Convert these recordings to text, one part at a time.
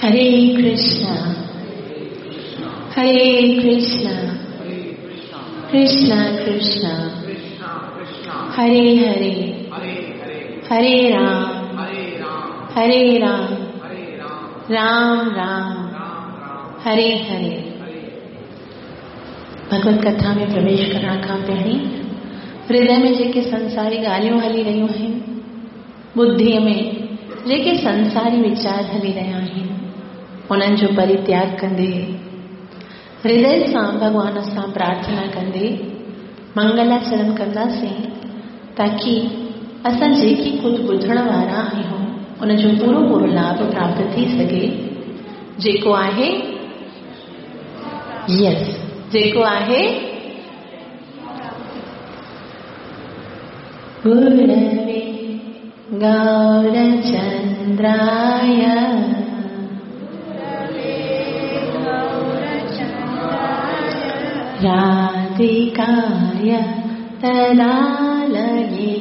हरे कृष्णा कृष्णा कृष्णा हरे हरे हरे राम राम राम हरे हरे। भगवत कथा में प्रवेश करण खां पहिरीं हृदय में जेके संसारी ॻाल्हियूं हली रहियूं आहिनि, बुद्धीअ में जेके संसारी वीचार हली रहिया आहिनि, उन्हनि जो परित्याग कंदे हृदय सां भगवान सां प्रार्थना कंदे मंगलाचरण कंदासीं, ताकि असां जेकी कुझु ॿुधण वारा आहियूं उन जो पूरो लाभ प्राप्त थी सघे। जेको आहे जेको आहे गुरवे गौरचंद्राय राधिकाय तदालये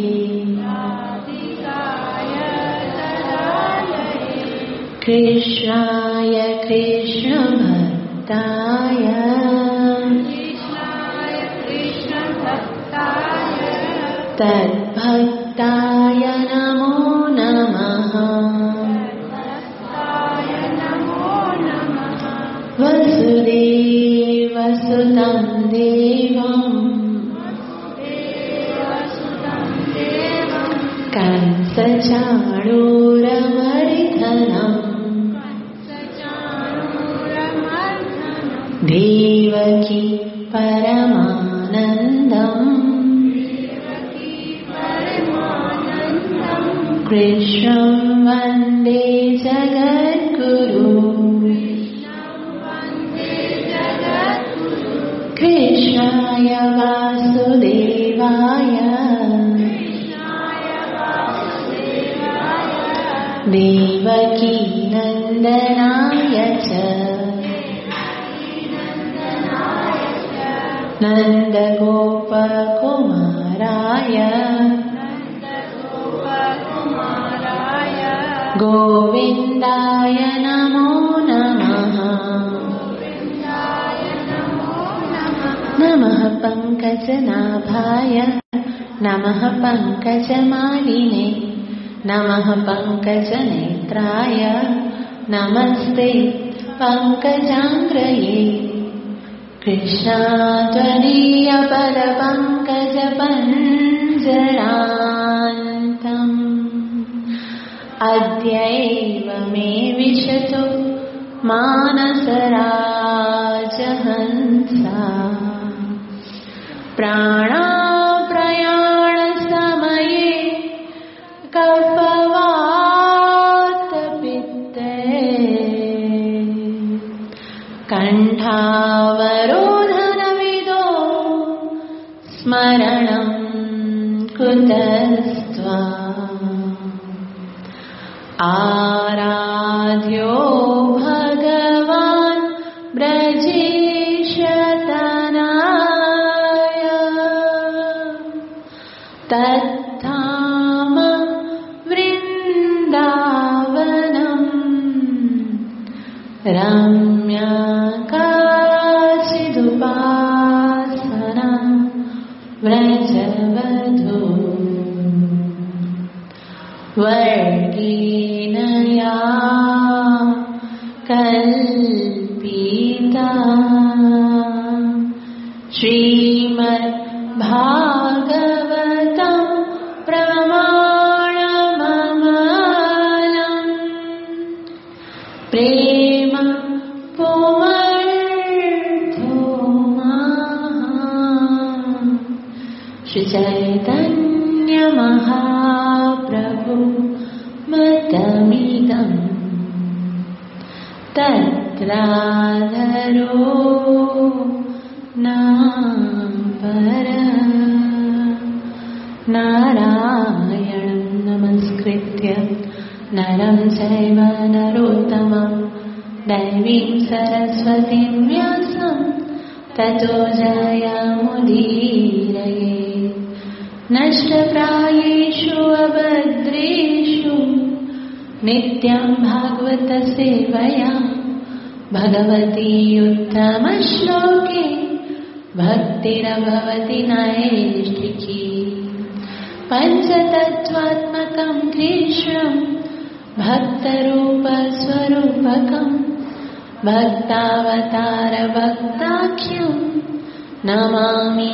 कृष्णाय कृष्णभक्ताय तद्भक्ताय नमो नमः। वसुदेवसुतं देवं कंसचाणूरमर्दनम् देवकी परमानन्दम् कृष्णं वन्दे जगद्गुरु। कृष्णाय वासुदेवाय देवकी नन्दनाय च नन्दगोपकुमाराय गोविन्दाय नमो नमः। नमः पङ्कजनाभाय नमः पङ्कजमालिने नमः पङ्कजनेत्राय नमस्ते पङ्कजाङ्ग्रये। कृष्णात्वदीयपदपङ्कजपञ्जरान्तम् अद्यैव मे विशतु मानसराजहंसा। प्राणाप्रयाणसमये कफवातपित्ते कण्ठावरोधनविदो स्मरणं कुतस्त्वा। आराध्यो भगवान् ब्रजेशतनाय तद्धाम वृन्दावनम् रम्याकाचिदुपासना व्रजवधू वर्गेण या कल्पिता श्रीमद्भागवतं प्रमाणममलम् प्रेम पुमर्थो श्री चैतन्य महाप्रभु मतमिदम् तत्राधरो नापर नारायणं नमस्कृत्य नरं चैव नरोत्तमं दैवीं सरस्वतीं व्यासं ततो जयमुदीरये। नष्टप्रायेषु अभद्रेषु नित्यं भागवत सेवया भगवती उत्तम श्लोके भक्तिरभवति नैष्ठिकी पंचतत्त्वात्मकं कृष्णं भक्तरूप स्वरूपकं भक्तावतार भक्ताख्यं नमामि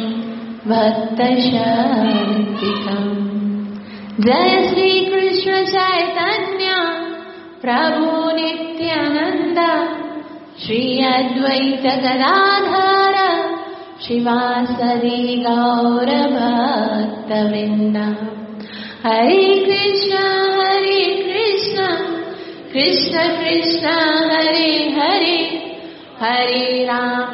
भक्तशक्तिकम्। जय श्री कृष्ण चैतन्य प्रभु नित्यानंद श्री अद्वैत गदाधर शिवासदि गौर भक्तवृंद। हरे कृष्ण कृष्ण कृष्ण हरे हरे हरे राम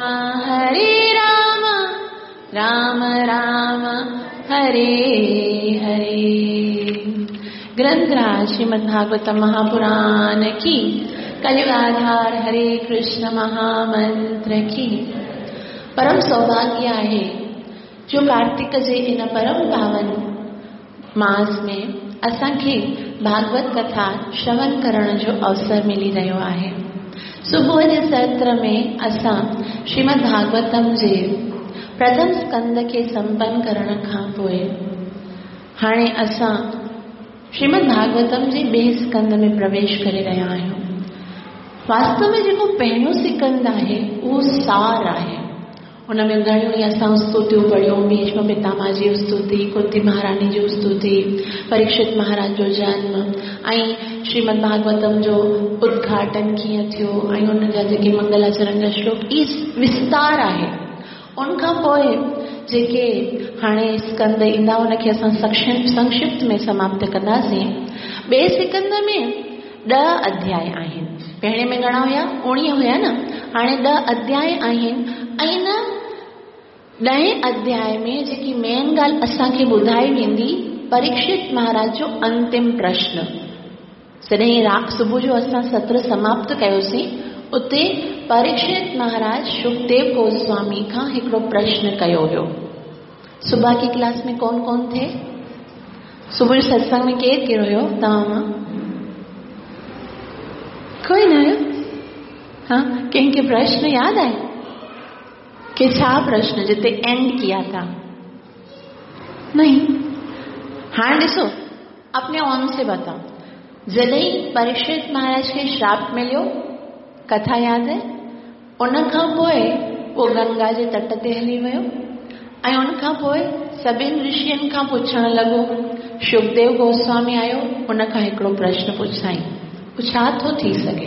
राम राम हरे हरे। ग्रंथराज श्रीमद्भागवत महापुराण की कलियुगाधार हरे कृष्ण महामंत्र की परम सौभाग्य है जो कार्तिक जे इन परम पावन मास में असांखे भागवत कथा श्रवण करण जो अवसर मिली रहियो आहे। सुबुह जे सत्र में असां श्रीमद् भागवतम जे प्रथम स्कंद के संपन्न करण खां पोइ हाणे असां श्रीमद् भागवतम जे ॿिए स्कंद में प्रवेश करे रहिया आहियूं। वास्तव में जेको पहिरियों स्कंद आहे उहो सार आहे। उनमें घणियूं ई असां स्तुतियूं पढ़ियूं, भीष्म पितामह जी स्तुति, कुंती महारानी जी स्तुति, परीक्षित महाराज जो जन्म ऐं श्रीमद् भागवतम जो उद्घाटन कीअं थियो ऐं उन जा जेके मंगलाचरण जा श्लोक ई विस्तार आहे। उनखां पोइ जेके हाणे स्कंद ईंदा उनखे असां संक्षिप्त में समाप्त कंदासीं। ॿिए स्कंद में 10 अध्याय आहिनि। पहिरें में घणा हुया? 19 हुया न। हाणे 10 अध्याय आहिनि ऐं न 10 अध्याय में जेकी मेन ॻाल्हि असांखे ॿुधाई वेंदी परीक्षित महाराज जो अंतिम प्रश्न। जॾहिं सुबुह जो असां सत्र समाप्त कयोसीं उते परीक्षित महाराज सुखदेव गोस्वामी खां हिकिड़ो प्रश्न कयो हुयो। सुबह की क्लास में कौन कौन थे? सुबुह जो सत्संग में केरु केरु हुयो तव्हां मां? कोई न आयो? हाँ, कंहिंखे प्रश्न याद है कि छा प्रश्न जिते एंड किया था? नहीं। हाँ ॾिसो, अपने ओन से बताओ। जॾहिं परीक्षित महाराज खे श्राप मिलियो, कथा याद है? उनखां पोइ वो गंगा जे तट ते हली वियो ऐं उनखां पोइ सभिनि ऋषियुनि खां पुछण लॻो। सुखदेव गोस्वामी आयो, उनखां हिकिड़ो प्रश्न पुछाई, छा थो थी सघे?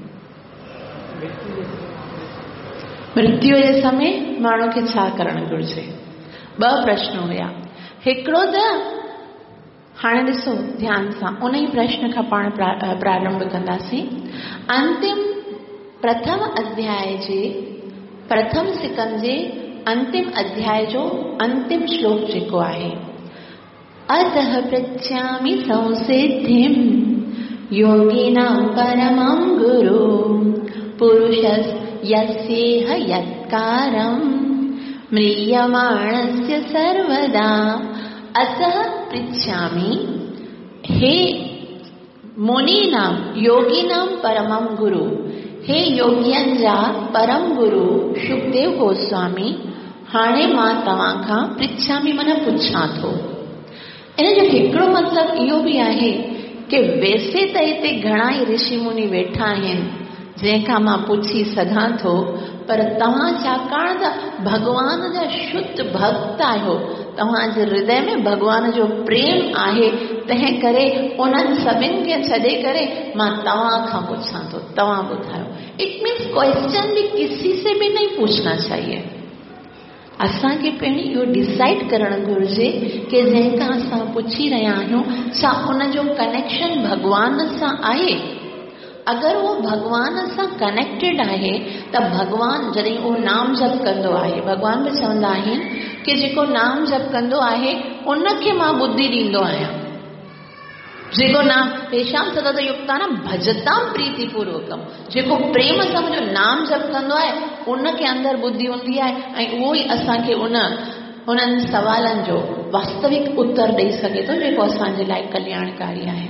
मृत्यु जे समय माण्हू खे छा करणु घुरिजे? 2 प्रश्न हुया। हिकिड़ो त हाणे ॾिसो ध्यान सां उन ई प्रश्न खां पाण प्रारंभ कंदासीं। अंतिम प्रथम अध्याय जे प्रथम स्कंद जे अंतिम अध्याय जो अंतिम श्लोक जेको आहे, अतः पृच्छामि संसिद्धिं योगिनां परमं गुरु पुरुषस् यस्येह यत्कारं म्रियमाणस्य सर्वदा। अतः पृच्छामि, हे मुनीनां योगिनां परमं गुरु, हे योगियन जा परम गुरु सुखदेव गोस्वामी, हाणे मां तव्हां खां पृच्छामि माना पुछां थो। इन जो हिकिड़ो मतिलबु इहो बि आहे कि वैसे त हिते घणा ई ऋषि मुनि वेठा आहिनि जंहिंखां मां पुछी सघां थो, पर तव्हां छाकाणि त भगवान जा शुद्ध भक्त आहियो, तव्हांजे हृदय में भगवान जो प्रेम आहे, तंहिं करे उन्हनि सभिनि खे छॾे करे मां तव्हां खां पुछां थो, तव्हां ॿुधायो। इट मीन्स क्वेश्चन भी किसी से भी नहीं पूछना चाहिए। असांखे पहिरीं इहो डिसाइड करणु घुरिजे कि जंहिंखां असां पुछी रहिया आहियूं छा उन जो कनेक्शन भगवान सां आहे। अगर वो भगवान सां कनेक्टेड आहे त भगवान जॾहिं उहो नाम जप कंदो आहे, भगवान बि चवंदा आहिनि कि जेको नाम जप कंदो आहे उनखे मां बुद्धि ॾींदो आहियां। जेको नाम तेषां सतत युक्तानां भजतां प्रीतिपूर्वकम, जेको प्रेम सां मुंहिंजो नाम जप कंदो आहे उनखे अंदरि बुद्धि हूंदी आहे ऐं उहो ई असांखे उन्हनि सवालनि जो वास्तविक उत्तर ॾेई सघे थो जेको असांजे लाइ कल्याणकारी आहे।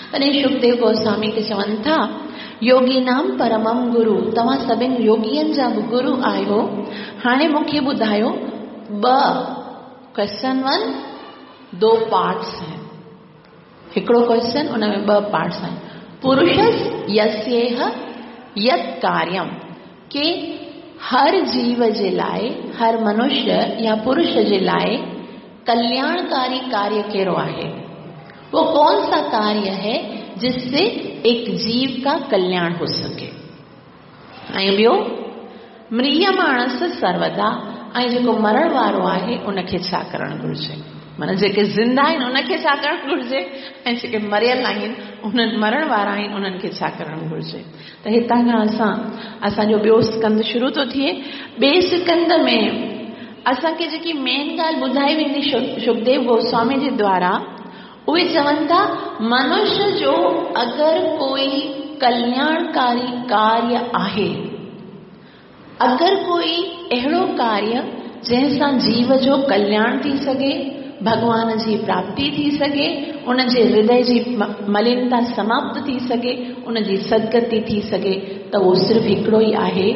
तॾहिं सुखदेव गोस्वामी खे चवनि था, योगी नाम परमम गुरु, तव्हां सभिनि योगियनि जा बि गुरु आहियो। हाणे मूंखे ॿुधायो, 2 क्वेश्चन 1 2 पार्ट्स आहिनि। हिकिड़ो क्वेश्चन, उन में 2 पार्ट्स आहिनि। पुरुषस यस्येह यत् कार्यम, के हर जीव जे लाइ, हर मनुष्य या पुरुष जे लाइ कल्याणकारी कार्य कहिड़ो आहे? वो कौन सा कार्य है जिससे एक जीव का कल्याण हो सके? ऐं ॿियो, म्रियमाणस सर्वदा, ऐं जेको मरण वारो आहे उनखे छा करणु घुरिजे? माना जेके ज़िंदा आहिनि उनखे छा करणु घुरिजे, ऐं जेके मरियल आहिनि, उन्हनि मरण वारा आहिनि, उन्हनि खे छा करणु घुरिजे? त हितां खां असांजो ॿियो स्कंद शुरू थो थिए। ॿिए स्कंद में असांखे जेकी मेन ॻाल्हि ॿुधाई वेंदी सुखदेव गोस्वामी जे द्वारा, उहे चवनि था, मनुष्य जो अगरि कोई कल्याणकारी कार्य आहे, अगरि कोई अहिड़ो कार्य जंहिंसां जीव जो कल्याण थी सघे, भगवान जी प्राप्ति थी सघे, उन जे हृदय जी मलिनता समाप्त थी सघे, उन जी सदगति थी सघे, त उहो सिर्फ़ु हिकिड़ो ई आहे,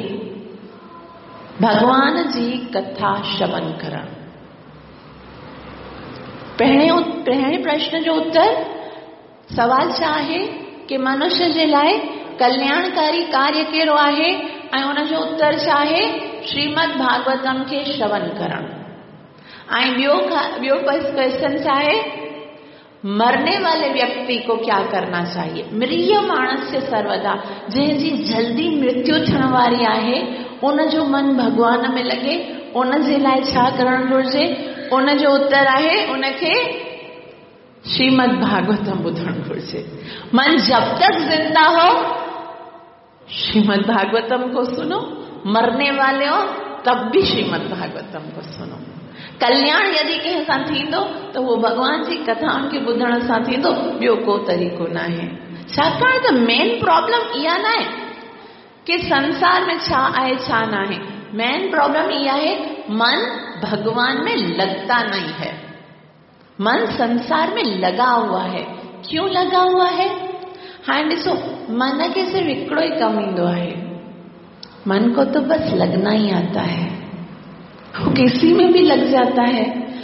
भगवान जी कथा श्रवण करणु। पहिरें प्रश्न जो उत्तर, सवाल छा आहे कि मनुष्य जे लाइ कल्याणकारी कार्य कहिड़ो आहे, ऐं उन जो उत्तर छा आहे? श्रीमद् भागवतम खे श्रवण करणु। ऐं ॿियो क्वेश्चन छा आहे? मरने वाले व्यक्ति को क्या करना चाहिए? मृय मानस से सर्वदा, जंहिंजी जल्दी मृत्यु थियण वारी आहे, उन जो मन भगवान में लॻे, उन जे लाइ छा करणु घुरिजे? उन जो उत्तर आहे, उनखे श्रीमद् भागवतम ॿुधणु घुरिजे। मन जब तक जिंदा हो श्रीमद् भागवतम को सुनो, मरने वाले हो तब भी श्रीमद् भागवतम को सुनो। कल्याण यदि कंहिं सां थींदो त उहो भगवान जी कथाउनि खे ॿुधण सां थींदो, ॿियो को तरीक़ो न आहे। छाकाणि त मेन प्रॉब्लम इहा न आहे कि संसार में छा आहे छा न आहे, मेन प्रॉब्लम इहा आहे मन भगवान में लगता नहीं है। मन संसार में लगा हुआ है। क्यों लगा हुआ है? हाँ ॾिसो, मन खे सिर्फ हिकिड़ो ई कमु ईंदो आहे, मन को तो बस लगना ही आता है, वो किसी में भी लग जाता है।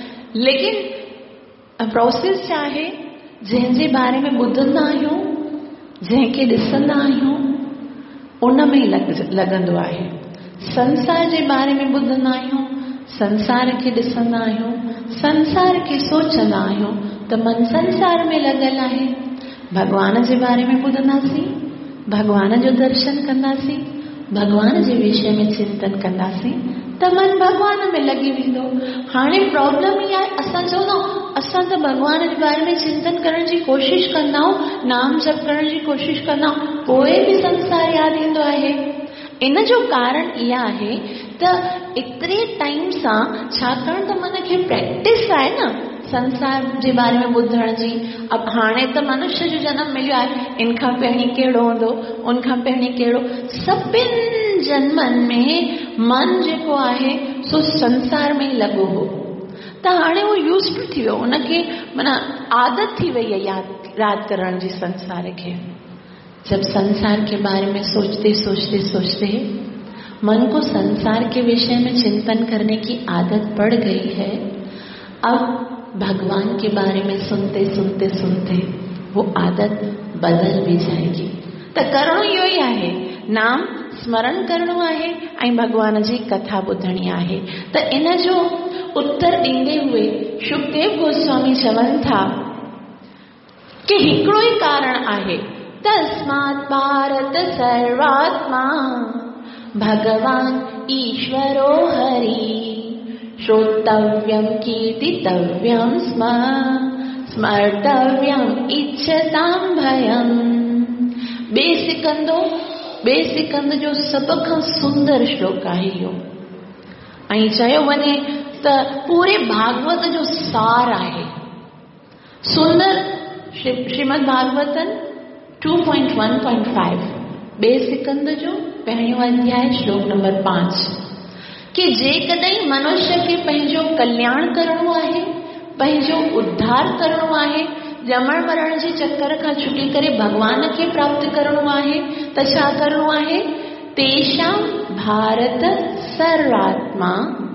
लेकिन प्रोसेस छा आहे? जंहिंजे बारे में ॿुधंदा आहियूं, जंहिंखे ॾिसंदा आहियूं, उन में ई लॻंदो आहे। संसार जे बारे में ॿुधंदा आहियूं, संसार खे ॾिसंदा आहियूं, संसार खे सोचंदा आहियूं, त मन संसार में लॻल आहे। भगवान जे बारे में ॿुधंदासीं, भगवान जो दर्शन कंदासीं, भगवान जे विषय में चिंतन कंदासीं, त मन भगवान में लॻी वेंदो। हाणे प्रॉब्लम इहा आहे, असां चवंदा असां त भगवान जे बारे में चिंतन करण जी कोशिशि कंदा आहियूं, नाम जप करण जी कोशिशि कंदा आहियूं, पोइ बि संसार यादि ईंदो आहे। इन जो कारण इहा आहे त एतिरे टाइम सां, छाकाणि त मन खे प्रैक्टिस आहे न संसार जे बारे में ॿुधण जी। अब हाणे त मनुष्य जो जनम मिलियो आहे, इन खां पहिरीं कहिड़ो हूंदो, उन खां पहिरीं कहिड़ो, सभिनि जन्मनि में मन जेको आहे सो संसार में ई लॻो हो, त हाणे उहो यूज़ थी वियो, उनखे माना आदत थी वई आहे यादि करण जी संसार खे। जब संसार के बारे में सोचते सोचते सोचते मन को संसार के विषय में चिंतन करने की आदत पड़ गई है, अब भगवान के बारे में सुनते सुनते सुनते वो आदत बदल भी जाएगी। तो करणो इहो ई आहे, नाम स्मरण करणो आहे ऐं भगवान जी कथा ॿुधणी आहे। त इन जो उत्तर ॾींदे हुए सुखदेव गोस्वामी चवनि था कि हिकिड़ो ई कारण आहे, तस्मात् भारत सर्वात्मा भगवान ईश्वरो हरि, श्रोतव्यम कीर्तितव्यम स्मर्तव्यम इच्छताम भयम। बेसिकंद जो सब खां सुंदर श्लोक आहे इहो, ऐं चयो वञे त पूरे भागवत जो सार आहे। सुंदर श्रीमद् भागवतन 2.1.5 बेसिकंद जो पहिरियों अध्याय श्लोक नंबर 5 कि जेकॾहिं मनुष्य खे पंहिंजो कल्याण करणो आहे, पंहिंजो उद्धार करणो आहे, ॼमण मरण जे चक्कर खां छुटी करे भगवान खे प्राप्त करणो आहे त छा करणो आहे? तेषां भारत सर्वात्मा,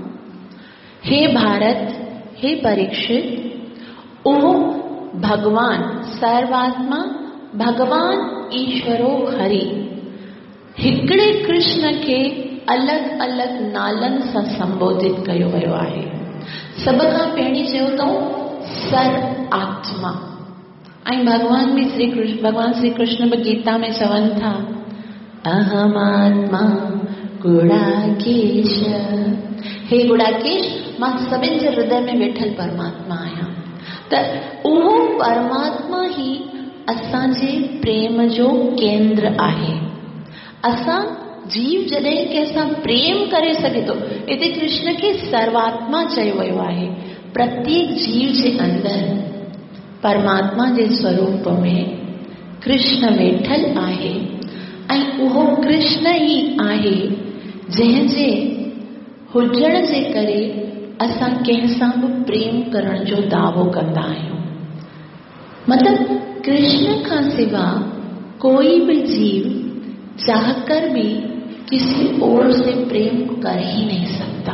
हे भारत, हे परीक्षित, उहो भगवान सर्वात्मा, भगवान ईश्वरो हरि, हिकिड़े कृष्ण खे अलग अलग नालनि सां संबोधित कयो वियो आहे। सभ खां पहिरीं चयो अथऊं सर आत्मा, ऐं भगवान श्री कृष्ण बि गीता में चवनि था, अहमात्मा गुड़ाकेश, हे गुड़ाकेश, मां सभिनि जे हृदय में वेठल परमात्मा आहियां। त उहो परमात्मा ही असांजे प्रेम जो केंद्र आहे। असां जीव जॾहिं कंहिंसां प्रेम करे सघे थो, हिते कृष्ण खे सर्वात्मा चयो वियो आहे। प्रत्येक जीव जे अंदरि परमात्मा जे स्वरूप में कृष्ण वेठल आहे, ऐं उहो कृष्ण ई आहे जंहिंजे हुजण जे करे असां कंहिंसां बि प्रेम करण जो दावो कंदा आहियूं। मतलब कृष्ण खां सिवा कोई भी जीव चाहकर भी किसी और से प्रेम कर ही नहीं सकता।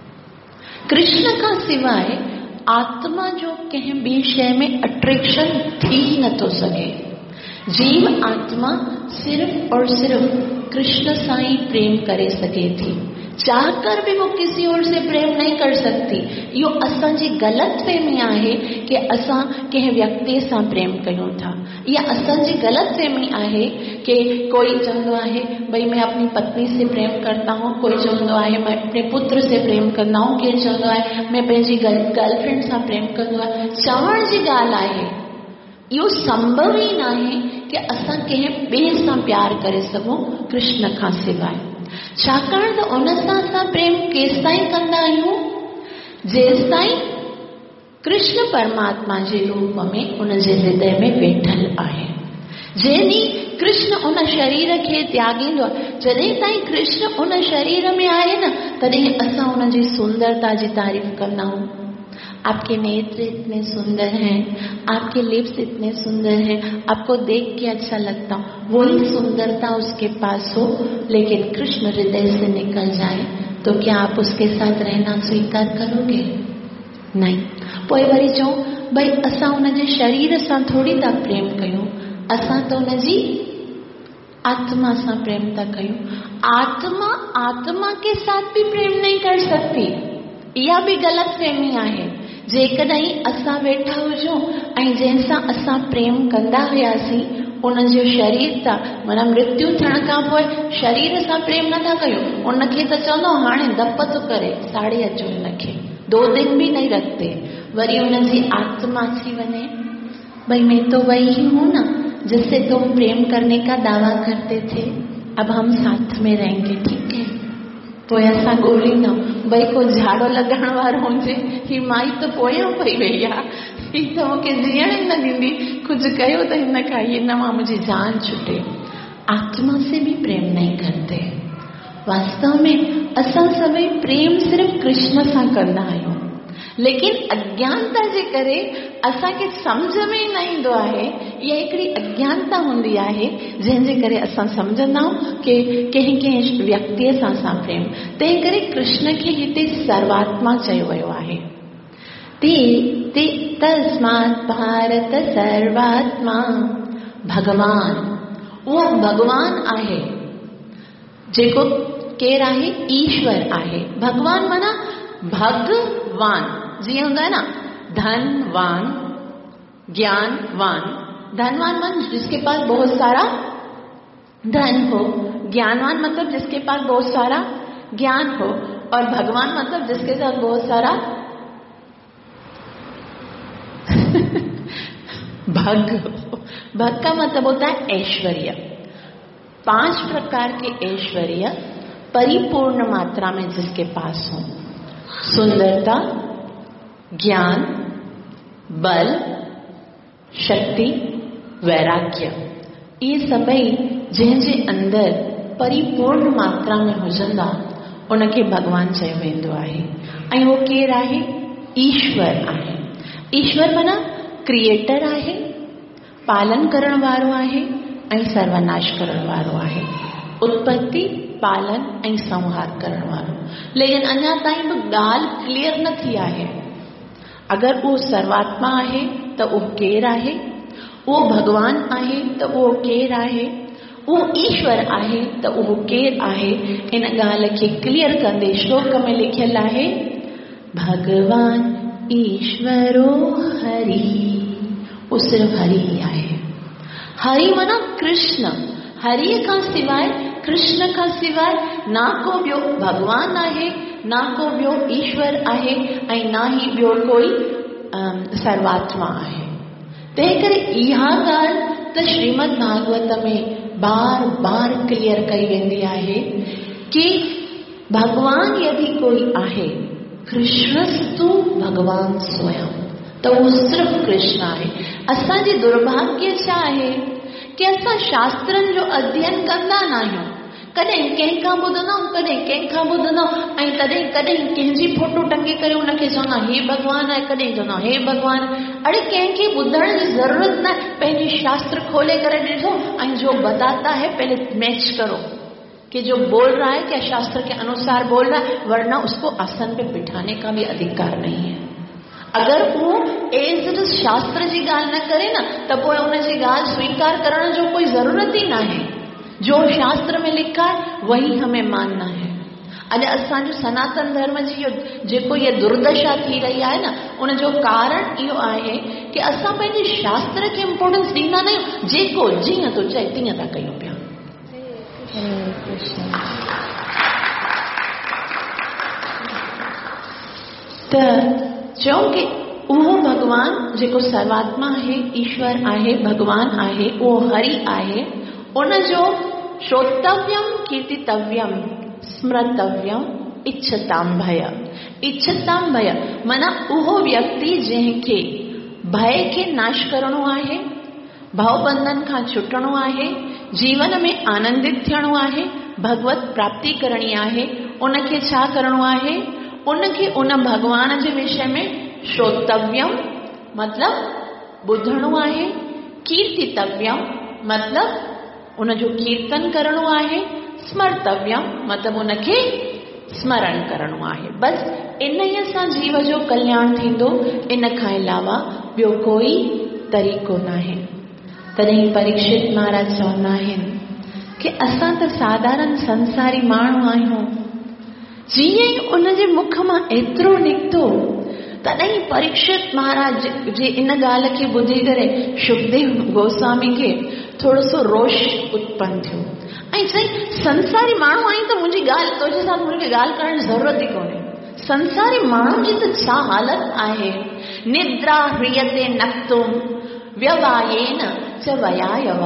कृष्ण का सिवाय आत्मा जो कंहिं ॿी शइ में अट्रैक्शन थी नथो सघे। जीव आत्मा सिर्फ और सिर्फ कृष्ण सां ही प्रेम करे सके थी, चाहकर भी वो किसी और से प्रेम नहीं कर सकती। यो असांजी ग़लतफ़हमी आहे कि असां कंहिं व्यक्ति सां प्रेम कयूं था, या असांजी ग़लतफ़हमी आहे कि कोई चवंदो आहे भाई मैं अपनी पत्नी से प्रेम करता हूँ, कोई चवंदो आहे मैं अपने पुत्र से प्रेम कंदा हूँ, केरु चवंदो आहे मैं पंहिंजी गर्लफ्रेंड सां प्रेम कंदो आहे। चवण जी ॻाल्हि आहे, इहो संभव ई न आहे कि असां कंहिं ॿिए सां प्यार करे सघूं कृष्ण खां सिवाय। छाकाणि त उन सां असां प्रेम केसिताईं कंदा आहियूं, जेसिताईं कृष्ण परमात्मा जे रूप में उन जे हृदय में वेठल आहे। जंहिं कृष्ण उन शरीर खे त्यागींदो आहे, जॾहिं ताईं कृष्ण उन शरीर में आहे न, तॾहिं असां उन जी सुंदरता जी तारीफ़ कंदा आहियूं। आपके नेत्र इतने सुंदर हैं, आपके लिप्स इतने सुंदर हैं, आपको देख के अच्छा लगता, वही सुंदरता उसके पास हो, लेकिन कृष्ण हृदय से निकल जाए तो क्या आप उसके साथ रहना स्वीकार करोगे? नहीं। पोइ वरी चऊं भाई असां उन जे शरीर सां थोड़ी था प्रेम कयूं, असां तो उन जी आत्मा सां प्रेम था कयूं। आत्मा के साथ भी प्रेम नहीं कर सकती, इहा भी ग़लतफ़हमी आहे। जेकॾहिं असां वेठा हुजूं ऐं जंहिंसां असां प्रेम कंदा हुआसीं उन जो शरीर था, माना मृत्यु थियण खां पोइ शरीर सां प्रेम नथा कयूं, उनखे त चवंदो हाणे दप थो करे साड़े अचो हिनखे, 2 दिन भी नहीं रखते। वरी उन जी आत्मा थी वञे, भाई मैं तो वही हूँ ना जिससे तुम प्रेम करने का दावा करते थे, अब हम साथ में रहेंगे, ठीक है। पोइ असां ॻोल्हींदा भई को झाड़ो लॻाइण वारो हुजे, ही माई त पोयां पई वई आहे, ही त मूंखे जीअण ई न ॾींदी, कुझु कयो त हिन खां हिन मां मुंहिंजी जान छुटे। आत्मा से भी प्रेम नहीं करते। वास्तव में असां सभई प्रेम सिर्फ कृष्ण सां कंदा आहियूं, लेकिन अज्ञानता जे करे असांखे सम्झ में ई न ईंदो आहे। इहा हिकिड़ी अज्ञानता हूंदी आहे जंहिंजे करे असां सम्झंदा आहियूं कि कंहिं व्यक्तिअ सां असां प्रेम। तंहिं करे कृष्ण खे हिते सर्वात्मा चयो वियो आहे। ते तस्मात् भारत सर्वात्मा, भगवान, उहो भगवान आहे जेको केरु आहे? ईश्वर आहे। भगवान माना भगवान, जीअं हूंदो आहे न धनवान, ज्ञानवान। धनवान मन जिसके पास बहुत सारा धन हो, ज्ञानवान मतलब जिसके पास बहुत सारा ज्ञान हो, और भगवान मतलब जिसके साथ बहुत सारा भग का मतलब होता है ऐश्वर्य। 5 प्रकार के ऐश्वर्य परिपूर्ण मात्रा में जिसके पास हो, सुंदरता, ज्ञान, बल, शक्ति, वैराग्य, ये सभई जंहिंजे अंदर परिपूर्ण मात्रा में हुजंदा उनखे भगवान चयो वेंदो आहे। ऐं उहो केरु आहे? ईश्वर आहे। ईश्वर माना क्रिएटर आहे, पालन करण वारो आहे ऐं सर्वनाश करण वारो आहे। उत्पत्ति, पालन ऐं संहार करण वारो। लेकिन अञा ताईं बि ॻाल्हि क्लियर न थी आहे। अगरि उहो सर्वात्मा आहे त उहो केरु आहे, उहो भगवान आहे त उहो केरु आहे, उहो ईश्वर आहे त उहो केरु आहे। इन ॻाल्हि खे क्लियर कंदे श्लोक में लिखियल आहे, भगवान ईश्वरो हरि। उहो सिर्फ़ु हरि ई आहे। हरि माना कृष्ण। हरि खां सवाइ, कृष्ण खां सवाइ ना को ॿियो भगवान आहे, ना को ॿियो ईश्वर आहे ऐं ना ही ॿियो कोई सर्वात्मा आहे। तंहिं करे इहा ॻाल्हि त श्रीमद भागवत में बार बार क्लियर कई वेंदी आहे कि भगवान यदि कोई आहे, कृष्णस्तु भगवान स्वयं, त उहो सिर्फ़ु कृष्ण आहे। असांजी दुर्भाग्य छा आहे कि असां शास्त्रनि जो अध्ययन कंदा न आहियूं। कॾहिं कंहिंखां ॿुधंदा आहियूं, कॾहिं कंहिंखां ॿुधंदा आहियूं ऐं तॾहिं कॾहिं कंहिंजी फोटो टंगे करे उनखे चवंदा हे भगवान आहे, कॾहिं चवंदा हे भगवान। अरे कंहिंखे ॿुधण जी ज़रूरत न आहे। पंहिंजी शास्त्र खोले करे ॾिठो ऐं जो बताता है पहले मैच करो कि जो बोल रहा है क्या शास्त्र के अनुसार बोल रहा है, वरना उसको आसन पे बिठाने का भी अधिकार नहीं है। अगर वो एज इट इज शास्त्र जी ॻाल्हि न करे न त पोइ उनजी ॻाल्हि स्वीकार करण जो कोई ज़रूरत ही न है। जो शास्त्र में लिखा है वही हमें मानना है। अॼु असांजो सनातन धर्म जी जेको ये दुर्दशा थी रही आहे न, उन जो कारण इहो आहे कि असां पंहिंजे शास्त्र खे इम्पोर्टेंस ॾींदा न आहियूं। जेको जीअं थो चए तीअं था कयूं पिया। त चऊं कि उहो भगवान जेको सर्वात्मा आहे, ईश्वर आहे, भगवान आहे, उहो हरि आहे। उनजो श्रोतव्यम, कीर्तितव्यम, स्मृतव्यम, इच्छताम भय। इच्छताम भय माना उहो व्यक्ति जंहिंखे भय खे नाश करणो आहे, भवबंधन खां छुटणो आहे, जीवन में आनंदित थियणो आहे, भगवत प्राप्ति करणी आहे। उनखे छा करणो आहे? उनखे उन भगवान जे विषय में श्रोतव्यम मतलब ॿुधणो आहे, कीर्तितव्यम मतलब उनजो कीर्तन करणो आहे, स्मर्तव्यम मतलब उनखे स्मरण करणो आहे। बस इन ई सां जीव जो कल्याण थींदो। इन खां अलावा ॿियो कोई तरीक़ो न आहे। तॾहिं परीक्षित महाराज चवंदा आहिनि कि असां त साधारण संसारी माण्हू आहियूं। जीअं ई उनजे मुख मां एतिरो निकितो, तॾहिं परीक्षित महाराज जे इन ॻाल्हि खे ॿुधी करे शुकदेव गोस्वामी खे थोरो सो रोष उत्पन्न थियो ऐं चई, संसारी माण्हू आहीं त मुंहिंजी ॻाल्हि तुंहिंजे साथ मूंखे ॻाल्हि करण जी ज़रूरत ई कोन्हे। संसारी माण्हुनि जी त छा हालत आहे। निद्रा ह्रियते नक्तुम व्यवायेन च वयायव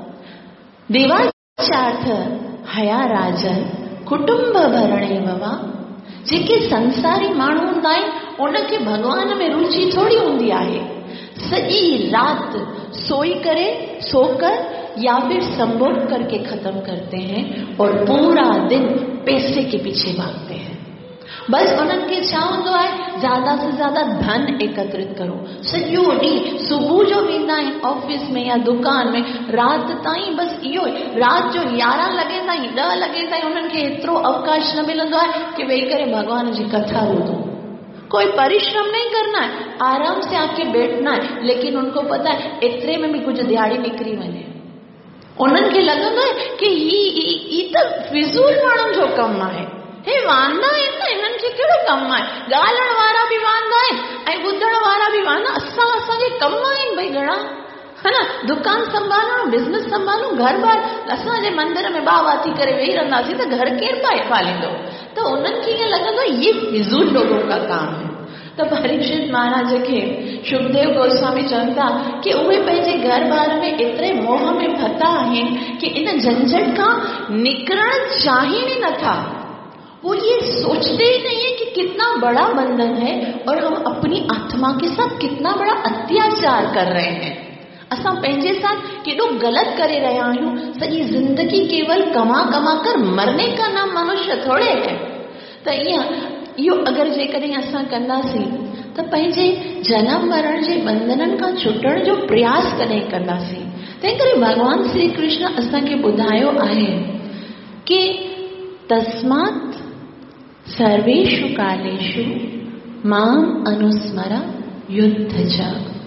देवाचार्थ हया राजन कुटुंब भरणे ववा। जेके संसारी माण्हू हूंदा आहिनि उनखे भगवान में रुचि थोड़ी हूंदी आहे। सॼी रात सोई करे, सोकर या फिर संभोग करके खत्म करते हैं और पूरा दिन पैसे के पीछे भागते हैं। बस उन्हनि खे छा हूंदो आहे, ज्यादा से ज्यादा धन एकत्रित करो। सॼो ॾींहुं सुबुह जो वेंदा आहिनि ऑफिस में या दुकान में, राति ताईं बस इहो ई। राति जो 11 लॻे ताईं, 10 लॻे ताईं उन्हनि खे एतिरो अवकाश न मिलंदो आहे कि वेही करे भगवान जी कथा ॿुधो। कोई परिश्रम नहीं करना है, आराम से आके बैठना है। लेकिन उनको पता है एतिरे में भी कुछ दिहाड़ी निकिरी वञे। उन्हनि खे लॻंदो आहे कि ही त फिज़ूल माण्हुनि जो कमु आहे। हे वांदा आहिनि न, हिननि खे कहिड़ो कमु आहे। ॻाल्हाइण वारा बि वांदा आहिनि ऐं ॿुधण वारा बि वांदा। असांजे कमु आहिनि भई घणा, है न। दुकान संभालणो, बिज़नेस संभालूं, घर बार। असांजे मंदिर में बाबा थी करे वेही रहंदासीं त घर केरु पालींदो। त उन्हनि खे ईअं लॻंदो ये फिज़ूल लोगों का काम है। त परीक्षित महाराज खे शुकदेव गोस्वामी चवनि था कि उहे पंहिंजे घर बार में एतिरे मोह में फता आहिनि कि इन झंझट खां निकिरण चाहिनि ही नथा। वो ये सोचते ही नहीं है कि कितना बड़ा बंधन है और हम अपनी आत्मा के साथ कितना बड़ा अत्याचार कर रहे हैं। असां पंहिंजे साथ केॾो ग़लत करे रहिया आहियूं। सॼी ज़िंदगी केवल कमा कमा कर मरने का नाम मनुष्य थोड़े है। त इहो अगरि जेकॾहिं असां कंदासीं त पंहिंजे जनम मरण जे बंधननि खां छुटण जो प्रयास कॾहिं कंदासीं। तंहिं करे भगवान श्री कृष्ण असांखे ॿुधायो आहे कि तस्मात् सर्वेषु कालेषु माम अनुस्मर युद्ध च।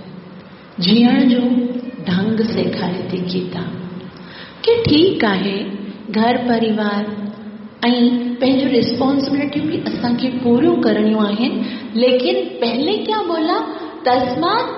जीअण जो ढंग सेखारे थी गीता कि ठीक आहे घर परिवार ऐं पंहिंजूं रिस्पॉन्सिबिलिटियूं भी असांखे पूरियूं करणियूं आहिनि, लेकिन पहले क्या बोला? तस्मात्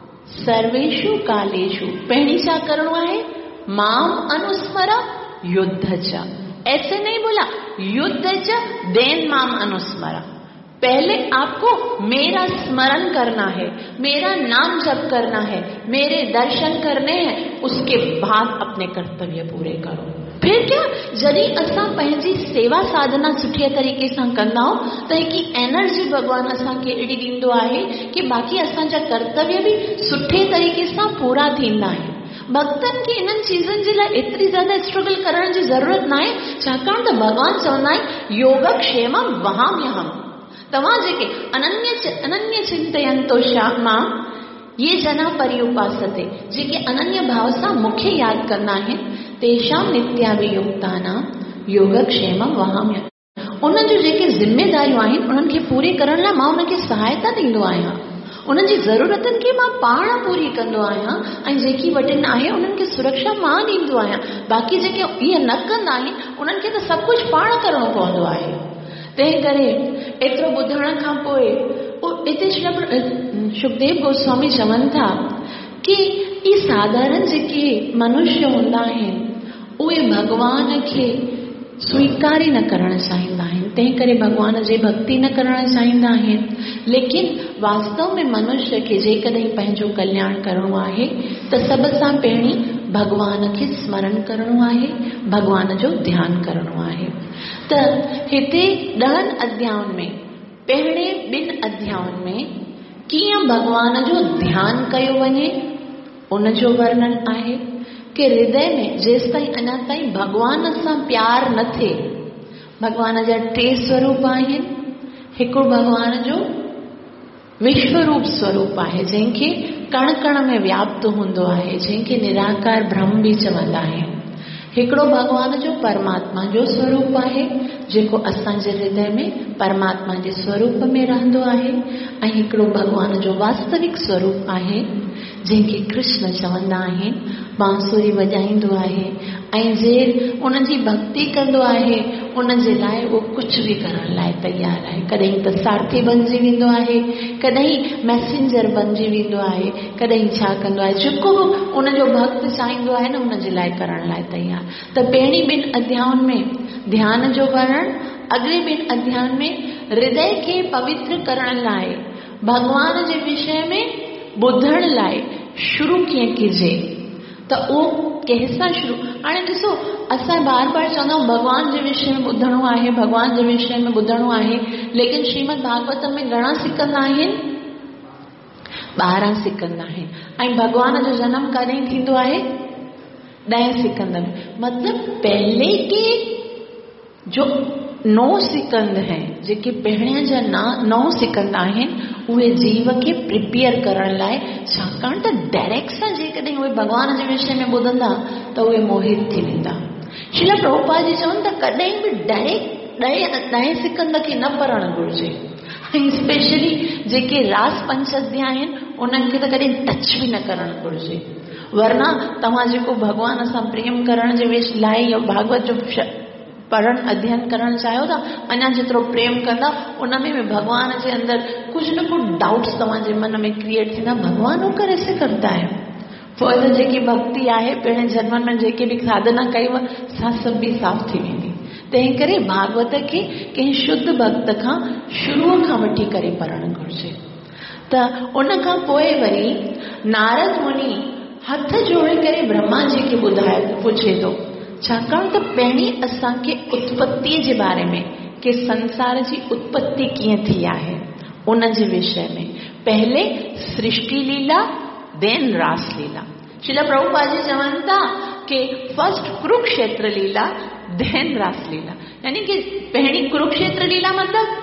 सर्वेषु कालेषु। पहिरीं छा करणो आहे? माम अनुस्मर युद्ध च। ऐसे नहीं बोला युद्ध च देन माम अनुस्मर। पहले आपको मेरा स्मरण करना है, मेरा नाम जप करना है, मेरे दर्शन करने हैं, उसके बाद अपने कर्तव्य पूरे करो। फिर क्या? जॾहिं असां पंहिंजी सेवा साधना सुठे तरीक़े सां कंदा आहियूं त हिकु एनर्जी भगवान असांखे अहिड़ी ॾींदो आहे कि बाक़ी असांजा कर्तव्य भी सुठे तरीक़े सां पूरा थींदा आहिनि। भक्तनि खे इन्हनि चीज़नि जे लाइ एतिरी ज्यादा स्ट्रगल करण जी ज़रूरत न आहे, छाकाणि त भगवान चवंदा आहिनि योगक्षेमं वहाम्यहम्। तव्हां जेके अनन्य चिंतयन्तो मां ये जना पर्युपासते, जेके अनन्य भाव सां मूंखे यादि कंदा आहिनि, तेषां नित्याभियुक्तानां योगक्षेमं वहाम्यहम्। उन्हनि जूं जेके ज़िम्मेदारियूं आहिनि उन्हनि खे पूरी करण लाइ मां उनखे सहायता ॾींदो आहियां। उन्हनि जी ज़रूरतनि खे मां पाण पूरी कंदो आहियां ऐं जेकी वॾनि आहे उन्हनि खे सुरक्षा मां ॾींदो आहियां। बाक़ी जेके इहे न कंदा आहिनि उन्हनि खे त सभु कुझु पाण करणो पवंदो आहे। तंहिं करे एतिरो ॿुधण खां पोइ हिते सुखदेव गोस्वामी चवनि था कि ई साधारण जेके मनुष्य हूंदा आहिनि उहे भगवान खे स्वीकारी न करणु चाहींदा आहिनि, तंहिं करे भगवान जी भक्ति न करणु चाहींदा आहिनि। लेकिन वास्तव में मनुष्य खे जेकॾहिं पंहिंजो कल्याण करणो आहे त सभ सां पहिरीं भगवान खे स्मरण करणो आहे, भगवान जो ध्यानु करणो आहे। त हिते 10 अध्यायुनि में, पहिरें 2 अध्यायुनि में कीअं भगवान जो ध्यानु कयो वञे उन जो वर्णन आहे कि हृदय में जेसिताईं अञा ताईं भगवान सां प्यार न थिए, भगवान जा 3 स्वरूप आहिनि। हिकिड़ो भगवान जो विश्वरूप स्वरूप आहे जंहिंखे कण कण में व्याप्त हूंदो आहे, जंहिंखे निराकार ब्रह्म भी चवंदा आहिनि। हिकिड़ो भगवान जो परमात्मा जो स्वरूप आहे जेको असांजे हृदय में परमात्मा जे स्वरूप में रहंदो आहे, ऐं हिकिड़ो भगवान जो वास्तविक स्वरूप आहे जंहिंखे कृष्ण चवंदा आहिनि। बांसुरी वॼाईंदो आहे ऐं जे उन जी भक्ति कंदो आहे उन जे लाइ उहो कुझु बि करण लाइ तयार आहे। कॾहिं त सारथी बणिजी वेंदो आहे, कॾहिं मैसेंजर बणिजी वेंदो आहे, कॾहिं छा कंदो आहे, जेको उन जो भक्त चाहींदो आहे न उन जे लाइ करण लाइ तयार। त पहिरीं 2 अध्यायुनि में ध्यान जो वर्णन, अॻिले 2 अध्यायुनि में हृदय खे पवित्र करण लाइ भगवान जे विषय में ॿुधण लाइ शुरू कीअं कजे, त उहो कंहिंसां शुरू। हाणे ॾिसो असां बार बार चवंदा आहियूं भगवान जे विषय में ॿुधणो आहे, भगवान जे विषय में ॿुधणो आहे, लेकिन श्रीमद भागवत में घणा सिकंद आहिनि? 12 सिकंद आहिनि। ऐं भगवान जो जनम कॾहिं थींदो आहे? 10 सिकंद में। मतलब पहले के जो 9 सिकंद हैं, जेके पहिरियां जा 9 सिकंद आहिनि उहे जीव खे प्रिपेयर करण लाइ, छाकाणि त डायरेक्ट सां जेकॾहिं उहे भगवान जे विषय में ॿुधंदा त उहे मोहित थी वेंदा। श्रील प्रभुपाद जी चवनि त कॾहिं बि डायरेक्ट 10 सिकंद खे न पढ़णु घुरिजे, ऐं स्पेशली जेके रास पंच अध्याय आहिनि उन्हनि खे त कॾहिं टच बि न करणु घुरिजे। वरना तव्हां जेको भगवान सां प्रेम करण जे लाइ भागवत जो पढ़ण अध्ययन करण चाहियो था, अञा जेतिरो प्रेम कंदा उन में भगवान जे अंदर कुझु न कुझु डाउट्स तव्हांजे मन में क्रिएट थींदा। भगवान होकर ऐसे करता है। फर्दर जेकी भक्ति आहे पहिरें जन्मनि में जेके बि साधना कई सा सभु बि साफ़ थी वेंदी। तंहिं करे भागवत खे कंहिं शुद्ध भक्त खां शुरूअ खां वठी करे पढ़णु घुरिजे। त उन खां पोइ वरी नारद मुनि हथ जोड़े करे ब्रह्मा जी खे पुछे थो, छाकाणि त पहिरीं असांखे उत्पत्तीअ जे बारे में कि संसार जी उत्पत्ति कीअं थी आहे उन जे विषय में, पहले सृष्टि लीला देन रास लीला। श्रील प्रभुपाद जी चवनि था कि फर्स्ट कुरुक्षेत्र लीला देन रास लीला, यानी कि पहिरीं कुरुक्षेत्र लीला मतलब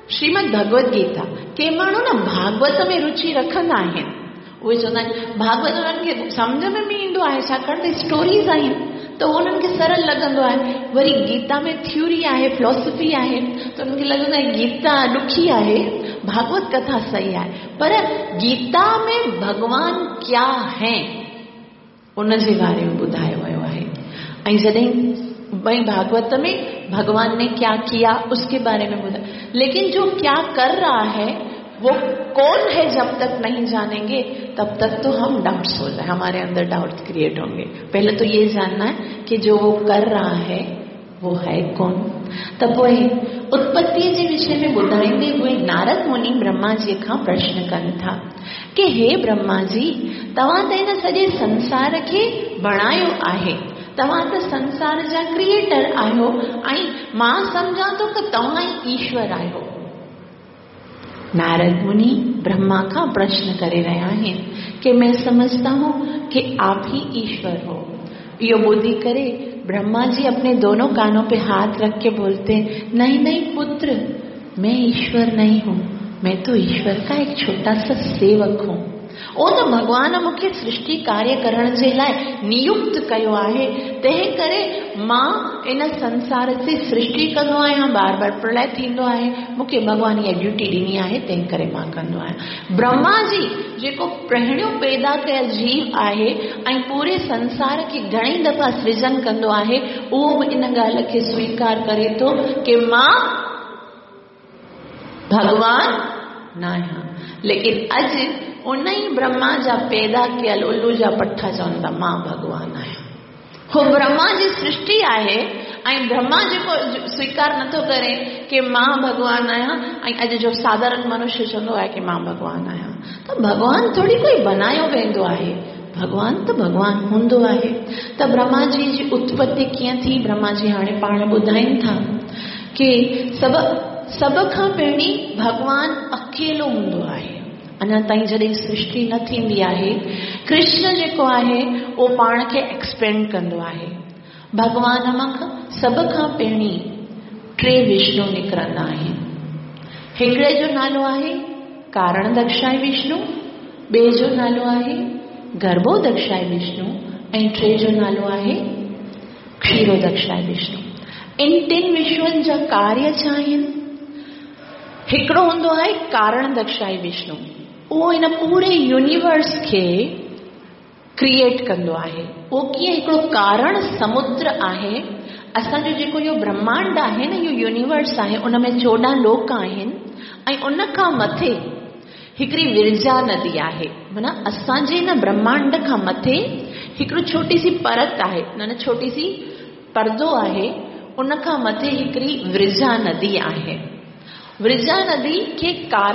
श्रीमद भगवत गीता, के माण्हू न भागवत में रुचि रखंदा आहिनि, उहे चवंदा आहिनि भागवत उन्हनि खे सम्झ में बि ईंदो आहे छाकाणि त स्टोरीज़ आहिनि त उन्हनि खे सरल लॻंदो आहे। वरी गीता में थ्योरी आहे, फिलॉसफी आहे, त उन्हनि खे लॻंदो आहे गीता ॾुखी आहे, भागवत कथा सही आहे। पर गीता में भगवान क्या है उन जे बारे में ॿुधायो वियो आहे। ऐं जॾहिं भाई भागवत में भगवान ने क्या किया उसके बारे में बताया, लेकिन जो क्या कर रहा है वो कौन है जब तक नहीं जानेंगे तब तक तो हम डाउट्स हो जाए, हमारे अंदर डाउट्स क्रिएट होंगे। पहले तो ये जानना है कि जो वो कर रहा है वो है कौन। तब वो उत्पत्ति जे विषय में ॿुधाईंदे हुए नारद मुनि ब्रह्मा जी खां प्रश्न कनि था कि हे ब्रह्मा जी, तव्हां त इन सॼे संसार खे बणायो आहे, तव्हां त संसार जा क्रिएटर आहियो, ऐं मां सम्झां थो कि तव्हां ई ईश्वर आहियो। नारद मुनि ब्रह्मा का प्रश्न करे रहा है कि मैं समझता हूँ कि आप ही ईश्वर हो। यो बुद्धि करे ब्रह्मा जी अपने दोनों कानों पे हाथ रख के बोलते, नहीं नहीं पुत्र, मैं ईश्वर नहीं हूँ, मैं तो ईश्वर का एक छोटा सा सेवक हूँ। ओ तो भगवान मूंखे सृष्टि कार्य करण जे लाइ नियुक्त कयो आहे, तंहिं करे मां इन संसार से सृष्टि कंदो आहियां, बार बार प्रलय थींदो आहे, मूंखे भगवान इहा ड्यूटी ॾिनी आहे, तंहिं करे मां कंदो आहियां। ब्रह्मा जी जेको पहिरियों पैदा कयल जीव आहे ऐं पूरे संसार खे घणी दफ़ा सृजन कंदो आहे, उहो बि इन ॻाल्हि खे स्वीकार करे थो कि मां भगवान न आहियां। लेकिन अॼु उन ई ब्रह्मा जा पैदा कयल उल्लू जा पठा चवनि था मां भगवान आहियां। हो ब्रह्मा जी सृष्टि आहे ऐं ब्रह्मा जेको स्वीकार नथो करे कि मां भगवान आहियां, ऐं अॼु जो साधारण मनुष्य चवंदो आहे कि मां भगवान आहियां। त भगवान थोड़ी कोई बनायो वेंदो आहे, भगवान त भगवान हूंदो आहे। त ब्रह्मा जी उत्पत्ति कीअं थी, ब्रह्मा जी हाणे पाण ॿुधाइनि था कि सभ खां पहिरीं भगवान अकेलो हूंदो आहे। अञा ताईं जॾहिं सृष्टि न थींदी आहे, कृष्ण जेको आहे उहो पाण खे एक्सपेंड कंदो आहे। भगवान मां सभ खां पहिरीं 3 विष्णु निकिरंदा आहिनि। हिकिड़े जो नालो आहे कारणदक्षाय विष्णु, ॿिए जो नालो आहे गर्भोदक्षाय विष्णु, ऐं 3 जो नालो आहे क्षीरोदक्षाय विष्णु। इन 3 विष्णुनि जा कार्य छा आहिनि? हिकिड़ो हूंदो आहे कारणदक्षाय विष्णु, उहो इन पूरे यूनिवर्स खे क्रिएट कंदो आहे। उहो कीअं? हिकिड़ो कारण समुद्र आहे। असांजो जेको इहो ब्रह्मांड आहे न, इहो यूनिवर्स आहे, उन में 14 लोक आहिनि ऐं उन खां मथे हिकिड़ी विरजा नदी आहे। माना असांजे न ब्रह्मांड खां मथे हिकिड़ो छोटी सी परत आहे, न छोटी सी पर्दो आहे, उन खां मथे हिकिड़ी विरजा नदी आहे। विरजा नदी खे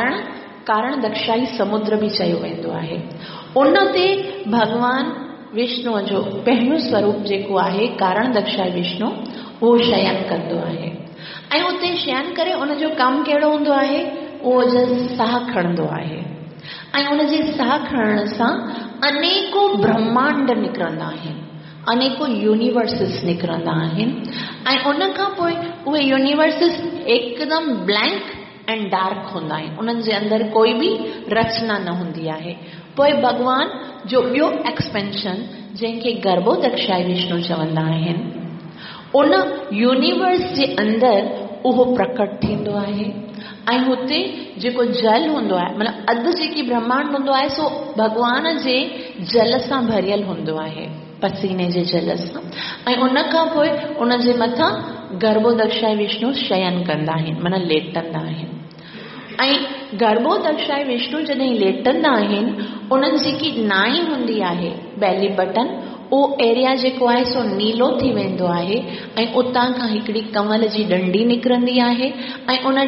कारण दक्षाई समुद्र भी चयो वेंदो आहे। उन ते भगवान विष्णु जो पहिरियों स्वरूप जेको आहे कारण दक्षाई विष्णु, उहो शयन कंदो आहे ऐं उते शयन करे उन जो कमु कहिड़ो हूंदो आहे? उहो साह खणंदो आहे ऐं उन जे साह खणण सां अनेको ब्रह्मांड निकिरंदा आहिनि, अनेको यूनिवर्सिस निकिरंदा आहिनि ऐं उन खां पोइ उहे यूनिवर्सिस एकदम ब्लैंक एंड डार्क हूंदा आहिनि, उन्हनि जे अंदरि कोई बि रचना न हूंदी आहे। पोइ भगवान जो ॿियो एक्सपेंशन, जंहिंखे गर्भोदक्षाय विष्णु चवंदा आहिनि, उन यूनिवर्स जे अंदरि उहो प्रकट थींदो आहे ऐं हुते जेको जल हूंदो आहे, मतिलबु अधु जेकी ब्रह्मांड हूंदो आहे सो भगवान जे जल सां भरियल हूंदो आहे, पसीने जे जल सां, ऐं उन खां पोइ उन जे मथां गर्भोदक्षाय विष्णु शयन कंदा आहिनि, माना लेटंदा आहिनि। ऐं गर्भोदक्षाय विष्णु जॾहिं लेटंदा आहिनि, उन्हनि जेकी नाई हूंदी आहे, बैली बटन, उहो एरिया जेको आहे सो नीलो थी वेंदो आहे ऐं उतां खां हिकिड़ी कमल जी डंडी निकिरंदी आहे ऐं उन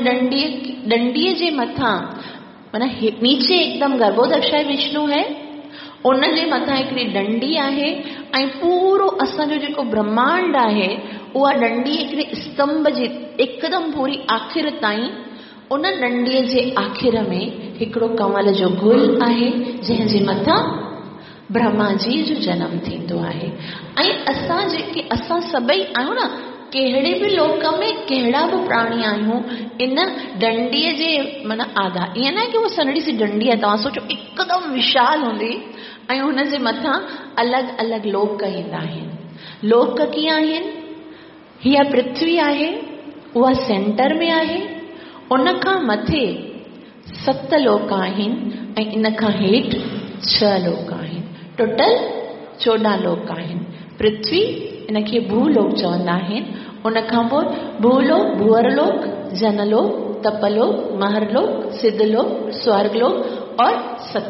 डंडीअ जे मथां, माना नीचे एकदम गर्भोदक्षाय विष्णु है, उन जे मथां हिकिड़ी डंडी आहे ऐं पूरो असांजो जेको ब्रह्मांड आहे उहा डंडी हिकिड़े स्तंभ जे एकदम पूरी आख़िर ताईं, उन डंडीअ जे आख़िर में हिकिड़ो कमल जो गुल आहे जंहिंजे मथां ब्रह्मा जी जो जनम थींदो आहे। ऐं असां सभई आहियूं न, कहिड़े बि लोक में कहिड़ा बि प्राणी आहियूं, इन डंडीअ जे माना आधार, ईअं न कि वो सनड़ी सी डंडी आहे, तव्हां सोचो हिकदमि विशाल हूंदी ऐं हुन जे मथां अलॻि अलॻि लोक ईंदा आहिनि। लोक कीअं आहिनि? हीअ पृथ्वी आहे, उहा सेंटर में आहे, उन खां मथे 7 लोक आहिनि ऐं इन खां हेठि 6 लोक आहिनि। टोटल 14 लोक आहिनि। पृथ्वी, इनखे भूलोक चवंदा आहिनि। उन खां पोइ भूलोक, भूअरलोक, जनलोक, तपलोक, महरलोक, सिद्धलोक, स्वर्गलोक और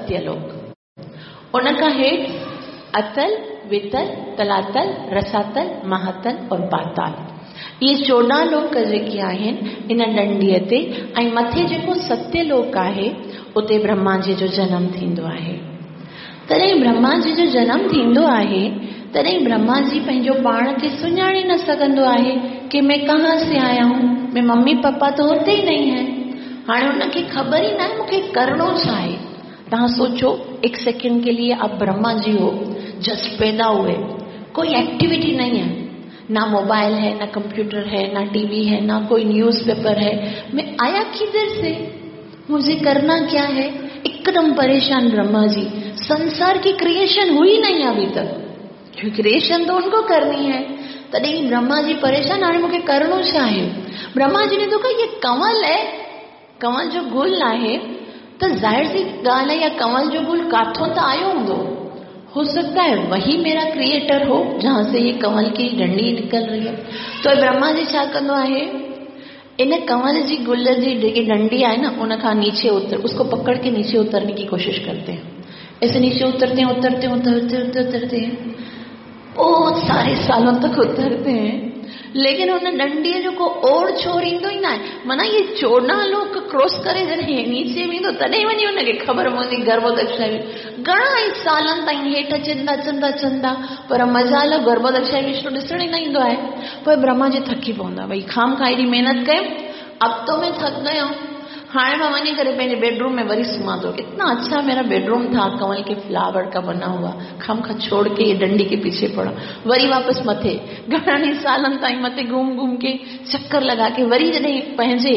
सत्यलोक। उन खां हेठि अतल, वितल, तलातल, रसातल, महातल और पाताल। ये 14 लोक जेके आहिनि इन डंडीअ ते, ऐं मथे जेको सत्यलोक आहे उते ब्रह्मा जी जो जनम थींदो आहे। तॾहिं ब्रह्मा जी जो जनम थींदो आहे, तॾहिं ब्रह्मा जी पंहिंजो पाण खे सुञाणे न सघंदो आहे कि मैं कहाँ से आया हूँ, मैं मम्मी पापा तो होते ही नहीं है। हाणे उनखे ख़बर ही ना है मुझे करणो छा आहे। तव्हां सोचो एक सेकंड के लिए आप ब्रह्मा जी हो, जस्ट पैदा हुए, कोई एक्टिविटी नहीं है, ना मोबाइल है, ना कंप्यूटर है, ना टीवी है, ना कोई न्यूज़पेपर है, मैं आया किधर से, मुझे करना क्या है। एकदम परेशान ब्रह्मा जी। संसार की क्रिएशन हुई नहीं अभी तक, क्योंकि क्रिएशन तो उनको करनी है। तॾहिं ब्रह्मा जी परेशान, हाणे मूंखे करणो छा आहे। ब्रह्मा जी ने तो कहा ये कंवल है, कंवल जो गुल आहे, तो जाहिर सी ॻाल्हि है, या कंवल जो गुल काथों तो आयो हूंदो, हो सकता है वही मेरा क्रिएटर हो जहां से ये कंवल की डंडी निकल रही है। तो ब्रह्मा जी छा कंदो आहे, इन कंवल जी गुल जी जेकी डंडी आहे ना, उन खां नीचे उसको पकड़ के नीचे उतरने की कोशिश करते हैं। ऐसे नीचे उतरते हैं, उतरते उतरते उतरते उतरते हैं, बहुत सारे सालों तक उतरते हैं, लेकिन उन डंडीअ जो को ओड़ छोर ईंदो ई न आहे। माना ये 14 लोक क्रॉस करे जॾहिं नीचे वेंदो, तॾहिं वञी हुनखे ख़बर पवंदी गर्भोदक्षा घणा ई सालनि ताईं हेठि अचंदा अचंदा अचंदा, पर मज़ाल गर्भोदक्षा विष्णु ॾिसण ई न ईंदो आहे। पोइ ब्रह्मा जी थकी पवंदा, भई खाम खा एॾी महिनत कयो, अब तो मैं थक गया, हाणे मां वञी करे पंहिंजे बेडरूम में वरी सुम्हां थो। इतना अच्छा मेरा बेडरूम था, कंवल के फ्लावर का बना हुआ, खाम खा छोड़ के ये डंडी के पीछे पड़ा, वरी वापस मथे घणनि सालनि ताईं मथे घूम घूम के चक्कर लगा के वरी जॾहिं पंहिंजे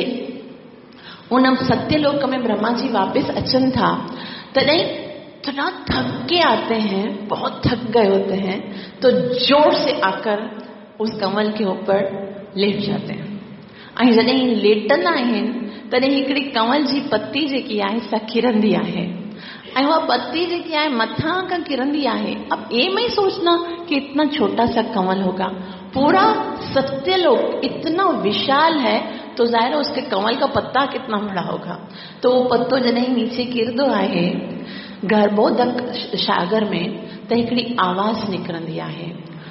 उन सत्यलोक में ब्रह्मा जी वापस अचन था, तॾहिं इतना थक के आते हैं, बहुत थक गए होते हैं, तो जोर से आकर उस कमल के ऊपर लेट जाते हैं। ऐं जॾहिं लेटंदा आहिनि तॾहिं हिकिड़ी कंवल जी पत्ती जेकी आहे सा किरंदी आहे, ऐं उहा पत्ती जेकी आहे मथां खां किरंदी आहे। अब ये मैं सोचना कि इतना छोटा सा कंवल होगा, पूरा सत्यलोक इतना विशाल है, तो जाहिर है उसके कंवल का पत्ता कितना बड़ा होगा। तो वो पत्तो जॾहिं नीचे किरंदो आहे गर्भोदक सागर में, त हिकिड़ी आवाज़ निकिरंदी आहे।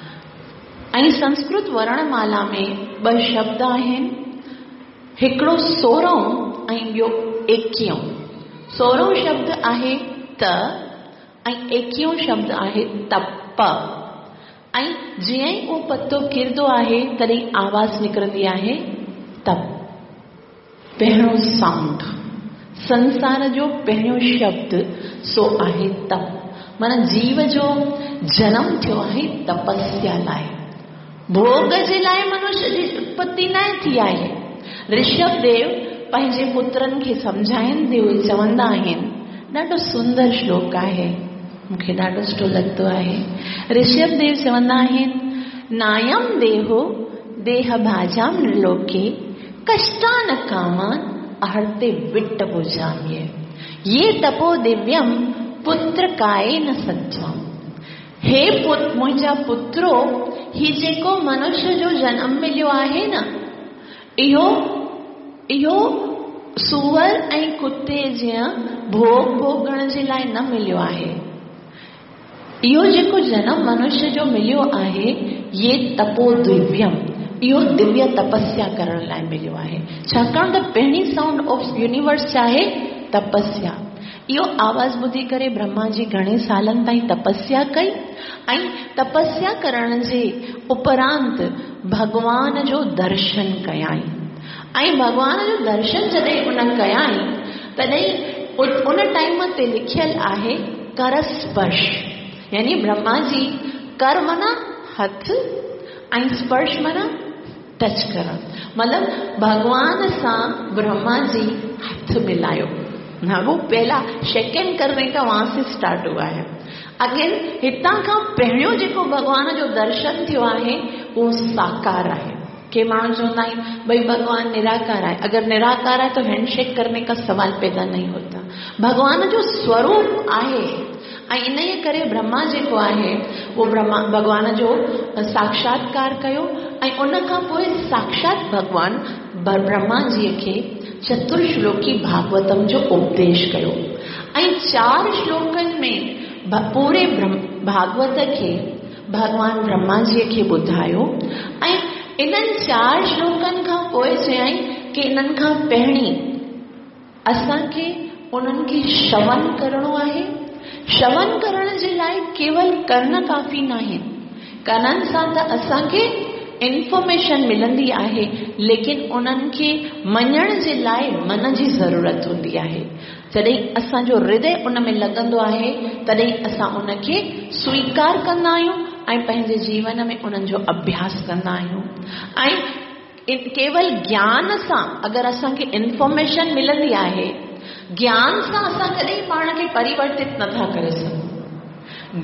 ऐं संस्कृत वर्णमाला में 2 शब्द आहिनि, हिकिड़ो 16 ऐं ॿियो 21। 16 शब्द आहे त ऐं 21 शब्द आहे तप। ऐं जीअं ई उहो पत्तो किरंदो आहे तॾहिं आवाज़ निकिरंदी आहे तप। पहिरियों साउंड, संसार जो पहिरियों शब्द सो आहे तप। माना जीव जो जनम थियो आहे तपस्या लाइ, भोग जे लाइ मनुष्य जी उत्पत्ति न थी आहे। ऋषभ देव पंहिंजे पुत्रनि खे सम्झाईंदे उहे चवंदा आहिनि, ॾाढो सुंदर श्लोक आहे, मूंखे ॾाढो सुठो लॻंदो आहे। ऋषभ देव चवंदा आहिनि, नायम देहो देह भाजाम नृलोके कष्टान कामान अहर्ते विट्ट भुजाम्ये ये तपो दिव्यम पुत्र काये न सत्वम। हे पुत्र, मुंहिंजा पुत्रो, ही जेको मनुष्य जो जन्म मिलियो आहे न, इहो सूअर ऐं कुते जीअं भोग भोगण जे लाइ न मिलियो आहे। इहो जेको जनम मनुष्य जो मिलियो आहे, ये तपो दिव्यम, इहो दिव्य तपस्या करण लाइ मिलियो आहे। छाकाणि त पहिरीं साउंड ऑफ यूनिवर्स आहे तपस्या। इहो आवाज़ ॿुधी करे ब्रह्मा जी घणे सालनि ताईं तपस्या कई, ऐं तपस्या करण जे उपरांत भगवान जो दर्शन कयाई। ऐं भगवान जो दर्शन जॾहिं उन कयाई, तॾहिं उन टाइम ते लिखियल आहे कर स्पर्श, यानी ब्रह्मा जी कर माना हथ ऐं स्पर्श माना टच करण, मतलब भगवान सां ब्रह्मा जी हथ मिलायो। हाँ, वो पहला शेकन करने का वहां से स्टार्ट हुआ है। अगेन हितां खां पहिरियों जेको भगवान जो दर्शन थियो आहे वो साकार आहे। के माण्हू चवंदा आहिनि भई भगवान निराकार है, अगर निराकार है तो हैंडशेक करने का सवाल पैदा नहीं होता। भगवान जो स्वरूप आहे ऐं इन करे ब्रह्मा जेको आहे वो भगवान जो साक्षात्कार कयो ऐं उन खां पोइ साक्षात भगवान ब्रह्मा जी खे चतुर्श्लोकी भागवतम जो उपदेश कयो ऐं 4 श्लोकनि में पूरे भागवत खे भगवान ब्रह्मा जी खे ॿुधायो ऐं इन्हनि 4 श्लोकनि खां पोइ चयई कि इन्हनि खां पहिरीं असांखे उन्हनि खे श्रवण करणो आहे। श्रवण करण जे लाइ केवल कर्ण काफ़ी न आहिनि, कननि सां त असांखे इंफॉर्मेशन मिलंदी आहे, लेकिन उन्हनि खे मञण जे लाइ मन जी ज़रूरत हूंदी आहे। जॾहिं असांजो हृदय उन में लॻंदो आहे तॾहिं असां उनखे स्वीकार कंदा आहियूं ऐं पंहिंजे जीवन में उन्हनि जो अभ्यास कंदा आहियूं। ऐं केवल ज्ञान सां अगरि असांखे इंफॉर्मेशन मिलंदी आहे, ज्ञान सां असां कॾहिं पाण खे परिवर्तित नथा करे सघूं।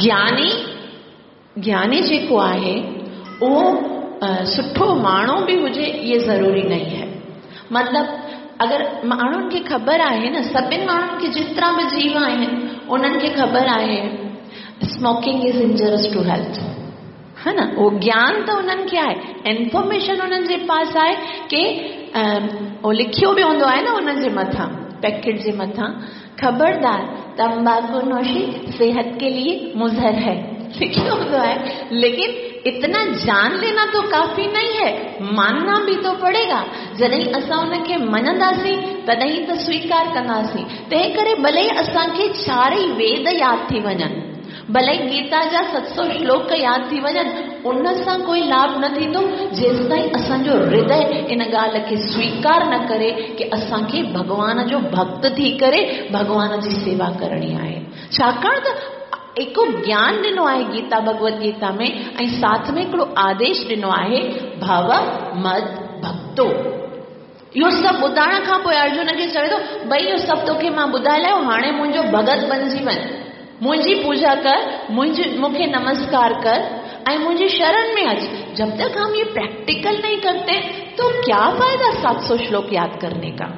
ज्ञानी जेको आहे उहो सुठो माण्हू बि हुजे ये ज़रूरी नहीं है। मतलब अगर माण्हुनि खे ख़बर आहे न, सभिनि माण्हुनि खे जेतिरा बि जीव आहिनि उन्हनि खे ख़बर आहे smoking is injurious to health, है न। वो ज्ञान तो उन्हनि खे आहे, इंफॉर्मेशन उन्हनि जे पास आहे कि वो लिखियो बि हूंदो आहे न उन्हनि जे मथां, पैकेट जे मथां, खबरदार तंबाकू नोशी सेहत के लिए मुज़र है, लिखियो हूंदो आहे। लेकिन इतना जान लेना तो काफी नहीं है, मानना भी तो पड़ेगा। जॾहिं असां उनखे मञंदासीं तॾहिं त स्वीकार कंदासीं। तंहिं करे भले असांखे 4 वेद यादि थी वञनि, भले गीता जा 700 श्लोक यादि थी वञनि, उन सां कोई लाभ न थींदो जेसिताईं असांजो हृदय इन ॻाल्हि खे स्वीकार न करे कि असांखे भगवान जो भक्त थी करे भगवान जी सेवा करणी आहे। छाकाणि त हिकु ज्ञान ॾिनो आहे गीता भगवत गीता में, ऐं साथ में हिकिड़ो आदेश ॾिनो आहे भव मद भक्तो। इहो सभु ॿुधाइण खां पोइ अर्जुन खे चवे थो भई इहो सभु तोखे मां ॿुधाए लायो, हाणे मुंहिंजो भगत बणिजी वञ, मुंहिंजी पूजा कर, मूंखे नमस्कार कर ऐं मुझे शरण में अच। जब तक हम ये प्रैक्टिकल नहीं करते तो क्या फायदा 700 श्लोक याद करने का।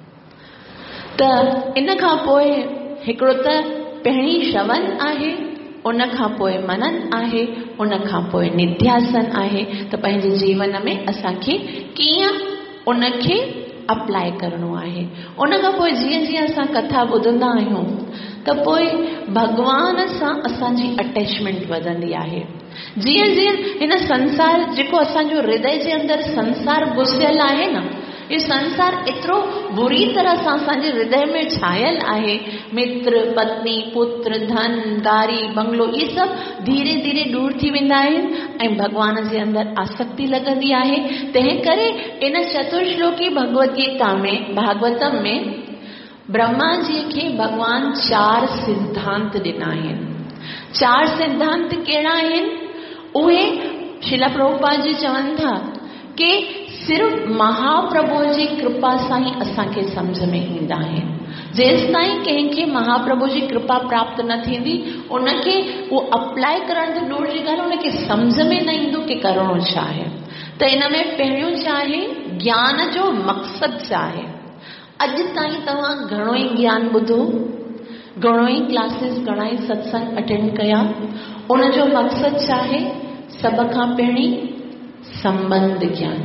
त इन खां पोइ हिकिड़ो त पहिरीं श्रवण आहे, उन खां पोइ मनन आहे, उन खां पोइ निध्यासन आहे। त पंहिंजे जीवन में असांखे कीअं उनखे अप्लाई करणो आहे। उन खां पोइ जीअं जीअं असां कथा ॿुधंदा आहियूं त पोइ भगवान सां असांजी अटैचमेंट वधंदी आहे। जीअं जीअं हिन संसार जेको असांजो हृदय जे अंदरि संसार घुसियल आहे न, ये संसार एतिरो बुरी तरह सां असांजे हृदय में छायल आहे, मित्र पत्नी पुत्र धन गाड़ी बंगलो ये सभु धीरे धीरे दूर थी वेंदा आहिनि ऐं भगवान जे अंदरि आसक्ति लॻंदी आहे। तंहिं करे इन चतुर्श्लोकी भगवत गीता में भागवतम में ब्रह्मा जी खे भगवान 4 सिद्धांत ॾिना आहिनि। 4 सिद्धांत कहिड़ा आहिनि? उहे श्रील प्रभुपाद जी चवनि था कि सिर्फ महाप्रभु जी कृपा सां ही असांखे सम्झ में ईंदा आहिनि। जेसिताईं कंहिंखे महाप्रभु जी कृपा प्राप्त न थींदी उनखे उहो अप्लाई करण त दूर जी ॻाल्हि, उनखे सम्झ में न ईंदो कि करणो छा आहे। त इन में पहिरियों छा आहे, ज्ञान जो मक़सदु छा आहे। अॼु ताईं तव्हां घणो ई ज्ञान ॿुधो, घणो ई क्लासिस, घणा ई सत्संग अटेंड कया, उनजो मक़सदु छा आहे? सभ खां पहिरीं संबंध ज्ञान,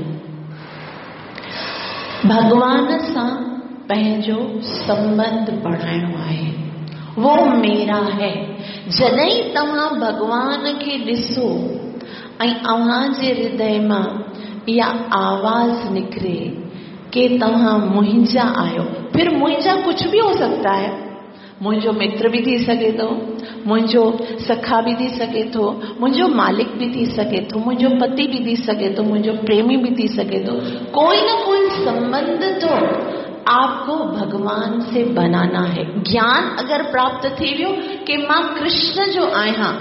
भगवान सां पंहिंजो संबंध बढ़ाइणो आहे। वो मेरा है। जॾहिं तव्हां भगवान खे ॾिसो ऐं अव्हांजे हृदय मां इहा आवाज़ निकिरे कि तव्हां मुंहिंजा आहियो, फिर मुंहिंजा कुछ भी हो सकता है। मुंहिंजो मित्र भी थी सघे थो, मुंहिंजो सखा भी थी सघे थो, मुंहिंजो मालिक भी थी सघे थो, मुंहिंजो पति भी थी सघे थो, मुंहिंजो प्रेमी भी थी सघे थो। कोई ना कोई संबंध तो आपको भगवान से बनाना है। ज्ञान अगर प्राप्त थी वियो कि मां कृष्ण जो आहियां,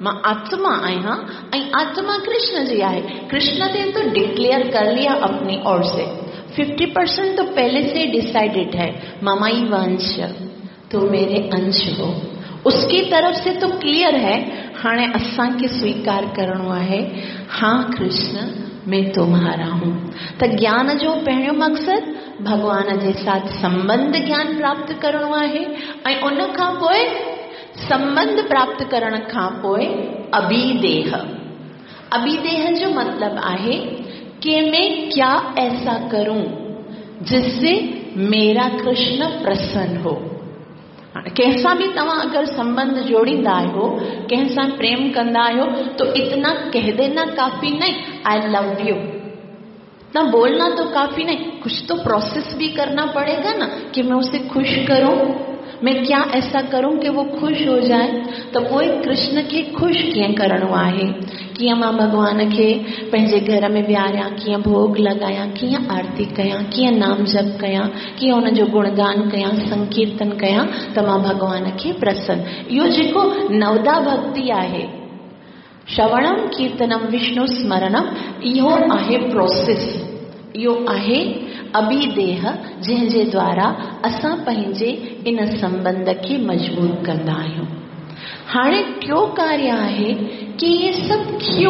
मां आत्मा आहियां ऐं आत्मा कृष्ण जी आहे। कृष्ण ने तो डिक्लेयर कर लिया अपनी ओर से, 50% तो पहले से डिसाइडेड है, ममाई वंश, तो मेरे अंश हो, उसकी तरफ से तो क्लियर है। हाणे असां के स्वीकार करणो आहे, हाँ कृष्ण मैं तुम्हारा हूं। तो ज्ञान जो पहिरियों मकसद भगवान जे साथ संबंध ज्ञान प्राप्त करणो आहे ऐं उन खां पोइ संबंध प्राप्त करण खां पोइ अभिदेह। अभिदेह जो मतलब आहे कि मैं क्या ऐसा करूं जिससे मेरा कृष्ण प्रसन्न हो। कंहिंसां भी तव्हां अगर संबंध जोड़ींदा आहियो, कंहिंसां प्रेम कंदा आहियो, तो इतना कह देना काफी नहीं, आई लव यू, ना बोलना तो काफी नहीं, कुछ तो प्रोसेस भी करना पड़ेगा ना कि मैं उसे खुश करूं, मैं क्या ऐसा करूं कि वो खुश हो जाए। तो पोइ कृष्ण के खुश कीअं करणो आहे, कीअं मां भगवान के पंहिंजे घर में विहारियां, कीअं भोग लगायां, कीअं आरती कयां, कीअं नाम जप कयां, कीअं उन जो गुणगान कयां, संकीर्तन कयां, त मां भगवान के प्रसन्न। इहो जेको नवदा भक्ति आहे, श्रवणम कीर्तनम विष्णु स्मरणम, इहो आहे प्रोसेस, इहो आहे अभिदेह, जंहिंजे द्वारा असां पंहिंजे इन संबंध खे मजबूत कंदा आहियूं। हाणे टियों कार्य आहे कि ये सब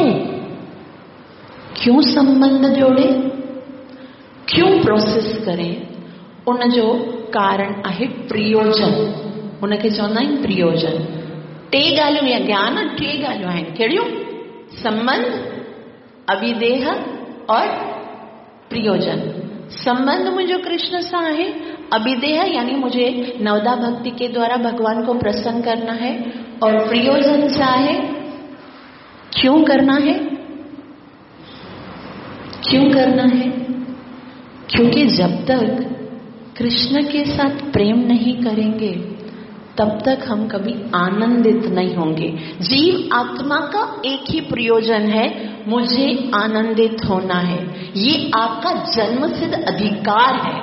क्यों संबंध जोड़े, क्यों प्रोसेस करें, उन जो कारण आहे प्रयोजन, उनखे चवंदा आहिनि प्रयोजन। टे ॻाल्हियूं या ज्ञान, टे ॻाल्हियूं आहिनि, कहिड़ियूं? संबंध, अभिदेह और प्रयोजन। संबंध मुझे कृष्ण से है, अभिदेह यानी मुझे नवदा भक्ति के द्वारा भगवान को प्रसन्न करना है, और प्रयोजन क्या है, क्यों करना है, क्यों करना है? क्योंकि जब तक कृष्ण के साथ प्रेम नहीं करेंगे तब तक हम कभी आनंदित नहीं होंगे। जीव आत्मा का एक ही प्रयोजन है, मुझे आनंदित होना है, ये आपका जन्मसिद्ध अधिकार है।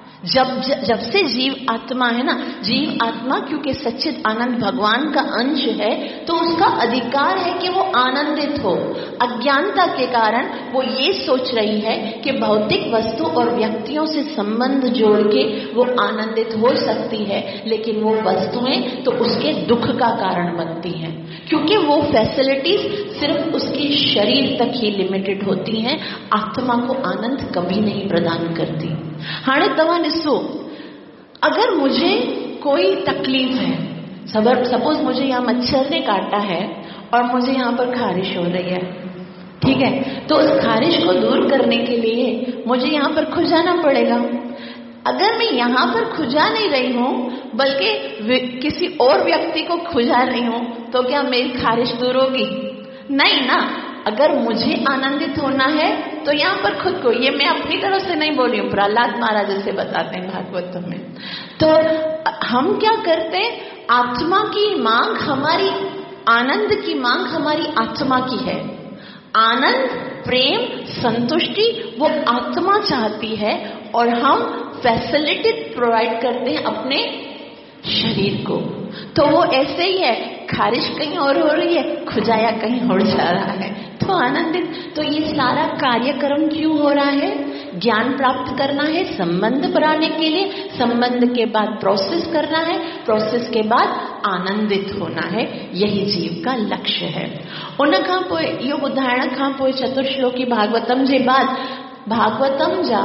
जब से जीव आत्मा है ना, जीव आत्मा क्योंकि सच्चिद आनंद भगवान का अंश है, तो उसका अधिकार है कि वो आनंदित हो। अज्ञानता के कारण वो ये सोच रही है कि भौतिक वस्तु और व्यक्तियों से संबंध जोड़ के वो आनंदित हो सकती है, लेकिन वो वस्तुएं तो उसके दुख का कारण बनती हैं, क्योंकि वो फैसिलिटीज सिर्फ उसके शरीर तक ही लिमिटेड होती हैं, आत्मा को आनंद कभी नहीं प्रदान करती। हाणे तव्हां ॾिसो, अगर मुझे कोई तकलीफ है, सपोज मुझे यहाँ मच्छर ने काटा है और मुझे यहाँ पर खारिश हो रही है, ठीक है, तो उस खारिश को दूर करने के लिए मुझे यहाँ पर खुजाना पड़ेगा। अगर मैं यहाँ पर खुजा नहीं रही हूँ बल्कि किसी और व्यक्ति को खुजा रही हूँ, तो क्या मेरी खारिश दूर होगी? नहीं ना। अगर मुझे आनंदित होना है तो यहाँ पर खुद को, ये मैं अपनी तरफ से नहीं बोल रही हूँ, प्रहलाद महाराज जैसे बताते हैं भागवत में, तो हम क्या करते हैं, आत्मा की मांग, हमारी आनंद की मांग हमारी आत्मा की है। आनंद, प्रेम, संतुष्टि वो आत्मा चाहती है और हम फैसिलिटी प्रोवाइड करते हैं अपने शरीर को। तो वो ऐसे ही है, खारिश कहीं और हो रही है, खुजाया कहीं और जा रहा है, तो आनंदित। तो ये सारा कार्यक्रम क्यों हो रहा है? ज्ञान प्राप्त करना है, संबंध बनाने के लिए, संबंध के बाद प्रोसेस करना है, प्रोसेस के बाद आनंदित होना है, यही जीव का लक्ष्य है। उन खां पोइ इहो ॿुधाइण खां पोइ चतुश्लोकी भागवतम जे बाद भागवतम जा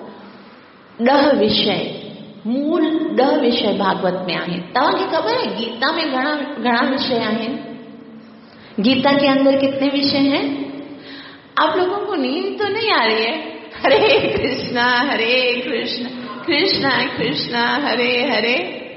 10 विषय, मूल 10 विषय भागवत में आहिनि। तव्हांखे ख़बर है गीता में घणा विषय आहिनि? गीता के अंदर कितने विषय हैं? आप लोगों को नींद तो नहीं आ रही है? हरे कृष्णा कृष्णा कृष्णा हरे हरे,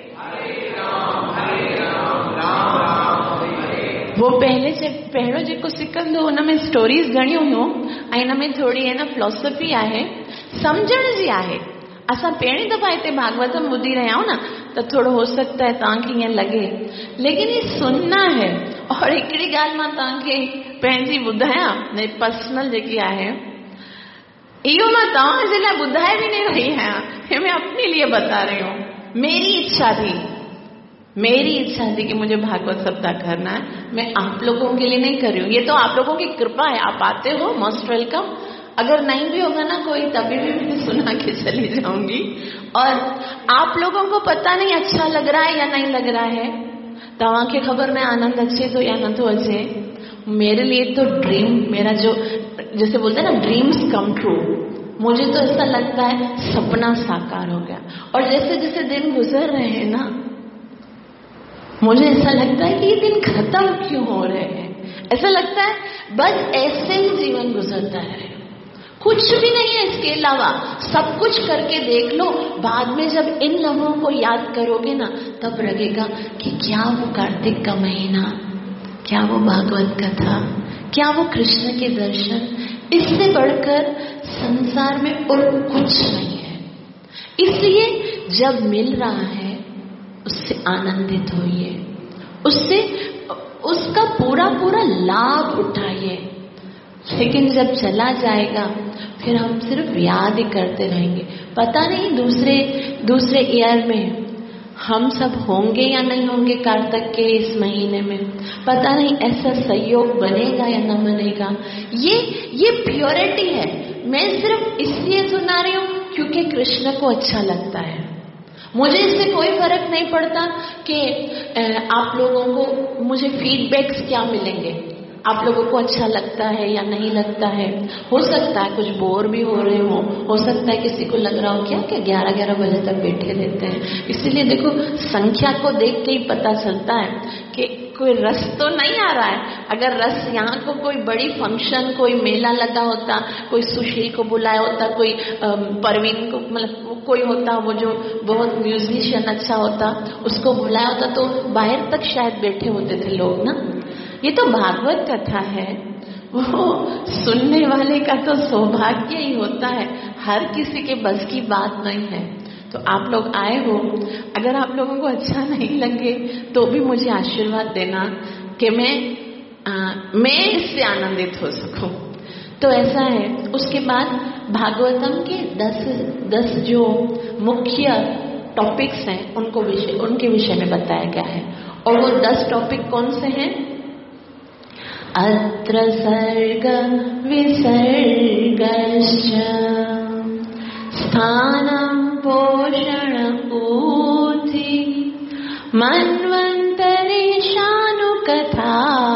वो पहिरियों जेको सिखंदो हुन में स्टोरीज घणियूं हुयूं ऐं हिन में थोड़ी है ना फिलॉसफी आहे, सम्झण जी आहे। असां पहिरीं दफ़ा हिते भागवतम ॿुधी रहिया आहियूं न, तो थोड़ो हो सकता है तव्हांखे ईअं लगे, लेकिन ये सुनना है। और हिकिड़ी ॻाल्हि मां तव्हांखे पंहिंजी ॿुधायां, पर्सनल जेकी आहे, इहो मां तव्हांजे लाइ ॿुधाए भी नहीं रही आहियां, ये मैं अपने लिए बता रही हूँ। मेरी इच्छा थी मेरी इच्छा थी कि मुझे भागवत सप्ताह करना है। मैं आप लोगों के लिए नहीं कर रही हूँ, ये तो आप लोगों की कृपा है, आप आते हो, मोस्ट वेलकम। अगर नहीं भी होगा ना कोई, तभी भी मैं सुना के चली जाऊंगी। और आप लोगों को पता नहीं अच्छा लग रहा है या नहीं लग रहा है, तव्हां खे ख़बर में आनंद अचे तो या नथो अचे। मेरे लिए तो ड्रीम, मेरा जो जैसे बोलते हैं ना ड्रीम्स कम ट्रू, मुझे तो ऐसा लगता है सपना साकार हो गया। और जैसे जैसे दिन गुजर रहे हैं ना, मुझे ऐसा लगता है कि ये दिन खत्म क्यों हो रहे हैं। ऐसा लगता है बस ऐसे ही जीवन गुजरता है, कुछ भी नहीं है इसके अलावा। सब कुछ करके देख लो, बाद में जब इन लम्हों को याद करोगे ना, तब लगेगा कि क्या वो कार्तिक का महीना, क्या वो भागवत कथा, क्या वो कृष्ण के दर्शन, इससे बढ़कर संसार में और कुछ नहीं है। इसलिए जब मिल रहा है उससे आनंदित होइए, उससे उसका पूरा पूरा लाभ उठाइए। लेकिन जब चला जाएगा फिर हम सिर्फ याद ही करते रहेंगे। पता नहीं दूसरे ईयर में हम सब होंगे या नहीं होंगे कार्तिक के इस महीने में, पता नहीं ऐसा संयोग बनेगा या न बनेगा। ये प्योरिटी है। मैं सिर्फ इसलिए सुना रही हूँ क्योंकि कृष्ण को अच्छा लगता है। मुझे इससे कोई फर्क नहीं पड़ता कि आप लोगों को मुझे फीडबैक्स क्या मिलेंगे, आप लोगों को अच्छा लगता है या नहीं लगता है। हो सकता है कुछ बोर भी हो रहे हो सकता है किसी को लग रहा हो क्या 11-11 बजे तक बैठे रहते हैं। इसीलिए देखो, संख्या को देख के ही पता चलता है कि कोई रस तो नहीं आ रहा है। अगर रस यहाँ को कोई बड़ी फंक्शन, कोई मेला लगा होता, कोई सुशील को बुलाया होता, कोई परवीन को, मतलब कोई होता वो जो बहुत म्यूजिशियन अच्छा होता, उसको बुलाया होता तो बाहर तक शायद बैठे होते थे लोग ना। ये तो भागवत कथा है, वो सुनने वाले का तो सौभाग्य ही होता है, हर किसी के बस की बात नहीं है। तो आप लोग आए हो, अगर आप लोगों को अच्छा नहीं लगे तो भी मुझे आशीर्वाद देना कि मैं इससे आनंदित हो सकूं। तो ऐसा है। उसके बाद भागवतम के 10 जो मुख्य टॉपिक्स हैं उनके विषय में बताया गया है। और वो 10 टॉपिक कौन से हैं? अत्र सर्ग विसर्गश्च स्थानं पोषण ऊर्ति मन्वन्तरेशानुकथा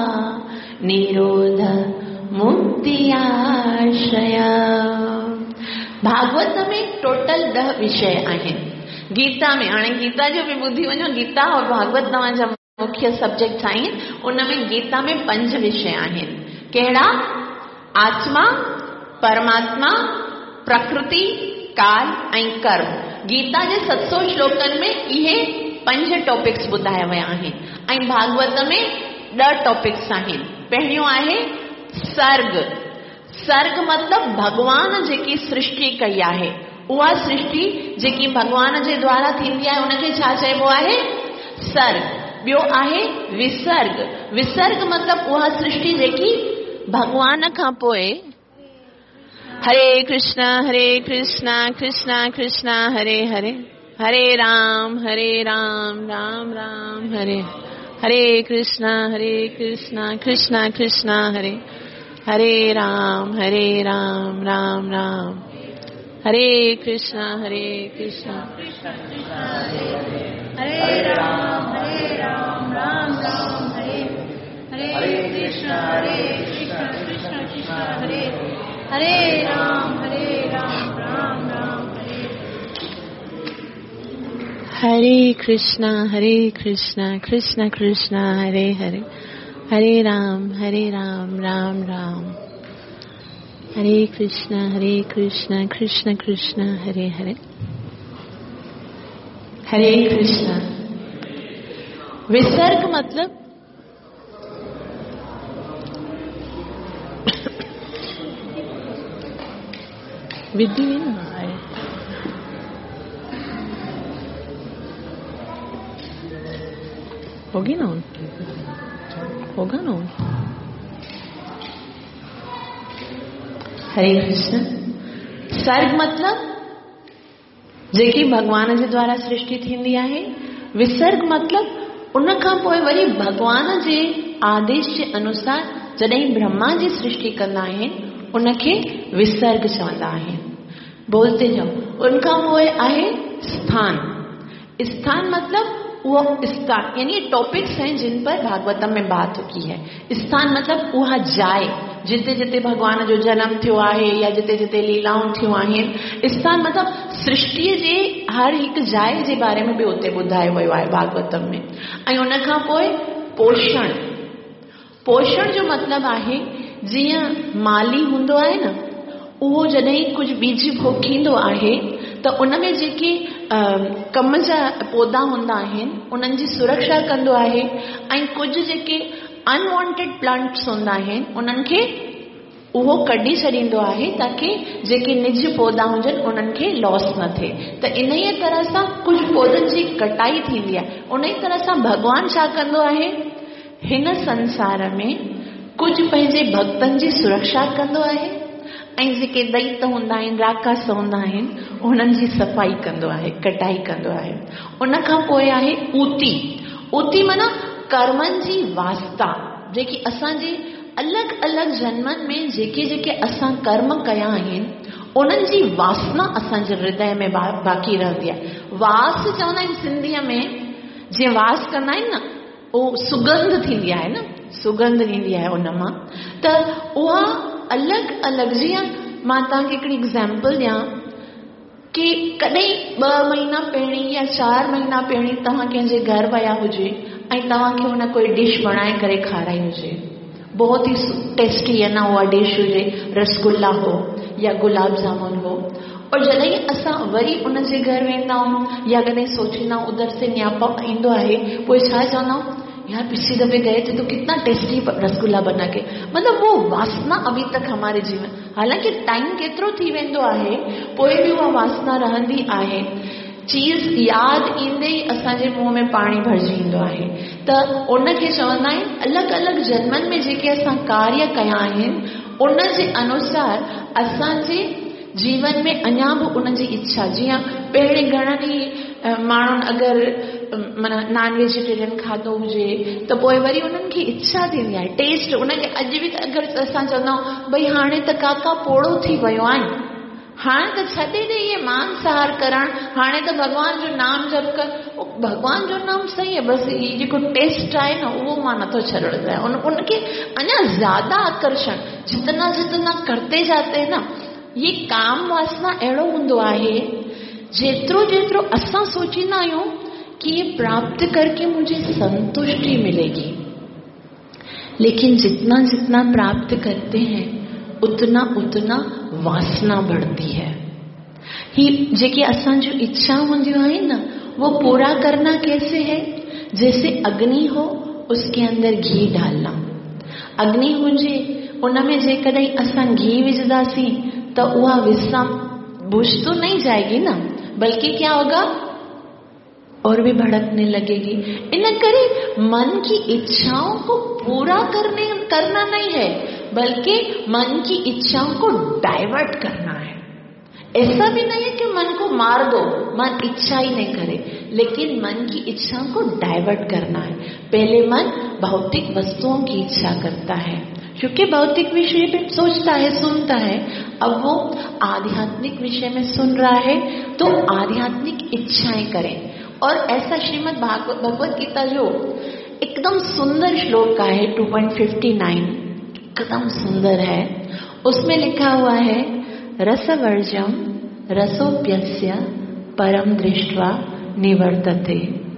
निरोध मुक्ति आश्रय। भागवत में टोटल 10 विषय आहिनि। गीता में हाणे गीता जो भी ॿुधी वञो, गीता और भागवत तव्हांजा मुख्य सब्जेक्ट आहिनि। उनमें गीता में 5 विषय आहिनि। कहिड़ा? आत्मा, परमात्मा, प्रकृति, काल ऐं कर्म। गीता जे 700 श्लोकनि में इहे 5 टॉपिक्स ॿुधाया विया आहिनि। ऐं भागवत में 10 टॉपिक्स आहिनि। पहिरियों आहे सर्ग। सर्ग मतलब भगवान जेकी सृष्टि कई आहे, उहा सृष्टि जेकी भगवान जे द्वारा थींदी आहे उनखे छा चइबो आहे? सर्ग। ॿियो आहे विसर्ग। विसर्ग मतलब उहा सृष्टि जेकी भगवान खां पोइ हरे कृष्णा कृष्णा कृष्णा हरे हरे, हरे राम राम राम हरे हरे, कृष्णा कृष्णा कृष्णा हरे हरे राम राम राम हरे कृष्णा कृष्णा हरे राम राम राम हरे हरे कृष्णा कृष्णा कृष्णा हरे हरे राम राम राम हरे। हरे कृष्णा कृष्णा कृष्णा हरे हरे, हरे राम राम राम हरे कृष्णा कृष्णा कृष्णा हरे हरे, हरे कृष्णा। विसर्ग मतलब विधि नहीं ना है, होगी ना, होगा ना। हरे कृष्ण। सर्ग मतलब जेकी भगवान जे द्वारा सृष्टि थींदी आहे। विसर्ग मतलब उन खां पोइ वरी भगवान जे आदेश जे अनुसार जॾहिं ब्रह्मा जी सृष्टि कंदा आहिनि उनखे विसर्ग चवंदा आहिनि। बोलते जाओ। उनखां पोइ आहे स्थान। स्थान मतलब वो स्थान यानी टॉपिक्स हैं जिन पर भागवतम में बात की है। स्थान मतलब उहा जाइ जिते जिते भगवान जो जन्म थियो आहे या जिते जिते लीलाऊं थियूं आहिनि। स्थान मतलब सृष्टि जे हर हिकु जाइ जे बारे में बि उते ॿुधायो वियो आहे भागवतम में। ऐं उनखां पोइ पोषण। पोषण जो मतलब आहे जीअं माली हूंदो आहे न, उहो जॾहिं कुझु बीज पोखींदो आहे त उनमें जेके कम जा पौधा हूंदा आहिनि उन्हनि जी सुरक्षा कंदो आहे ऐं कुझु जेके अनवांटेड प्लांट्स हूंदा आहिनि उन्हनि खे उहो कढी छॾींदो आहे ताकि जेके निज पौधा हुजनि उन्हनि खे लॉस न थिए। त इन ई तरह सां कुझु पौधनि जी कटाई थींदी आहे। उन ई तरह सां भगवान छा कंदो आहे, हिन संसार में कुझु पंहिंजे भक्तनि जी सुरक्षा कंदो आहे ऐं जेके दैत हूंदा आहिनि, राक्षस हूंदा आहिनि, उन्हनि जी सफ़ाई कंदो आहे, कटाई कंदो आहे। उनखां पोइ आहे ऊती। ऊती माना कर्मनि जी वास्ता, जेकी असांजे अलॻि अलॻि जन्मनि में जेके जेके असां कर्म कया आहिनि उन्हनि जी वासना असांजे हृदय में बाक़ी रहंदी आहे। वास चवंदा आहिनि सिंधीअ में, जीअं वास कंदा आहिनि न, उहो सुगंध थींदी आहे न, सुगंध ईंदी आहे उन मां। त उहा अलॻि अलॻि, जीअं मां तव्हांखे हिकिड़ी एग्ज़ाम्पल ॾियां कि कॾहिं 2 महीना पहिरीं या 4 महीना पहिरीं तव्हां कंहिंजे घर विया हुजे ऐं तव्हांखे हुन कोई डिश बनाए करे खाराई हुजे, बहुत ही टेस्टी है ना उहा डिश हुजे, रसगुल्ला हो या गुलाब जामुन हो, और जॾहिं असां वरी उन जे घर वेंदा आहियूं या कॾहिं सोचींदा आहियूं उधर से न्यापा ईंदो आहे, पोइ छा चवंदा आहियूं, यार पिछली दफे गए थे तो कितना टेस्टी रसगुल्ला बना के, मतलब वो वासना अभी तक हमारे जीवन, हालांकि टाइम केतिरो थी वेंदो आहे पोइ बि उहा वासना रहंदी आहे। चीज़ यादि ईंदे ई असांजे मुंहं में पाणी भरिजी ईंदो आहे। त उनखे चवंदा आहिनि अलॻि अलॻि जन्मनि में जेके असां कार्य कया आहिनि उन जे अनुसार असांजे जीवन में अञा बि उन जी इच्छा, जीअं पहिरें घणनि ई माण्हुनि अगरि माना नॉन वेजिटेरियन खाधो हुजे त पोइ वरी उन्हनि खे इच्छा थींदी आहे टेस्ट उनखे। अॼु बि अगरि असां चवंदा आहियूं भई हाणे त काका पोड़ो थी वियो आहे, हाणे त छॾे ॾे इहे मांसाहार करणु, हाणे त भॻवान जो नाम जप कर। भॻवान जो नाम सही आहे, बसि इहो जेको टेस्ट आहे न उहो मां नथो छॾणु चाहियां। उनखे अञा ज़्यादा आकर्षण, जितना जितना करते जाते न, ये काम वासना अहिड़ो हूंदो आहे जेतिरो जेतिरो असां सोचींदा आहियूं कि ये प्राप्त करके मुझे संतुष्टि मिलेगी, लेकिन जितना जितना प्राप्त करते हैं उतना उतना वासना बढ़ती है। ही जेकी असांजूं इच्छा हूंदियूं आहिनि न, वो पूरा करना कैसे है, जैसे अग्नि हो उसके अंदर घी डालना। अग्नि हुजे उनमें जेकॾहिं असां घी विझंदासीं तो उहा विस्सां बुझ तो नहीं जाएगी ना, बल्कि क्या होगा और भी भड़कने लगेगी। इन करे मन की इच्छाओं को पूरा करना नहीं है, बल्कि मन की इच्छाओं को डाइवर्ट करना है। ऐसा भी नहीं है कि मन को मार दो, मन इच्छा ही नहीं करे, लेकिन मन की इच्छाओं को डाइवर्ट करना है। पहले मन भौतिक वस्तुओं की इच्छा करता है क्योंकि भौतिक विषय में सोचता है, सुनता है। अब वो आध्यात्मिक विषय में सुन रहा है तो आध्यात्मिक इच्छाएं करें। और ऐसा श्रीमद् भगवत गीता जो एकदम सुंदर श्लोक है 2.59, एकदम सुंदर है। उसमें लिखा हुआ है रसवर्जम रसोप्यस्य परम दृष्ट्वा निवर्तते।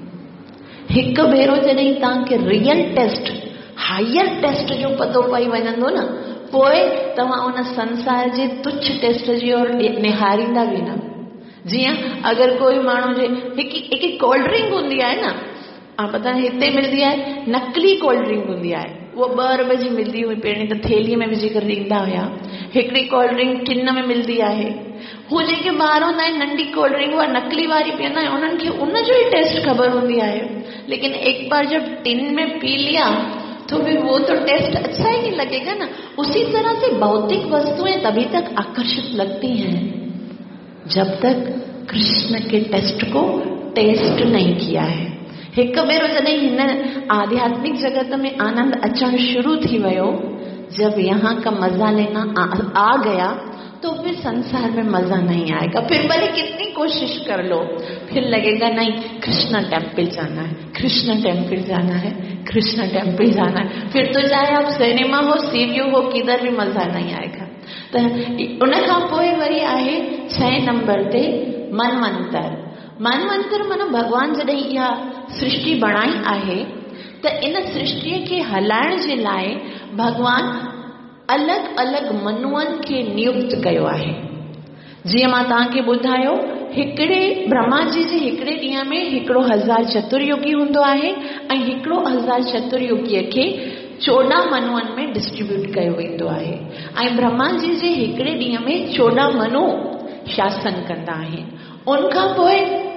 हिक भेरो जॾहिं तव्हांखे रियल टेस्ट, हायर टेस्ट जो पतो पई वञंदो न, पोइ तव्हां उन संसार जे तुच्छ टेस्ट जी ओर निहारींदा बि न। जीअं अगरि कोई माण्हू जे हिकु कोल्ड ड्रिंक हूंदी आहे न, पता हिते मिलंदी आहे नकली कोल्ड ड्रिंक हूंदी आहे, उहा 2 रुपए जी मिलंदी हुई, पहिरीं त थेलीअ में विझी करे ॾींदा हुया। हिकिड़ी कोल्ड ड्रिंक टिन में मिलंदी आहे, हू जेके ॿार हूंदा आहिनि नंढी कोल्ड ड्रिंक उहा नकली वारी पीअंदा आहिनि, उन्हनि खे उनजो ई टेस्ट ख़बर हूंदी आहे। लेकिन एक बार जब टिन में पी लिया तो फिर वो तो टेस्ट अच्छा ही नहीं लगेगा ना। उसी तरह से भौतिक वस्तुएं तभी तक आकर्षित लगती हैं जब तक कृष्ण के टेस्ट को टेस्ट नहीं किया है। हिकु भेरो जॾहिं हिन आध्यात्मिक जगत में आनंद अचण शुरू थी वियो, जब यहाँ का मजा लेना आ गया तो फिर संसार में मजा नहीं आएगा। फिर भले कितनी कोशिश कर लो, फिर लगेगा नहीं कृष्णा टेम्पल जाना है, कृष्णा टेम्पल जाना है, कृष्णा टेम्पल जाना है। फिर तो चाहे आप सिनेमा हो, सीरियो हो, किधर भी मजा नहीं आएगा। तो उन खां पोइ वरी आहे 6 नंबर ते मनवंतर। मनवंतर माना भगवान जॾहिं इहा सृष्टि बणाई आहे त इन सृष्टिअ खे हलाइण जे लाइ भगवान अलॻि अलॻि मनुअनि खे नियुक्त कयो आहे। जीअं मां तव्हांखे ॿुधायो, हिकिड़े ब्रह्मा जी जे हिकिड़े ॾींहं में हिकिड़ो 1000 चतुर्युगी हूंदो आहे ऐं हिकिड़ो 1000 चतुर्युगीअ खे 14 मनुअनि में डिस्ट्रीब्यूट कयो वेंदो आहे ऐं ब्रह्मा जी जे हिकिड़े ॾींहं में 14 मनु शासन कंदा आहिनि। उनखां पोइ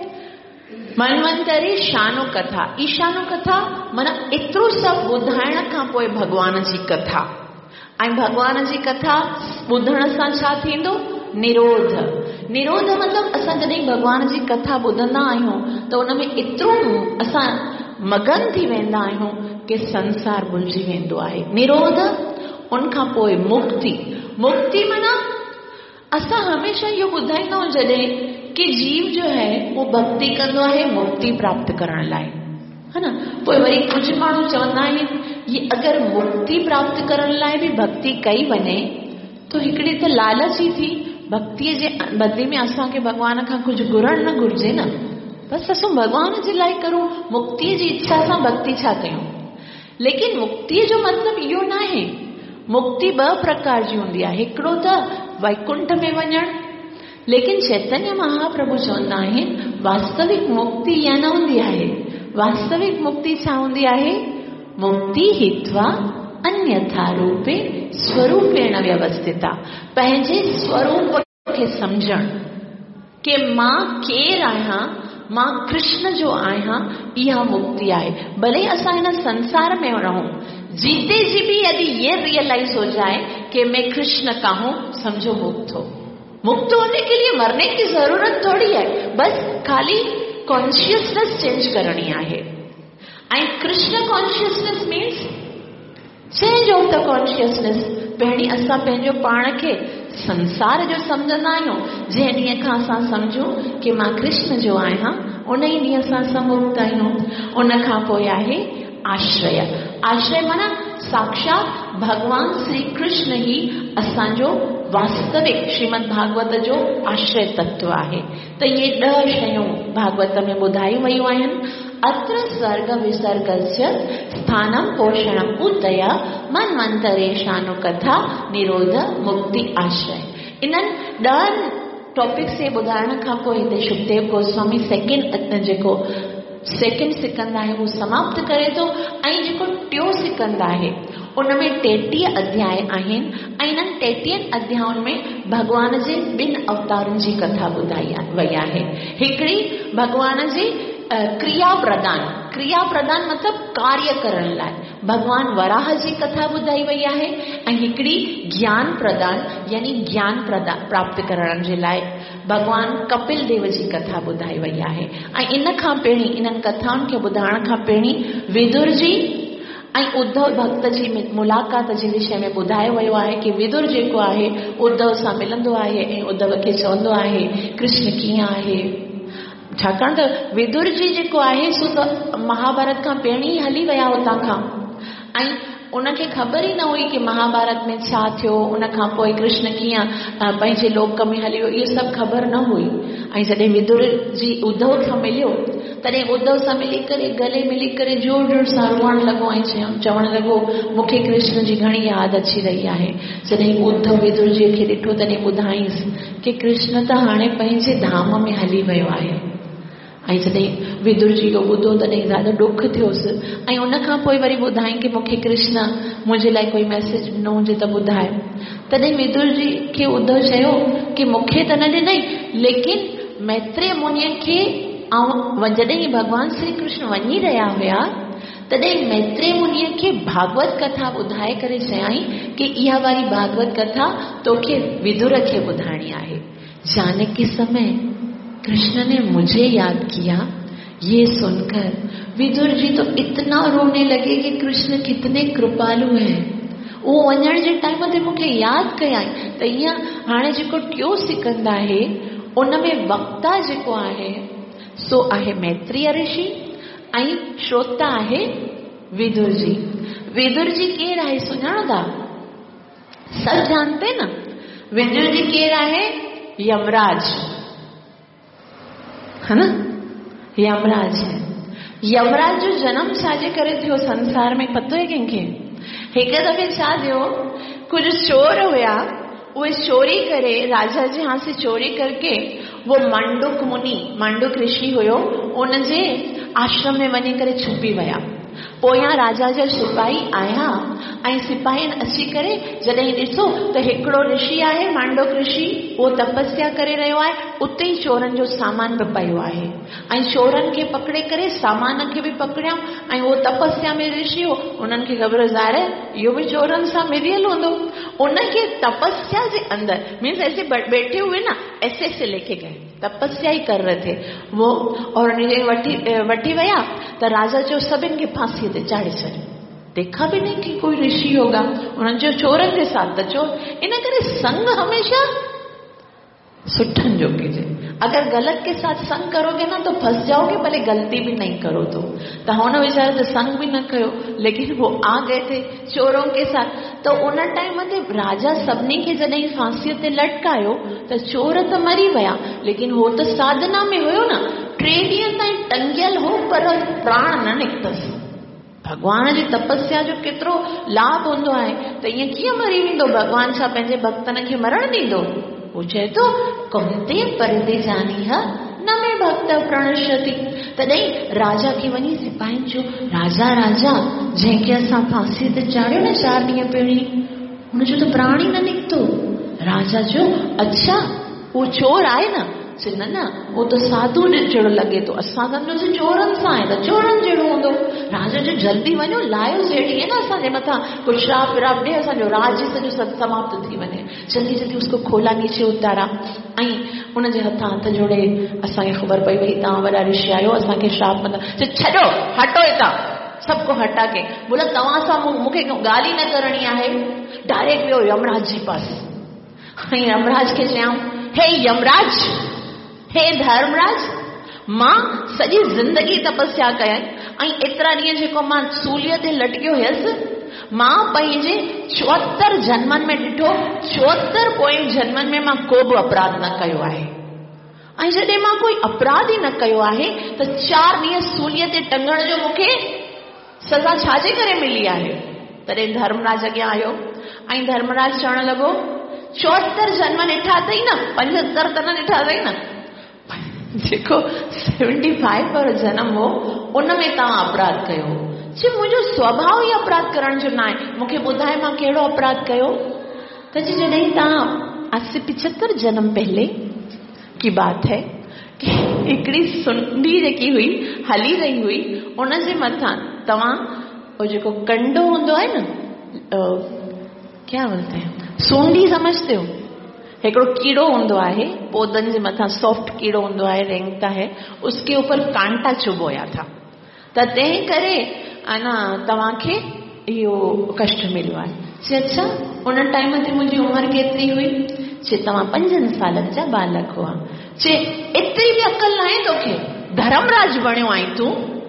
मनवंतरी शानो कथा। ई शानो कथा माना एतिरो सभु ॿुधाइण खां पोइ भगवान जी कथा, ऐं भगवान जी कथा ॿुधण सां छा थींदो? निरोध। निरोध मतिलबु असां जॾहिं भगवान जी कथा ॿुधंदा आहियूं त उन में एतिरो असां मगन थी वेंदा आहियूं कि संसार भुलिजी वेंदो आहे। निरोध। उनखां पोइ मुक्ति। मुक्ति माना असां हमेशा इहो ॿुधाईंदा आहियूं जॾहिं कि जीव जो है वो भक्ति कंदो आहे मुक्ति प्राप्त करण लाइ, है न। पोइ वरी कुझु माण्हू चवंदा आहिनि ये अगरि मुक्ति प्राप्त करण लाइ बि भक्ति कई वञे तो हिकिड़ी त लालच ई थी। भक्तीअ जे बदले में असांखे भॻवान खां कुझु घुरणु न घुरिजे न, बसि असां भॻवान जे लाइ करूं, मुक्तिअ जी इच्छा सां भक्ति छा कयूं। लेकिन मुक्तिअ जो मतिलबु इहो न आहे। मुक्ति 2 प्रकार जी हूंदी आहे। हिकिड़ो त वैकुंठ में वञणु, लेकिन चैतन्य महाप्रभु चवंदा आहिनि वास्तविक मुक्ति इहा न हूंदी आहे। वास्तविक मुक्ति छा हूंदी आहे? मुक्ति हित्वा अन्यथा रूपे स्वरूपेण व्यवस्थिता। पंहिंजे स्वरूप खे सम्झण कि मां केरु आहियां, मां कृष्ण जो आहियां, इहा मुक्ति आहे। भले असां हिन संसार में रहूं, जीते जी भी यदि ये रियलाइज हो जाए कि मैं कृष्ण का हूं, समझो मुक्त हो। मुक्त होने के लिए मरने की जरूरत थोड़ी है, बस खाली कॉन्शियसनेस चेंज करनी है। ऐं Krishna consciousness means change of the consciousness. पहिरीं असां पंहिंजो पाण खे संसार जो सम्झंदा आहियूं। जंहिं ॾींहं खां असां सम्झूं कि मां कृष्ण जो आहियां, उन ई ॾींहं सां असां मुक्त आहियूं। उन खां पोइ आहे आश्रय। आश्रय माना साक्षात भगवान श्री कृष्ण ही असांजो वास्तविक श्रीमद भागवत जो आश्रय तत्व आहे। त ये 10 शयूं भागवत में ॿुधाई वयूं आहिनि। अत्र सर्ग विसर्गस्य स्थानं पोषणं उदय मनवंतरेशानु कथा निरोध मुक्ति आश्रय। इन्हनि 10 टॉपिक से ॿुधाइण खां पोइ हिते शुकदेव गोस्वामी सेकेंड सिकंद आहे उहो समाप्त करे थो ऐं जेको टियों सिकंद आहे उनमें 33 अध्याय आहिनि ऐं इन्हनि 33 अध्यायुनि में भगवान जे 2 अवतारनि जी कथा ॿुधाई वई आहे। हिकिड़ी भगवान जी क्रिया प्रदान मतलब कार्य करण लाइ भगवान वराह जी कथा ॿुधाई वई आहे ऐं हिकिड़ी ज्ञान प्रदान यानी ज्ञान प्राप्त करण जे लाइ भगवान कपिल देव जी कथा ॿुधाई वई आहे। ऐं इन खां पहिरीं इन्हनि कथाउनि खे ॿुधाइण खां पहिरीं विदुर जी ऐं उद्धव भक्त जी मुलाक़ात जे विषय में ॿुधायो वियो आहे कि विदुर जेको आहे उद्धव सां मिलंदो आहे ऐं उद्धव खे चवंदो आहे कृष्ण कीअं आहे। छाकाणि त विदुर जी जेको आहे सो त महाभारत खां पहिरीं हली विया हुतां खां ऐं उनखे ख़बर ई न हुई कि महाभारत में छा थियो, उन खां पोइ कृष्ण कीअं पंहिंजे लोक में हली वियो, इहो सभु ख़बर न हुई। ऐं जॾहिं विदुर जी उद्धव खां मिलियो तॾहिं उद्धव सां मिली करे गले मिली करे जोर जोर सां रोअण लॻो ऐं चवणु लॻो मूंखे कृष्ण जी घणी यादि अची रही आहे। जॾहिं उद्धव विदुर जी खे ॾिठो तॾहिं ॿुधाईंसि कि कृष्ण त हाणे पंहिंजे धाम में हली वियो आहे। ऐं जॾहिं विदुर जी इहो ॿुधो तॾहिं ॾाढो ॾुख थियोसि ऐं उन खां पोइ वरी ॿुधाईं कि मूंखे कृष्ण मुंहिंजे लाइ कोई मैसेज ॾिनो हुजे त ॿुधाए। तॾहिं विदुर जी खे उद्धव चयो कि मूंखे त न ॾिनई, लेकिन मैत्रेय मुनीअ खे जॾहिं भगवान श्री कृष्ण वञी रहिया हुया तॾहिं मैत्रेय मुनीअ खे भागवत कथा ॿुधाए करे चयाई कि इहा वारी भागवत कथा तोखे विदुर खे ॿुधाइणी आहे। जाने के समय कृष्ण ने मुझे याद किया, ये सुनकर विदुर जी तो इतना रोने लगे कि कृष्ण कितने कृपालु हैं। वो वञण जे टाइम ते मूंखे यादि कयाई त ईअं हाणे जेको टियों सिकंद आहे उन में वक्ता जेको आहे सो आहे मैत्रेय ऋषि ऐं श्रोता आहे विदुर जी। विदुर जी केर आहे सुञाणो था? सब जानते ना। विदुर जी केर आहे? यमराज, है ना, यमराज है। यमराज जो जन्म छाजे करे थियो संसार में पतो है कंहिंखे? हिक दफ़े छा थियो, कुछ चोर हुया, वो चोरी करे राजा जे हाथ से चोरी करके वो मंडूक मुनि, मंडूक ऋषि हुयो, उनजे आश्रम में वञी करे छुपी विया। पोयां राजा जा सिपाही आया ऐं सिपाहीन अची करे जॾहिं ॾिसो त हिकिड़ो ऋषि आहे मांडूक ऋषि, वो तपस्या करे रहियो आहे, उते ई चोरनि जो सामान बि पियो आहे ऐं चोरनि खे पकड़े करे सामान खे बि पकड़िया ऐं वो तपस्या में ऋषि हो, उन्हनि खे ख़बर ज़ाहिर इहो बि चोरनि सां मिलियल हूंदो। उनखे तपस्या जे अंदर मीन्स ऐसे बैठे हुए ना, ऐसे ऐसे लेके गए, तपस्या ही कर रहे थे वो, और वठी वया तो राजा जो सभिनि खे फांसी ते चाढ़े छॾियो। देखा भी नहीं कि कोई ऋषि होगा, उन्होंने जो चोरन के साथ चोर। इन करे संग हमेशा सुठन जो कीजिए। अगर गलत के साथ संग करोगे ना तो फंस जाओगे, भले गलती भी नहीं करो तो हुन वीचारे तो संग भी न कयो, लेकिन वो आ गए थे चोरों के साथ। तो उन टाइम ते राजा सभिनी खे जॾहिं फांसीअ ते लटकायो तो चोर तो मरी वया, लेकिन वो तो साधना में हुयो ना, 3 ॾींहं ताईं टंगियल हो पर प्राण न निकतसि। भगवान जी तपस्या जो केतिरो लाभ हूंदो आहे, त ईअं कीअं मरी वेंदो? भगवान छा पंहिंजे भक्तन खे मरण ॾींदो? वो चए थो कुंते परिते जानी न में भक्त प्रणश्यति। तॾहिं राजा खे वञी सिपाहियुनि जो, राजा राजा जंहिंखे असां फांसी ते चाढ़ियो न 4 ॾींहं पहिरीं, हुनजो त प्राण ई न निकितो। राजा जो अच्छा वो चोर आहे न? न न, वो तो साधु जहिड़ो लॻे थो, असां सम्झोसीं चोरनि सां आहे त चोरनि जहिड़ो हूंदो। राजा जो जल्दी वञो, लायो सेठी है ना असांजे मथां कुछ श्राप विराप ॾे, असांजो राज सॼो समाप्त थी वञे, जल्दी जल्दी उसको खोला नीचे उतारा। ऐं उनजे हथां हथ जोड़े असांखे ख़बर पई वई तव्हां वॾा ऋषि आहियो, असांखे श्राप मतिलबु छॾो, हटो हितां, सबको हटा के बोला तव्हां सां मूंखे ॻाल्हि ई न करणी आहे। डायरेक्ट वियो यमराज जी पास ऐं यमराज खे चयऊं, हे यमराज, हे धर्मराज, मां सॼी ज़िंदगी तपस्या कयई ऐं एतिरा ॾींहं जेको मां सूलीअ ते लटकियो हुयसि, मां पंहिंजे 74 जन्मनि में ॾिठो, 74 पोएं जन्मनि में मां को बि अपराध न कयो आहे। ऐं जॾहिं मां कोई अपराध ई न कयो आहे त 4 ॾींहं सूलीअ ते टंगण जो मूंखे सज़ा छाजे करे मिली आहे? तॾहिं धर्मराज अॻियां आयो ऐं धर्मराज चवणु लॻो, 74 जन्म ॾिठा अथई न, 75 त न ॾिठा अथई न, जेको 75 पर जन्म हो उन में तव्हां अपराध कयो। जी मुंहिंजो स्वभाव ई अपराध करण जो न आहे, मूंखे ॿुधाए मां कहिड़ो अपराध कयो? त जी जॾहिं तव्हां 75 जन्म पहले की बात है कि हिकिड़ी सुंडी जेकी हुई हली रही हुई, उनजे मथां तव्हां वो जेको कंडो हूंदो आहे न, क्या बोलते हैं, सूंडी समझते हो, हिकिड़ो कीड़ो हूंदो आहे पौधनि जे मथां, सॉफ्ट कीड़ो हूंदो आहे, रेंगता है, उसके ऊपर कांटा चुभोया था, त तंहिं करे अना तव्हांखे इहो कष्ट मिलियो आहे। चए अच्छा, उन टाइम ते मुंहिंजी उमिरि केतिरी हुई? चए तव्हां 5 सालनि जा बालक हुआ। चए एतिरी बि अकल न आहे तोखे, धर्मराज बणियो आई तूं?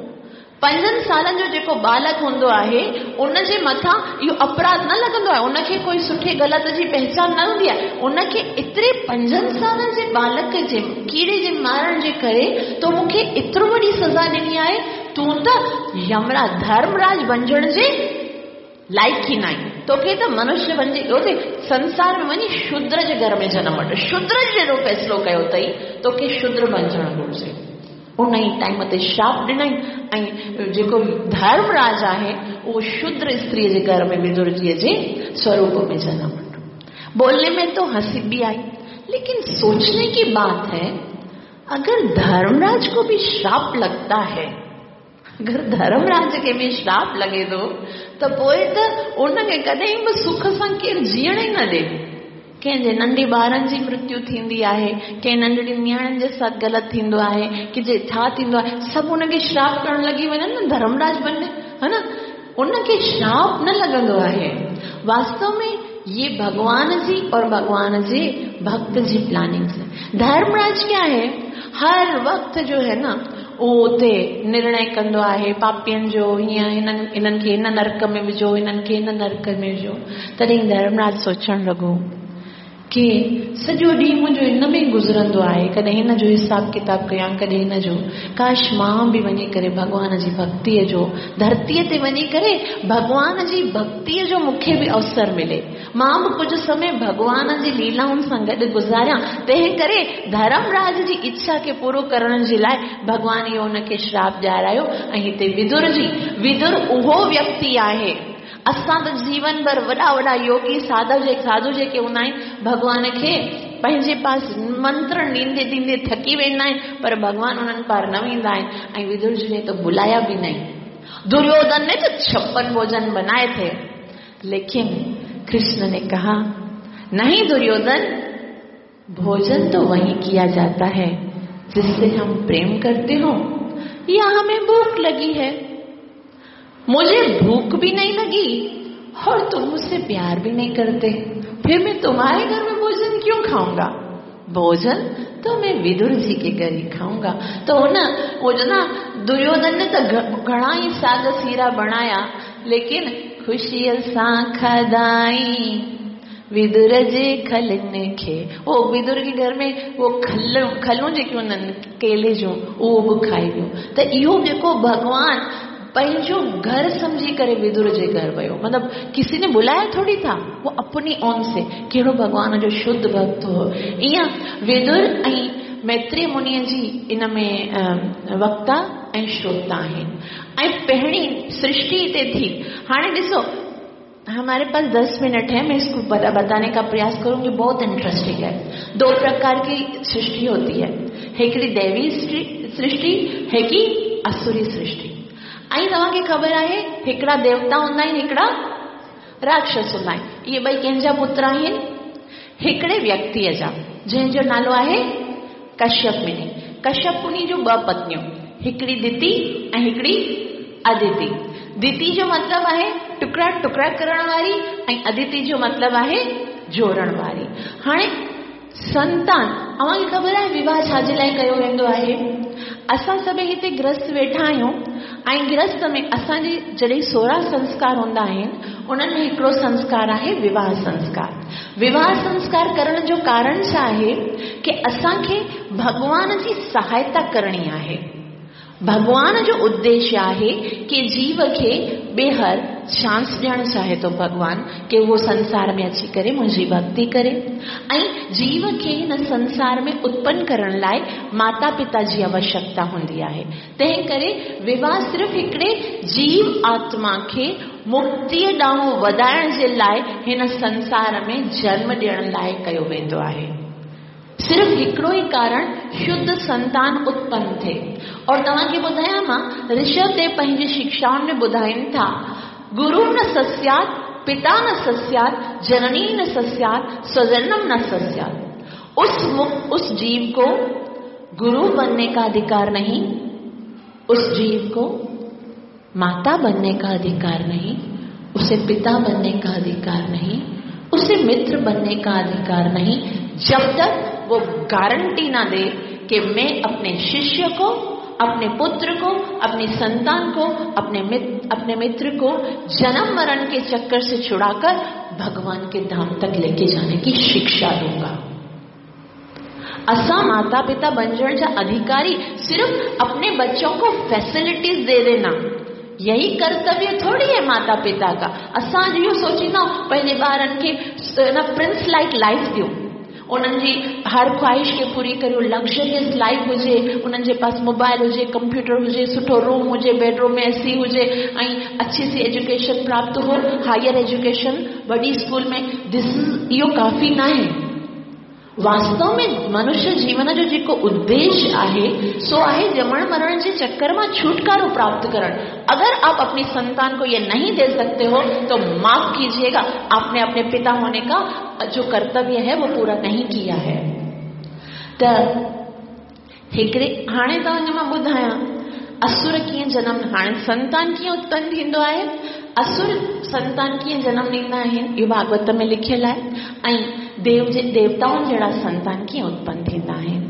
5 सालनि जो जेको बालक हूंदो आहे उनजे मथां इहो अपराध न लॻंदो आहे, उनखे कोई सुठे ग़लति जी पहचान न हूंदी आहे। उनखे एतिरे 5 सालनि जे बालक जे कीड़े जे मारण जे करे तो मूंखे एतिरो वॾी सज़ा ॾिनी आहे, तूं त यमराज धर्मराज बणजण जे लाइक ही नहीं, तोखे त मनुष्य बणजे ओते संसार में वञी शूद्र जे घर में जन्म वठ, शूद्र जहिड़ो फ़ैसिलो कयो अथई, तोखे शूद्र बणजण घुरिजे। उन ई टाइम ते श्राप ॾिनई ऐं जेको धर्मराज आहे उहो शूद्र स्त्री जे घर में विदुर जी जे स्वरूप में जन्म वठो। बोलने में तो हंसी भी आई, लेकिन सोचने की बात है, अगर धर्मराज को भी श्राप लगता है, अगर धर्मराज के में श्राप लगे तो पोइ त उनखे कॾहिं बि सुख सां केरु जीअण ई न ॾे। कंहिंजे नंढे ॿारनि जी मृत्यु थींदी आहे, कंहिं नंढड़ी नियाणियुनि जे साथ ग़लति थींदो आहे, कि जे छा थींदो आहे, सभु उनखे श्राप करण लॻी वञनि न, धर्मराज बने, है न, उनखे श्राप न लॻंदो आहे। वास्तव में ये भगवान जी और भगवान जे भक्त जी प्लानिंग है। धर्मराज क्या है, हर वक्त जो है ना उते निर्णय कंदो आहे पापियन जो, हीअं इन्हनि खे इन नरक में विझो, इन्हनि खे इन नरक में विझो। तॾहिं धर्मराज सोचण लॻो कि सॼो ॾींहुं मुंहिंजो इन में गुज़रंदो आहे, कॾहिं हिन जो हिसाब किताब कयां, कॾहिं हिन जो, काश मां बि वञी करे भगवान जी भक्तीअ जो, धरतीअ ते वञी करे भगवान जी भक्तीअ जो मूंखे बि अवसर मिले, मां बि कुझु समय भगवान जी लीलाउनि सां गॾु गुज़ारियां। तंहिं करे धर्मराज जी इच्छा खे पूरो करण जे लाइ भगवान इहो हुनखे श्राप ॾियारायो। ऐं हिते विदुर उहो व्यक्ति आहे, असां त जीवन भर वॾा वॾा योगी साधु जेके हूंदा आहिनि भगवान खे पंहिंजे पास मंत्र ॾींदे ॾींदे थकी वेंदा आहिनि, पर भगवान उन्हनि पार न वेंदा आहिनि। ऐं विदुर जी ने तो बुलाया भी नहीं, दुर्योधन ने तो 56 भोजन बनाए थे, लेकिन कृष्ण ने कहा नहीं दुर्योधन, भोजन तो वही किया जाता है जिससे हम प्रेम करते हो, या हमें भूख लगी है, मुझे भूख भी नहीं लगी और तुम मुझसे प्यार भी नहीं करते, फिर मैं तुम्हारे घर में भोजन क्यों खाऊंगा, भोजन तो मैं विदुर जी के घर ही खाऊंगा। तो ना वो जो ना दुर्योधन ने तो घणा ही साग सीरा बनाया, लेकिन खुशिय सां खाधाई विदुर जे खलने खे, वो विदुर के घर में वो खलूं जेके हुननि केले जूं उहो बि खाई वियो। त इहो जेको भगवान पंहिंजो घर समझी करे विदुर जे घर वियो, मतलब किसी ने बुलाया थोड़ी था, वो अपनी ओन से, कहिड़ो भगवान जो शुद्ध भक्त हो। ईअं विदुर ऐं मैत्रेय मुनिअ जी इन में वक्ता ऐं श्रोता आहिनि। ऐं पहिरीं सृष्टि हिते थी। हाणे ॾिसो, हमारे पास 10 मिनट है, मैं इसको बताने का प्रयास करूंगी, बहुत इंटरेस्टिंग है। 2 प्रकार की सृष्टि होती है, हिकिड़ी दैवी सृष्टि, हिकिड़ी असुरी सृष्टि। ऐं तव्हांखे ख़बर आहे हिकिड़ा देवता हूंदा आहिनि, हिकिड़ा राक्षस हूंदा आहिनि। इहे ॿई कंहिंजा पुत्र आहिनि, हिकिड़े व्यक्तिअ जा, जंहिंजो नालो आहे कश्यप मुनि। कश्यप मुनि जो 2 पत्नियूं, हिकिड़ी दिति ऐं हिकिड़ी अदिति। दिति जो मतिलबु आहे टुकड़ा टुकड़ा करण वारी, ऐं अदिति जो मतिलबु आहे जोड़ण वारी। हाणे संतान, अव्हांखे ख़बर आहे विवाह छाजे लाइ कयो वेंदो आहे? असां सभई हिते गृहस्थ वेठा आहियूं, ऐं गृहस्थ में असांजे जॾहिं 16 संस्कार हूंदा आहिनि, उन्हनि में हिकिड़ो संस्कार आहे विवाह संस्कार। विवाह संस्कार करण जो कारण छा आहे कि असांखे भगवान जी सहायता करणी आहे। भगवान जो उद्देश्य आहे कि जीव खे ॿेहर चांस ॾियणु चाहे तो भगवान कि वो संसार में अची करे मुंहिंजी भक्ति करे, ऐं जीव खे हिन संसार में उत्पन्न करण लाइ माता पिता जी आवश्यकता हूंदी आहे। तंहिं करे विवाह सिर्फ़ हिकिड़े जीव आत्मा खे मुक्तिअ ॾांहुं वधाइण जे लाइ हिन संसार में जन्म ॾियण लाइ कयो वेंदो आहे। सिर्फ हिकिड़ो ई कारण, शुद्ध संतान उत्पन्न थिए। और तव्हांखे ॿुधायां मां, ऋषभ देव पंहिंजी शिक्षाउनि में ॿुधाइनि था, गुरु न सस्यात्, पिता न सस्यात्, जननी न सस्यात्, स्वजनम न सस्यात्। उस जीव को गुरु बनने का अधिकार नहीं, उस जीव को माता बनने का अधिकार नहीं, उसे पिता बनने का अधिकार नहीं, उसे मित्र बनने का अधिकार नहीं, जब तक वो गारंटी ना दे कि मैं अपने शिष्य को, अपने पुत्र को, अपनी संतान को, अपने मित्र को जन्म मरण के चक्कर से छुड़ाकर भगवान के धाम तक लेके जाने की शिक्षा दूंगा। असा माता पिता बनजण जा अधिकारी सिर्फ अपने बच्चों को फैसिलिटीज दे देना, यही कर्तव्य थोड़ी है माता पिता का। असां इहो सोचींदा पंहिंजे ॿारनि खे प्रिंस लाइक लाइफ ॾियूं, उन्हनि जी हर ख्वाहिश खे पूरी करियो, लग्जरियस लाइफ हुजे, उन्हनि जे पास मोबाइल हुजे, कंप्यूटर हुजे, सुठो रूम हुजे, बेडरूम में एसी हुजे, ऐं अच्छी सी एजुकेशन प्राप्त हो, हायर एजुकेशन वॾी स्कूल में। इहो काफ़ी न आहे। वास्तव में मनुष्य जीवन जो जेको उद्देश्य आहे सो आहे जमण मरण के चक्कर में छुटकारो प्राप्त करण। अगर आप अपनी संतान को ये नहीं दे सकते हो तो माफ कीजिएगा, आपने अपने पिता होने का जो कर्तव्य है वो पूरा नहीं किया है। तो हिकड़े हाणे तो अञा मां ॿुधायां असुर कीअं जन्म, हाणे संतान कीअं उत्पन्न थींदो आहे, असुर संतान कीअं जन्म ॾींदा आहिनि इहो भागवत में लिखियल आहे, ऐं देवताउनि जहिड़ा संतान कीअं उत्पन्न थींदा आहिनि।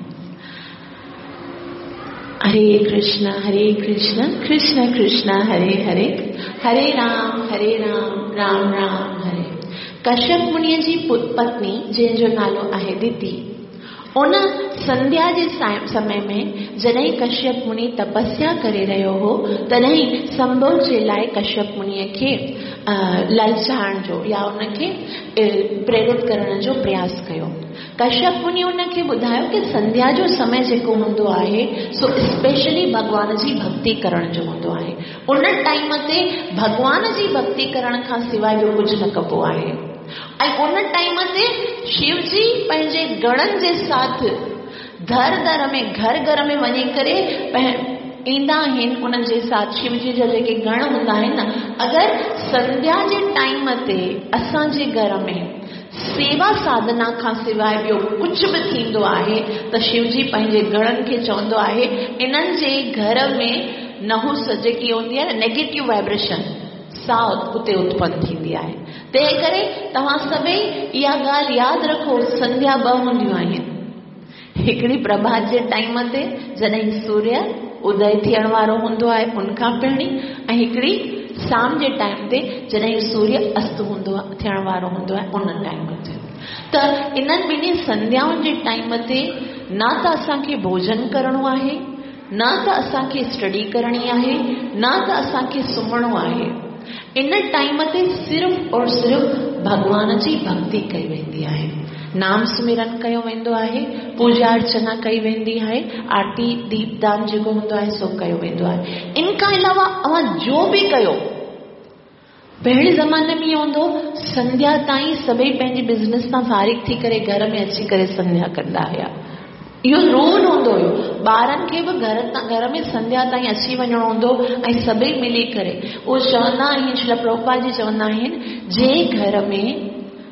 हरे कृष्ण कृष्ण कृष्ण हरे हरे, हरे राम राम राम हरे। कश्यप मुनिअ जी पत्नी जंहिंजो नालो आहे दिति, उन संध्या जे समय में जॾहिं कश्यप मुनि तपस्या करे रहियो हो तॾहिं संभव जे लाइ कश्यप मुनिअ खे ललचाइण जो या उनखे प्रेरित करण जो प्रयास कयो। कश्यप मुनि उनखे ॿुधायो कि संध्या जो समय जेको हूंदो आहे सो स्पेशली भगवान जी भक्ति करण जो हूंदो आहे। उन टाइम ते भगवान जी भक्ति करण खां सवाइ ॿियो कुझु न कबो आहे। ऐं उन टाइम ते शिव जी पंहिंजे गणनि जे साथ दर में घर में वञी करे ईंदा आहिनि। उन्हनि जे साथ शिव जी जा जेके गण हूंदा आहिनि न, अगरि संध्या जे टाइम ते असांजे घर में सेवा साधना खां सवाइ ॿियो कुझु बि थींदो आहे त शिव जी पंहिंजे गणनि खे चवंदो आहे इन्हनि जे घर में नहुस जेकी हूंदी आहे न, नेगेटिव वाइब्रेशन सा उते उत्पन्न थींदी आहे। तंहिं करे तव्हां सभई इहा ॻाल्हि यादि रखो, संध्या 2 हूंदियूं आहिनि, हिकिड़ी प्रभात जे टाइम ते जॾहिं सूर्य उदय थियण वारो हूंदो आहे उनखां पहिरीं, ऐं हिकिड़ी शाम जे टाइम ते जॾहिं सूर्य अस्त थियण वारो हूंदो आहे उन टाइम ते। त इन्हनि ॿिन्ही संध्याउनि जे टाइम ते न त असांखे भोजन करणो आहे, न त असांखे स्टडी करणी आहे, न त असांखे सुम्हणो आहे। इन टाइम ते सिर्फ़ और सिर्फ़ भगवान जी भक्ति कई वेंदी आहे, नाम सुमिरन कयो वेंदो आहे, पूजा अर्चना कई वेंदी आहे, आरती दीपदान जेको हूंदो आहे सो कयो वेंदो आहे। इन खां अलावा अवां जो बि कयो, पहिरें ज़माने में हूंदो संध्या ताईं सभई पंहिंजे बिज़नेस तां फारिग थी करे घर में अची करे संध्या कंदा हुया। इहो रूल हूंदो हुयो, ॿारनि खे बि घर में संध्या ताईं अची वञणो हूंदो ऐं सभई मिली करे। उहो चवंदा आहिनि, श्रील प्रभुपाद जी चवंदा आहिनि, जे घर में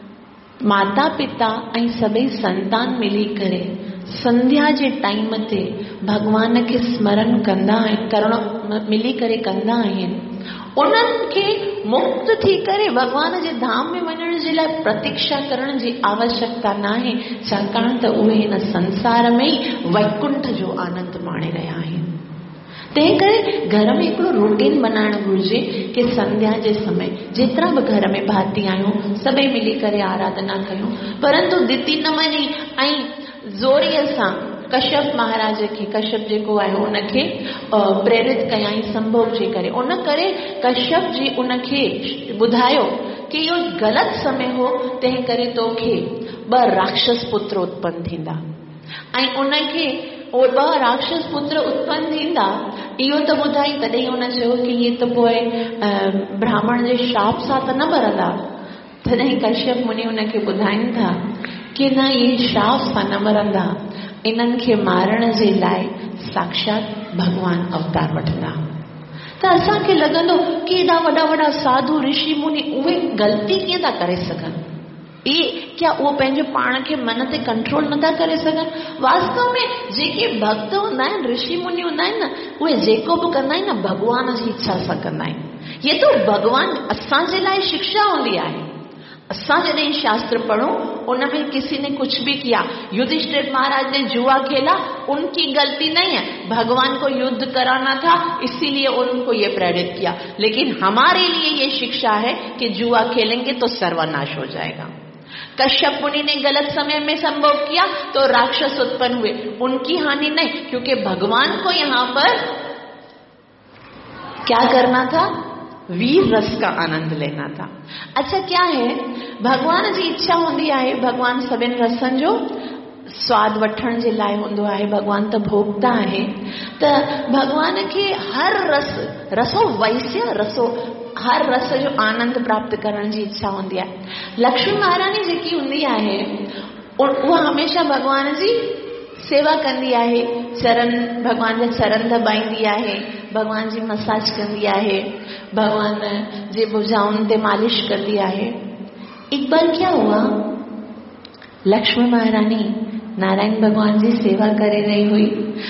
माता पिता ऐं सभई संतान मिली करे संध्या जे टाइम ते भगवान खे स्मरण कंदा आहिनि, मिली करे कंदा आहिनि, उन्हनि खे मुक्त थी करे भगवान जे धाम में वञण जे लाइ प्रतीक्षा करण जी आवश्यकता न आहे, छाकाणि त उहे हिन संसार में ई वैकुंठ जो आनंद माणे रहिया आहिनि। तंहिं करे घर में हिकिड़ो रूटीन बनाइणु घुरिजे कि संध्या जे समय जेतिरा बि घर में भाती आहियूं सभई मिली करे आराधना कयूं। परंतु दिति न मञी ऐं ज़ोरीअ सां कश्यप महाराज खे, कश्यप जेको आहे उनखे प्रेरित कयाई संभव जे करे। उन करे कश्यप जी उनखे ॿुधायो कि इहो ग़लति समय हो, तंहिं करे तोखे 2 राक्षस पुत्र उत्पन्न थींदा, ऐं उनखे 2 राक्षस पुत्र उत्पन्न थींदा इहो त ॿुधाई। तॾहिं हुन चयो कि इहे त पोइ ब्राह्मण जे श्राप सां त न मरंदा। तॾहिं कश्यप मुनि उनखे ॿुधाइनि था कि न, इहे श्राप सां न मरंदा, इन्हनि खे मारण जे लाइ साक्षात भगवान अवतार वठंदा। त असांखे लॻंदो कि एॾा वॾा साधु ऋषि मुनि उहे ग़लती कीअं था करे सघनि, क्या वो पंहिंजे पाण खे मन ते कंट्रोल नथा करे सघनि। वास्तव में जेके भक्त हूंदा आहिनि, ऋषि मुनि हूंदा आहिनि न, उहे जेको बि कंदा आहिनि न भगवान जी इच्छा सां कंदा आहिनि। ये तो भगवान असांजे लाइ शिक्षा हूंदी आहे। असां जॾहिं शास्त्र पढ़ूं उनमें किसी ने कुछ भी किया, युधिष्ठिर महाराज ने जुआ खेला, उनकी गलती नहीं है, भगवान को युद्ध कराना था इसीलिए उनको ये प्रेरित किया। लेकिन हमारे लिए ये शिक्षा है कि जुआ खेलेंगे तो सर्वनाश हो जाएगा। कश्यप मुनि ने गलत समय में संभव किया तो राक्षस उत्पन्न हुए, उनकी हानि नहीं, क्योंकि भगवान को यहाँ पर क्या करना था, वीर रस का आनंद लेना था। अच्छा, क्या है, भगवान जी इच्छा होंदी है, भगवान सभिनि रसनि जो स्वाद वठण जे लाइ हूंदो आहे। भगवान त भोगता है, त भगवान के हर रसो वैश्य रसो हर रस जो आनंद प्राप्त करण जी इच्छा होंदी आहे। लक्ष्मी महारानी जेकी हूंदी आहे उहा हमेशा भगवान जी सेवा कंदी आहे, चरण भगवान जा चरण दबाईंदी आहे, भगवान जी मसाज कंदी आहे, भगवान जे भुजाउनि ते मालिश कंदी आहे। एक बार क्या हुआ, लक्ष्मी महारानी नारायण भगवान जी सेवा करे रही हुई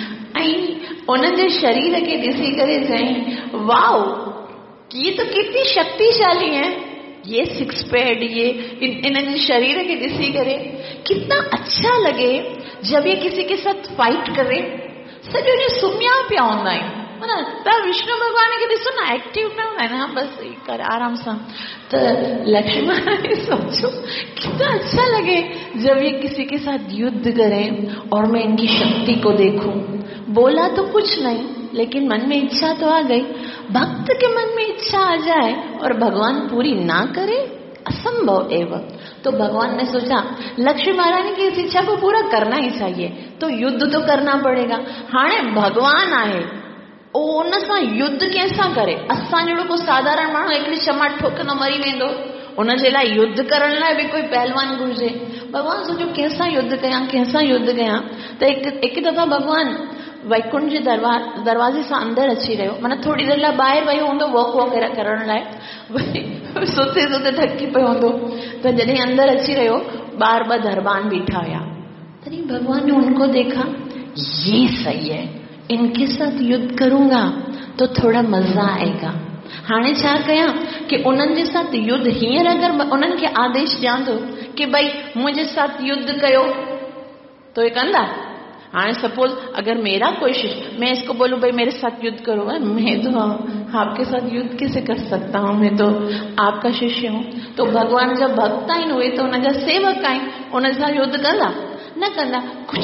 ऐं उन्हनि जे शरीर खे ॾिसी करे चई, वाओ ये तो कितनी शक्तिशाली है, ये सिक्स पैड, ये इन शरीर के ॾिसी करे कितना अच्छा लगे जब ये किसी के साथ फाइट करे। सॼो ॾींहुं सुम्हिया पिया हूंदा आहिनि, माना तव्हां विष्णु भगवान खे ॾिसो न, एक्टिव न हूंदा आहिनि, हाँ बस कर आराम सां। तो लक्ष्मण ने सोचो कितना अच्छा लगे जब ये किसी के साथ युद्ध करें और मैं इनकी शक्ति को देखूं। बोला तो कुछ नहीं, लेकिन मन में इच्छा तो आ गई। भक्त के मन में इच्छा आ जाए और भगवान पूरी ना करे, असंभव एवं। तो भगवान ने सोचा लक्ष्मी महारानी की इस इच्छा को पूरा करना ही चाहिए, तो युद्ध तो करना पड़ेगा। हाणे भगवान आए उन सां युद्ध कैसा करे, असां जहिड़ो को साधारण माण्हू हिकिड़ी क्षमा ठोक न मरी वेंदो, उन जे लाइ युद्ध करण लाइ बि कोई पहलवान घुरिजे। भगवान सोचो कंहिंसां युद्ध कयां, कंहिंसां युद्ध कयां। त हिकु दफ़ा भगवान वैकुंठ जे दरवाजे सां अंदरि अची रहियो, माना थोड़ी देरि लाइ ॿाहिरि वियो हूंदो वॉक करण लाइ, सुते सुते थकी पियो हूंदो। त जॾहिं अंदरि अची रहियो, ॿार ॿ दरबान बीठा हुया, तॾहिं भगवान ने उनको देखा, ये सही है, इनके साथ युद्ध करूंगा तो थोड़ा मजा आएगा। हाणे छा कयां कि उन्हनि जे साथ युद्ध, हींअर अगरि उन्हनि खे आदेश ॾियां थो कि भई मुंहिंजे साथ युद्ध कयो तो ये कंदा। हाँ सपोज अगर मेरा कोई शिष्य, मैं इसको बोलूं भाई मेरे साथ युद्ध करो, मैं तो आपके साथ युद्ध कैसे कर सकता हूँ, मैं तो आपका शिष्य हूँ। तो भगवान जब भक्त आहिनि हुए तो उनजा सेवक आहिनि, उन सां युद्ध कंदा न कंदा,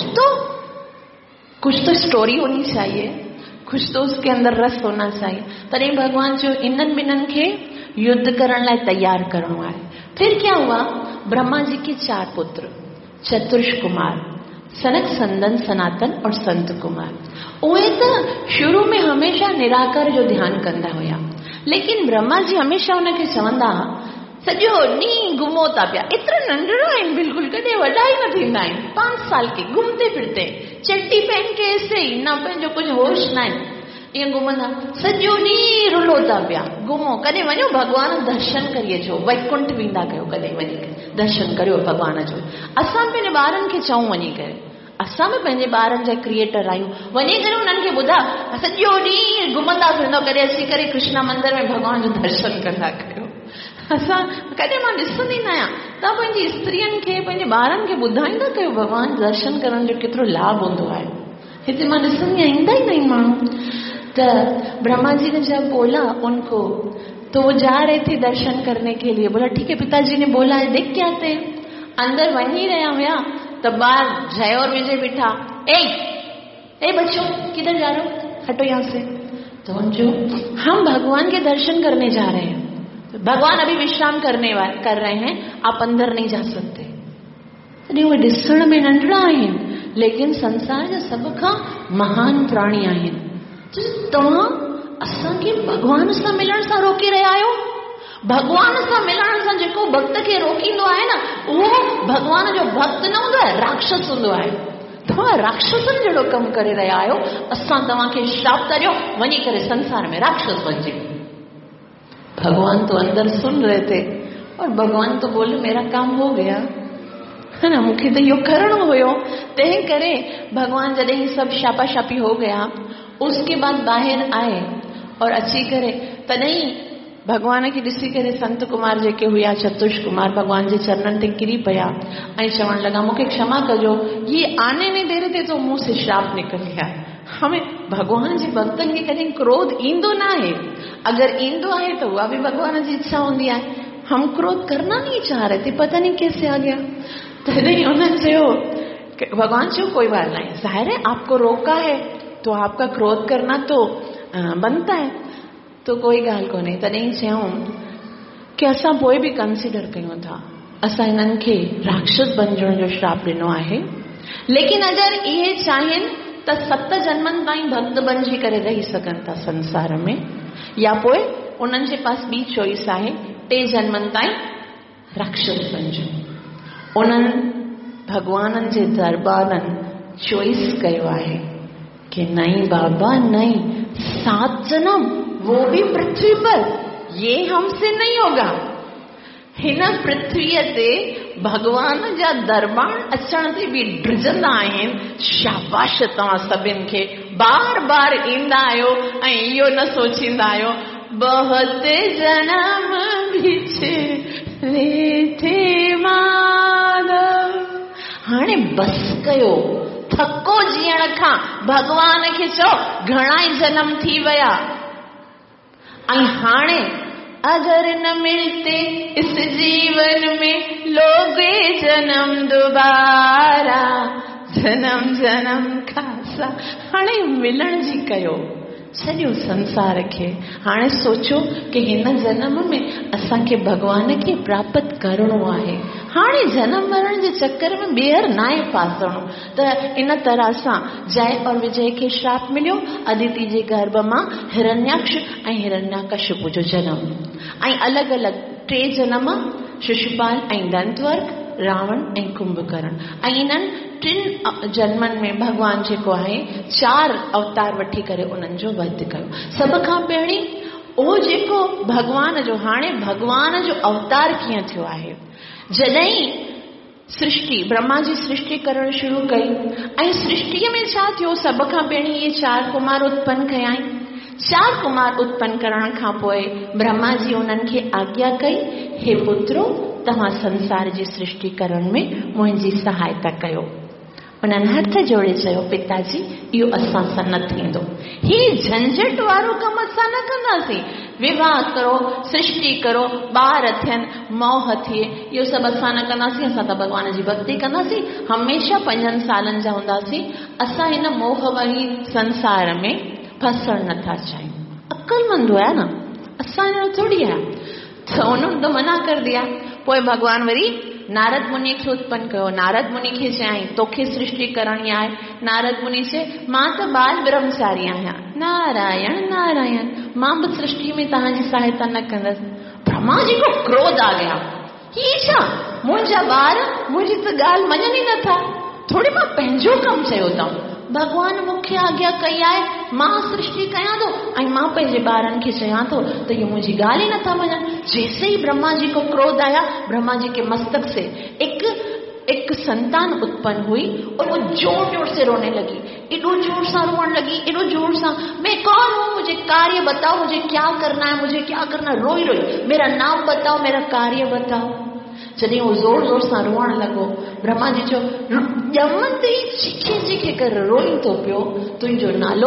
कुछ तो स्टोरी होनी चाहिए, कुछ तो उसके अंदर रस होना चाहिए। तॾहिं भगवान जो इन्हनि ॿिन्हिनि खे युद्ध करण लाइ तैयार करणो आहे। फिर क्या हुआ, ब्रह्मा जी के 4 पुत्र, चतुर्ष कुमार, सनक, संदन, सनातन और संत कुमार, उहे त शुरू में हमेशा निराकार जो ध्यान कंदा हुया, लेकिन ब्रह्मा जी हमेशा उनखे चवंदा सॼो ॾींहुं घुमो था पिया, एतिरा नंढड़ा आहिनि बिल्कुलु, कॾहिं वॾा ई न थींदा आहिनि, 5 साल के घुमते फिरते, चड्डी पहन के ऐसे ही, न पंहिंजो कुझु होश न आहे, ईअं घुमंदा, सॼो ॾींहुं रुलो था पिया, घुमो, कॾहिं वञो भॻवान दर्शन करी अचो, वैकुंठ वेंदा कयो, कॾहिं वञी करे दर्शन करियो भॻवान जो। असां पंहिंजे ॿारनि खे चऊं वञी करे, असां बि पंहिंजे ॿारनि जा क्रिएटर आहियूं, वञी करे उन्हनि खे ॿुधा, सॼो ॾींहुं घुमंदा फिरंदा, कॾहिं अची करे कृष्णा मंदिर में भॻवान जो दर्शन कंदा कयो। असां कॾहिं मां ॾिसंदी न आहियां, तव्हां पंहिंजी स्त्रियुनि खे पंहिंजे ॿारनि खे ॿुधाईंदा कयो भॻवान दर्शन करण जो केतिरो लाभ हूंदो आहे। हिते मां ॾिसंदी आहियां, ईंदा ई न आहिनि माण्हू। त ब्रह्मा जी ने जब बोला उनको, तो वो जा रहे थे दर्शन करने के लिए। बोला ठीक है, पिताजी ने बोला है, देख के आते हैं। अंदर वहीं रहा हुआ तो बाहर जय और विजय बिठा, ए बच्चों किधर जा रहे हो, हटो यहाँ से। तो जो हम भगवान के दर्शन करने जा रहे हैं, भगवान अभी विश्राम कर रहे हैं, आप अंदर नहीं जा सकते। वो ॾिसण में नंढड़ा आहिनि, लेकिन संसार जा सभ खां महान प्राणी आहिनि। तव्हां असांखे भगवान सां मिलण सां रोके रहिया आहियो। भगवान सां मिलण सां जेको भक्त खे रोकींदो आहे न, उहो भगवान जो भक्त न हूंदो आहे, राक्षस हूंदो आहे। तव्हां राक्षसनि जहिड़ो कमु करे रहिया आहियो। असां तव्हांखे श्राप था ॾियो, वञी करे संसार में राक्षस बणिजे। भगवान तो अंदर सुन रहे थे और भगवान तो बोले मेरा काम हो गया है ना, मूंखे तो यो करणो हुयो। तंहिं करे भगवान जॾहिं ही सब शापा शापी हो गया, उसके बाद ॿाहिरि आए और अची करे तॾहिं भगवान खे ॾिसी करे संत कुमार जेके हुया, चतुर्ष कुमार, भगवान जे चरणनि ते किरी पिया ऐं चवण लॻा मूंखे क्षमा कजो, ये आने नहीं दे रहे थे तो मुंह से श्राप निकल गया है। हमें भगवान जे भक्तनि खे कॾहिं क्रोध ईंदो न आहे, अगर ईंदो आहे तो उहा भी भगवान जी इच्छा होंदी आहे। हम क्रोध करना नहीं चाह रहे थे, पता नहीं कैसे आ गया। तॾहिं उन्हनि चयो, भगवान चयो कोई बात नहीं, जाहिर है आपको रोका है तो आपका क्रोध करना तो बनता है, तो कोई ॻाल्हि कोन्हे। तॾहिं चयूं कि असां पोइ बि कंसिडर कयूं था, असां हिननि खे राक्षस बणजण जो श्राप ॾिनो आहे, लेकिन अगरि इहे चाहिनि त 7 जन्मनि ताईं भक्त बणिजी करे रही सघनि था संसार में, या पोइ उन्हनि जे पास ॿी चॉइस आहे 3 जन्मनि ताईं राक्षस बणिजो। उन्हनि भगवान जे दरबारनि चॉइस कयो आहे कि नहीं बाबा नहीं, 7 जन्म वो भी पृथ्वी पर, ये हमसे नहीं होगा। हिन पृथ्वीअ ते भगवान जा दरबार अचण ते बि ड्रिजंदा आहिनि। शाबाश तव्हां सभिनि खे, बार बार ईंदा आहियो ऐं इहो न सोचींदा आहियो बहुत जन्म बिछड़े थे माधव। हाणे बस कयो, थको जीअण खां। भगवान खे चओ घणा ई जन्म थी विया ऐं हाणे अगर न मिलते इस जीवन में लोगे जन्म दोबारा, जन्म जन्म खासा। हाणे मिलण जी कयो सॼो संसार खे। हाणे सोचो कि हिन जन्म में असांखे भगवान खे प्राप्त करणो आहे। हाणे जन्म मरण जे चक्कर में ॿीहर नाहे फासणो। त इन तरह सां जय और विजय खे श्राप मिलियो। अदिति जे गर्भ मां हिरण्याक्ष ऐं हिरण्याकशिपु जो जनम ऐं अलॻि अलॻि 3 जन्म शिशुपाल ऐं दंतवर्क, रावण ऐं कुंभकर्ण। ऐं इन्हनि 3 जन्मनि में भगवान जेको आहे 4 अवतार वठी करे उन्हनि जो वध कयो। सभ खां पहिरीं उहो जेको भगवान जो, हाणे भगवान जो अवतार कीअं थियो आहे, जॾहिं सृष्टि ब्रह्मा जी सृष्टि करणु शुरू कई ऐं सृष्टिअ में छा थियो, सभ खां पहिरीं इहे 4 कुमार उत्पन्न कया। 4 कुमार उत्पन्न करण खां पोइ ब्रह्मा जी उन्हनि खे आज्ञा कई, हे पुत्रो तव्हां संसार जी सृष्टि करण में मुंहिंजी सहायता कयो। उन्हनि हथ जोड़े चयो पिताजी इहो असां सां न थींदो, हीउ झंझट वारो कमु असां न कंदासीं। विवाह करो, सृष्टि करो, ॿार थियनि, मोह थिए, इहो सभु असां न कंदासीं। असां त भॻवान जी भक्ति कंदासीं, हमेशह 5 सालनि जा हूंदासीं। असां हिन मोह वारी संसार में फसण नथा चाहियूं। अक्लमंद हुया न, असां हिन थोड़ी आहियां। त उन्हनि त मना कर दिया। पोइ भगवान वरी नारद मुनि खे उत्पन्न कयो। नारद मुनि खे चयाईं तोखे सृष्टि करणी आहे। नारद मुनि चए मां त बाल ब्रह्मचारी आहियां। नारायण नारायण, मां बि सृष्टि में तव्हांजी सहायता न कंदसि। ब्रह्मा जी को क्रोध आ गया, ही छा, मुंहिंजा ॿार मुंहिंजी त ॻाल्हि मञनि ई नथा, थोड़ी मां पंहिंजो कमु चयो अथऊं। भगवान मूंखे आज्ञा कई आहे मां सृष्टि कयां थो ऐं मां पंहिंजे ॿारनि खे चयां थो त इहो मुंहिंजी ॻाल्हि ई नथा मञनि। जैसे ही ब्रह्मा जी को क्रोध आया, ब्रह्मा जी के मस्तक से एक संतान उत्पन्न हुई और वो जोर जोर से रोने लगी, एडो जोर से रोने लगी, एडो जोर से, मैं कौन हूँ, मुझे कार्य बताओ, मुझे क्या करना है, मुझे क्या करना, रोई रोई मेरा नाम बताओ, मेरा कार्य बताओ। जॾहिं वो जोर जोर सां रोअण लॻो, ब्रह्मा जी चयो ॼमंदे ई चीखे चीखे करे रोई थो पियो, तुंहिंजो नालो?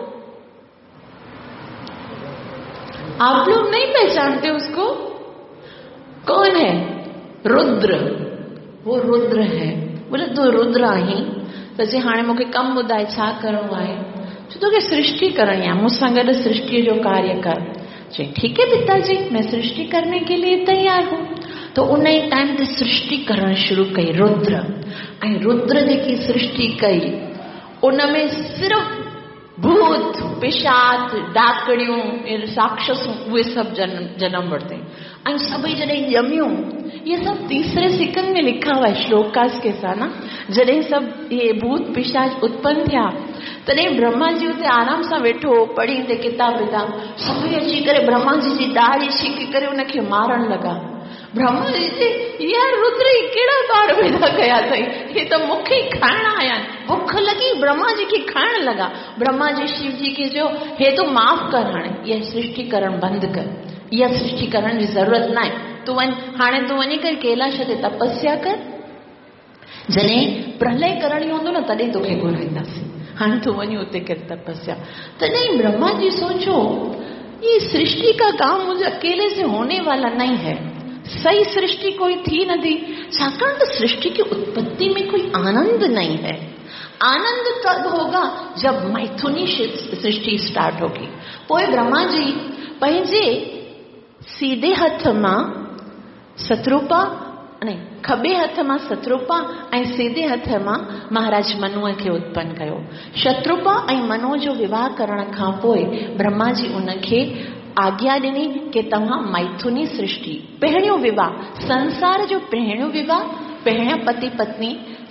आप लोग नहीं पहचानते उसको? कौन है? रुद्र। वो रुद्र है। बोले तू रुद्र आहीं त जे हाणे मूंखे कमु ॿुधाए छा करणो आहे? छो तोखे सृष्टि करणी आहे, मूंसां गॾु सृष्टि जो कार्य कर। चई ठीक है पिताजी, मैं सृष्टि करने के लिए तैयार हूँ। तो उन ही टाइम ते सृष्टि करण शुरू कई रुद्र। ऐं रुद्र जेकी सृष्टि कई उनमें सिर्फ भूत पिशाच डाकड़ियूं राक्षसूं उहे सभु जन्म वरितई। ऐं सभई जॾहिं ॼमियूं, ये सब तीसरे सिकन में लिखा हुआ है श्लोकास के साथ ना। जॾहिं सभु ये भूत पिशाच उत्पन्न थिया तॾहिं ब्रह्मा जी उते आराम सां वेठो पढ़ी ते किताब विताब, सभई अची करे ब्रह्मा जी दाढ़ी छिके करे उनखे मारण लॻा। ब्रह्मा जी चई यार रुद्र ही कहिड़ा ॿार पैदा कया अथई, हे त मूंखे ई खाइण आया आहिनि। बुख लॻी, ब्रह्मा जी खे खाइण लॻा। ब्रह्मा जी शिव जी खे चयो हे तूं माफ़ कर, हाणे इहा सृष्टि करण बंदि कर, इहा सृष्टि करण जी ज़रूरत न आहे, तूं वञ, हाणे तूं वञी करे कैलाश ते तपस्या कर। जॾहिं प्रलय करणी हूंदो न तॾहिं तोखे घुराईंदासीं, हाणे तूं वञी उते कर तपस्या। तॾहिं ब्रह्मा जी सोचो ये सृष्टि का काम मुझे अकेले से होने वाला नहीं है, सही सृष्टि कोई थी नथी, छाकाणि तो सृष्टि की उत्पत्ति में कोई आनंद नहीं है। आनंद तब होगा जब मैथुनी सृष्टि स्टार्ट होगी। पोइ ब्रह्मा जी पंहिंजे सीधे हथ मां शत्रुपा, नहीं खबे हथ मां शत्रुपा ऐं सीधे हथ मां महाराज मनुअ खे उत्पन्न कयो। शत्रुपा ऐं मनु जो विवाह करण खां पोइ ब्रह्मा जी उनखे आज्ञा ॾिनी कि तव्हां मैथुनी सृष्टि, पहिरियों विवाह, संसार जो पहिरियों विवाह, पहिरियां पति पत्नी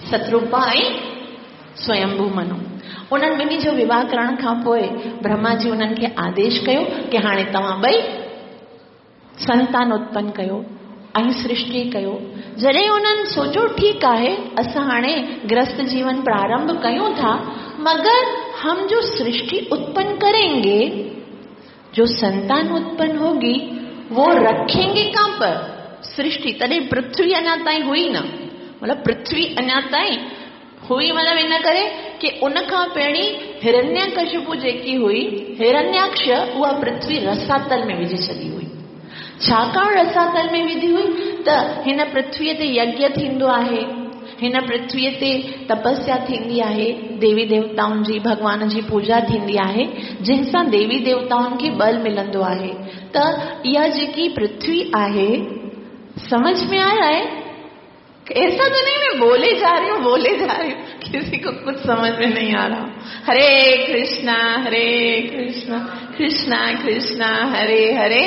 सतरूपा ऐं स्वयंभू मनु। उन्हनि ॿिन्ही जो विवाह करण खां पोइ ब्रह्मा जी उन्हनि खे आदेश कयो कि हाणे तव्हां ॿई संतान उत्पन्न कयो ऐं सृष्टि कयो। जॾहिं उन्हनि सोचो ठीकु आहे असां हाणे गृहस्थ जीवन प्रारंभ कयूं था, मगर हम जो सृष्टि उत्पन्न करेंगे, जो संतान उत्पन्न होगी वो रखेंगे कहाँ पर? सृष्टि तॾहिं पृथ्वी अञा ताईं हुई न, मतलब पृथ्वी अञा ताईं हुई, मतलब इन करे कि उनखां पहिरीं हिरण्यकशिपु जेकी हुई, हिरण्याक्ष, उहा पृथ्वी रसातल में विझी छॾी हुई। छाकाणि रसातल में विधी हुई त हिन पृथ्वीअ ते यज्ञ थींदो आहे, हिन पृथ्वीअ ते तपस्या थींदी आहे, देवी देवताउनि जी भगवान जी पूजा थींदी आहे, जंहिंसां देवी देवताउनि खे बल मिलंदो आहे। त इहा जेकी पृथ्वी आहे, समझ में आ रहा है? ऐसा तो नहीं मैं बोले जा रही हूँ, किसी को कुछ समझ में नहीं आ रहा। हरे कृष्णा कृष्णा कृष्णा हरे हरे।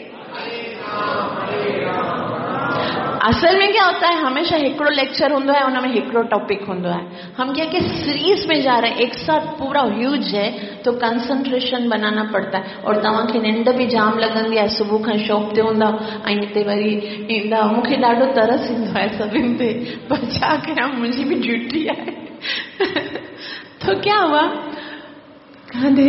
असल में क्या होता है, हमेशा हिकड़ो लेक्चर होंदो है, उनमें हिकड़ो टॉपिक होंदो है। हम क्या कि सीरीज में जा रहे हैं, एक साथ पूरा ह्यूज है, तो कंसंट्रेशन बनाना पड़ता है। और तव्हांखे निंड भी जाम लगंदी आहे, सुबुह खां शॉप ते हूंदा ऐं हिते वरी ईंदा। मूंखे ॾाढो तरस ईंदो आहे सभिनि ते, पर छा कयां, मुंहिंजी बि ड्यूटी आहे। तो क्या हुआ, कांधे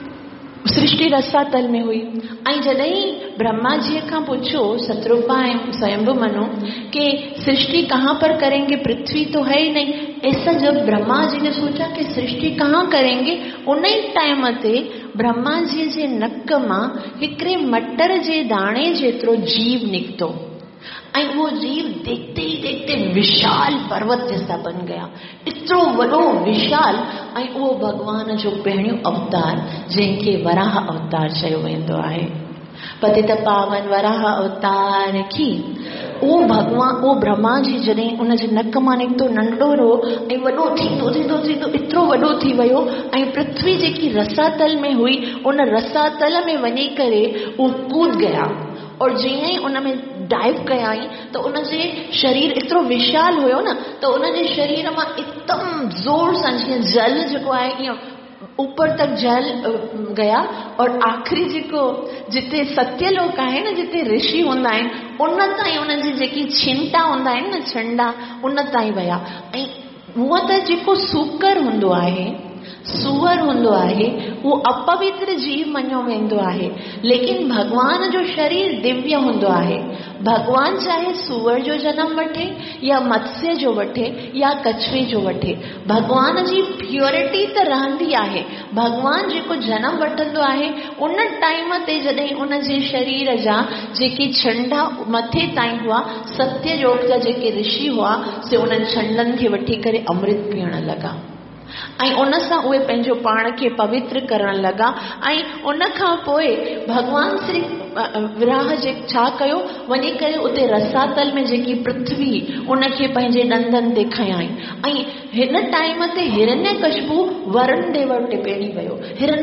सृष्टि रसातल में हुई। ऐं जॾहिं ब्रह्मा जी खां पूछो सतरूपा ऐं स्वयंभू मनु कि सृष्टि कहाँ पर करेंगे, पृथ्वी तो है ही नहीं। ऐसा जब ब्रह्मा जी ने सोचा कि सृष्टि कहाँ करेंगे, उन ही टाइम ते ब्रह्मा जी जे नक मां हिकिड़े मटर जे दाणे जेतिरो जीव निकितो ऐं वो जीव देखते ही देखते विशाल पर्वत जैसा बन गया, इतनो वॾो विशाल। ऐं उहो भगवान जो पहिरियों अवतार, जंहिंखे वराह अवतार चयो वेंदो आहे, पतित पावन वराह अवतार की। उहो भगवान, उहो ब्रह्मा जी जॾहिं उन जे नक मां निकितो, नंढड़ो रो ऐं वॾो थींदो थींदो थींदो एतिरो वॾो थी वियो। ऐं पृथ्वी जेकी रसातल में हुई, उन रसातल में वञी करे उहो कूद गया। और जीअं ई उन में डाइव कयाई तो उन जे शरीर एतिरो विशाल हुयो न, तो उन जे शरीर मां हिकदमि ज़ोर सां जीअं जल जेको आहे ईअं ऊपर तक जल गया। और आख़िरी जेको जिते सत्यलोक आहे न, जिते ऋषि हूंदा आहिनि, उन ताईं उन जी जेकी छिंटा हूंदा आहिनि न, छंडा, उन ताईं विया। ऐं हूअं त जेको सूकर हूंदो आहे, सूअर हूंदो आहे, उहो अपवित्र जीव मञियो वेंदो आहे, लेकिन भगवान जो शरीर दिव्य हूंदो आहे। भगवान चाहे सूअर जो जन्म वठे या मत्स्य जो वठे या कछुए जो वठे, भगवान जी प्योरिटी त रहंदी आहे। भगवान जेको जन्म वठंदो आहे, उन टाइम ते जॾहिं उन जे शरीर जा जेके छंडा मथे ताईं हुआ, सत्ययोग जा जेके ऋषि हुआ, से उन्हनि छंडनि खे वठी करे अमृत पीअण लॻा ऐं उन सां उहे पंहिंजो पाण खे पवित्र करण लॻा। ऐं उन खां पोइ भगवान श्री विराह जे छा कयो, वञी करे उते रसातल में जेकी पृथ्वी, उनखे पंहिंजे ॾंदनि ते खयाई। ऐं हिन टाइम ते हिरण्यकशिपु वरुण देव वटि पेड़ी वियो।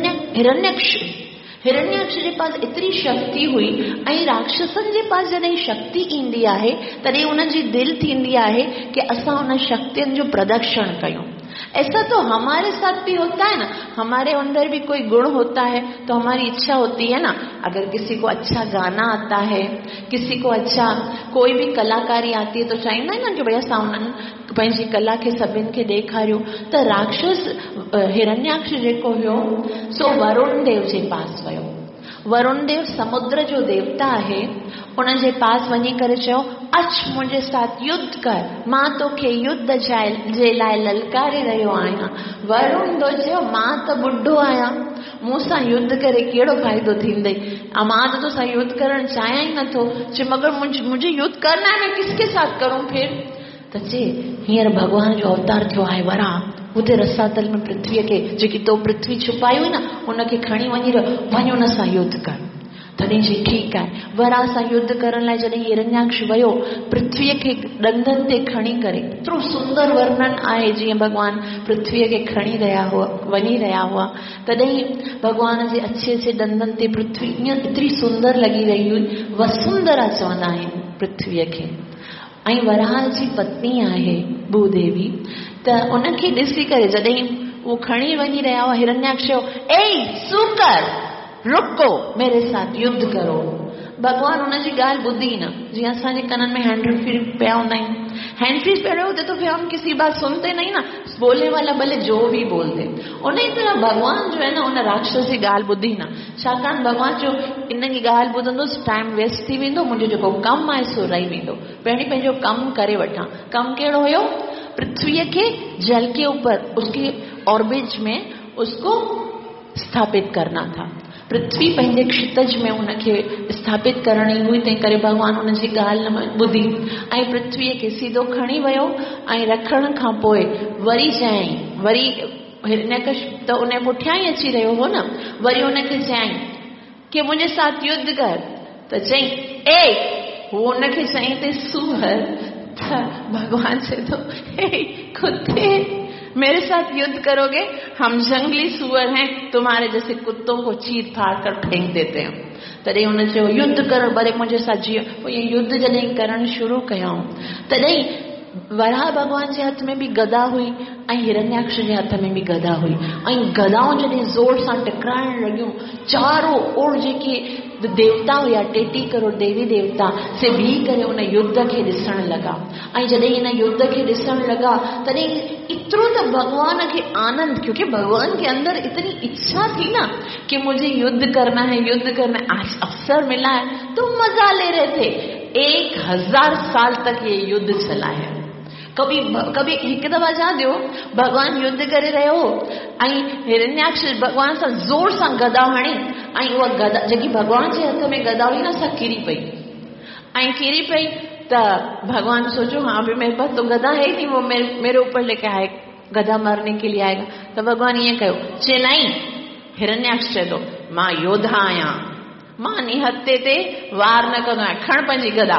हिरण्याक्ष जे पास एतिरी शक्ति हुई, ऐं राक्षसनि जे पास जॾहिं शक्ति ईंदी आहे, तॾहिं उनजी दिलि थींदी आहे कि असां उन शक्तियुनि जो प्रदर्शन कयूं। ऐसा तो हमारे साथ भी होता है ना, हमारे अंदर भी कोई गुण होता है तो हमारी इच्छा होती है ना, अगर किसी को अच्छा गाना आता है, किसी को अच्छा कोई भी कलाकारी आती है, तो चाहींदा आहिनि न कि भई असां उन्हनि पंहिंजी कला खे सभिनि खे ॾेखारियूं। त राक्षस हिरण्याक्ष जेको हुयो, सो वरुण देव जे पास वियो। वरुण देव समुद्र जो देवता आहे। उन जे पास वञी करे चयो, अच मुंहिंजे साथ युद्ध कर, मां तोखे युद्ध जे लाइ ललकारे रहियो आहियां। वरुण देव चयो, मां त ॿुढो आहियां, मूंसां युद्ध करे कहिड़ो फ़ाइदो थींदे, मां त तोसां युद्ध करणु चाहियां ई नथो। चए मगर मुझे युद्ध करना है, मैं किसके साथ करूं फिर? त चए हींअर भगवान जो अवतार थियो आहे वराह, उते रसातल में पृथ्वीअ खे जेकी तो पृथ्वी छुपाई हुई न, उनखे खणी वञी वञ उन सां युद्ध कर। तॾहिं जी ठीकु आहे, वराह सां युद्ध करण लाइ जॾहिं हिरण्याक्ष वियो, पृथ्वीअ खे ॾंदनि ते खणी करे, एतिरो सुंदर वर्णन आहे जीअं भगवान पृथ्वीअ खे खणी रहिया हुआ, वञी रहिया हुआ, तॾहिं भगवान जे अच्छे से ॾंदनि ते पृथ्वी ईअं एतिरी सुंदर लॻी रही हुई। वसुंधरा चवंदा आहिनि पृथ्वीअ खे। ऐं वराह जी पत्नी आहे भूदेवी, त उनखे ॾिसी करे जॾहिं वो खणी वञी रहा हुआ, हिरण्याक्ष ए सूकर रुको मेरे साथ युद्ध करो। भगवान उनजी ॻाल्हि ॿुधी न। जीअं असांजे कननि में हैंड फ्री पिया हूंदा आहिनि, हैंड फ्री पिया होते तो फिर हम किसी बात सुनते नहीं ना, बोलने वाला भले जो भी बोल दे। उन ही तरह भगवान जो है ना उन राक्षस जी ॻाल्हि ॿुधी न, छाकाणि भगवान जो इन जी ॻाल्हि ॿुधंदुसि टाइम वेस्ट थी वेंदो, मुंहिंजो जेको कमु आहे सो रही वेंदो। पहिरीं पंहिंजो कमु करे वठां। कमु कहिड़ो हुयो? पृथ्वी के जल के ऊपर उसके ऑर्बिट में उसको स्थापित करना था। पृथ्वी पंहिंजे क्षितिज में उनखे स्थापित करणी हुई, तंहिं करे भगवान उनजी ॻाल्हि न ॿुधी ऐं पृथ्वीअ खे सीधो खणी वियो ऐं रखण खां पोइ वरी चयईं, वरी हिरण्यकश्यप त उन पुठियां ई अची रहियो हो न, वरी उनखे चयईं कि मुंहिंजे साथ युद्ध कर। त चयईं ए, वो उनखे चयईं ते सूअर, त भगवान चए थो हे कुत्ते मेरे साथ युद्ध करोगे? हम जंगली सुअर हैं, तुम्हारे जैसे कुत्तों को चीर फाड़ कर फेंक देते हैं। तॾहिं हुन चयो युद्ध करो, भले मुंहिंजे साथ जीओ। पोइ इहे युद्ध जॾहिं करणु शुरू कयऊं तॾहिं वराह भगवान जे हथ में बि गदा हुई ऐं हिरण्याक्ष जे हथ में बि गदा हुई ऐं गदाऊं जॾहिं ज़ोर सां टकराइण लॻियूं, चारों ओर जेके देवता हुया 33 करोड़ देवी देवता से बीह करे उन युद्ध खे ॾिसण लॻा। ऐं जॾहिं इन युद्ध खे ॾिसण लॻा तॾहिं इतिरो त भगवान खे आनंद, क्योंकि भगवान के अंदर इतनी इच्छा थी ना कि मुझे युद्ध करना है, युद्ध करना है। आज अवसर मिला है तो मजा ले रहे थे। 1000 साल तक ये युद्ध चला है। कभी हिकु दफ़ा छा थियो, भगवान युद्ध करे रहियो ऐं हिरण्याक्ष भगवान सां ज़ोर सां गदा हणी ऐं उहा गदा जेकी भगवान जे हथ में गदा हुई न सा किरी पई ऐं किरी पई त भगवान सोचो हाँ भी मेरे पास तो गदा है ही नहीं, वो मेरे ऊपर लेके आए, गदा मारने के लिए आएगा। तो भगवान ये कहो चे नहीं, हिरण्याक्ष चए थो मां योद्धा आहियां, मां निहते ते वार न कंदो आहियां, खण पंहिंजी गदा,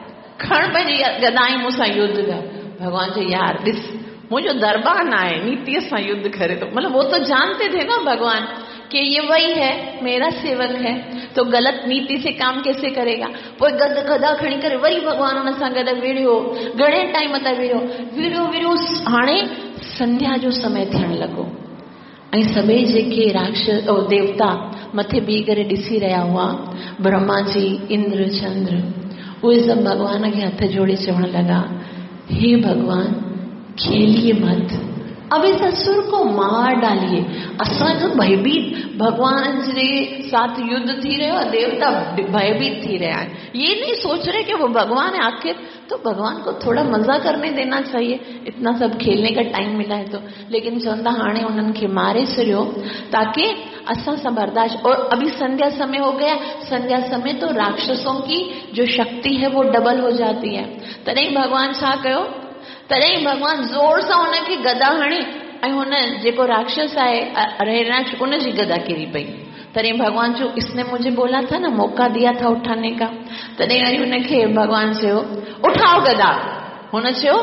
खण पंहिंजी गदा ऐं मूंसां युद्ध कर। भगवान जो यार ॾिस मुझे दरबार ना है, नीति से युद्ध करे तो, मतलब वो तो जानते थे ना भगवान कि ये वही है मेरा सेवक है, तो गलत नीति से काम कैसे करेगा। पोइ गदा खणी करे वरी भगवान उन सां गॾु विड़ियो, घणे टाइम ताईं विड़ियो हाणे संध्या जो समय थियण लॻो ऐं सभई जेके राक्षस देवता मथे बीह करे ॾिसी रहिया हुआ, ब्रह्मा जी, इंद्र, चंद्र, उहे सभु भगवान खे हथ जोड़े चवण लॻा हे भगवान खेलिए मत, अब इस असुर को मार डालिए। असां तो भयभीत, भगवान के साथ युद्ध थी रहे और देवता भयभीत थी रहे हैं, ये नहीं सोच रहे कि वो भगवान है। आखिर तो भगवान को थोड़ा मजा करने देना चाहिए, इतना सब खेलने का टाइम मिला है तो। लेकिन चवंदा हाणे उन्हनि खे मारे छॾियो ताकि असां सां बर्दाश्त। और अभी संध्या समय हो गया, संध्या समय तो राक्षसों की जो शक्ति है वो डबल हो जाती है। तॾहिं भगवान छा कयो, तॾहिं भगवान जोर सां उनखे गदा हणी ऐं हुन जेको राक्षस आहे हिरण्याक्ष उनजी गदा किरी पई। तॾहिं भगवान जो इसने मुझे बोला था ना, मौका दिया था उठाने का। तॾहिं वरी उनखे भगवान चयो उठाओ गदा। हुन चयो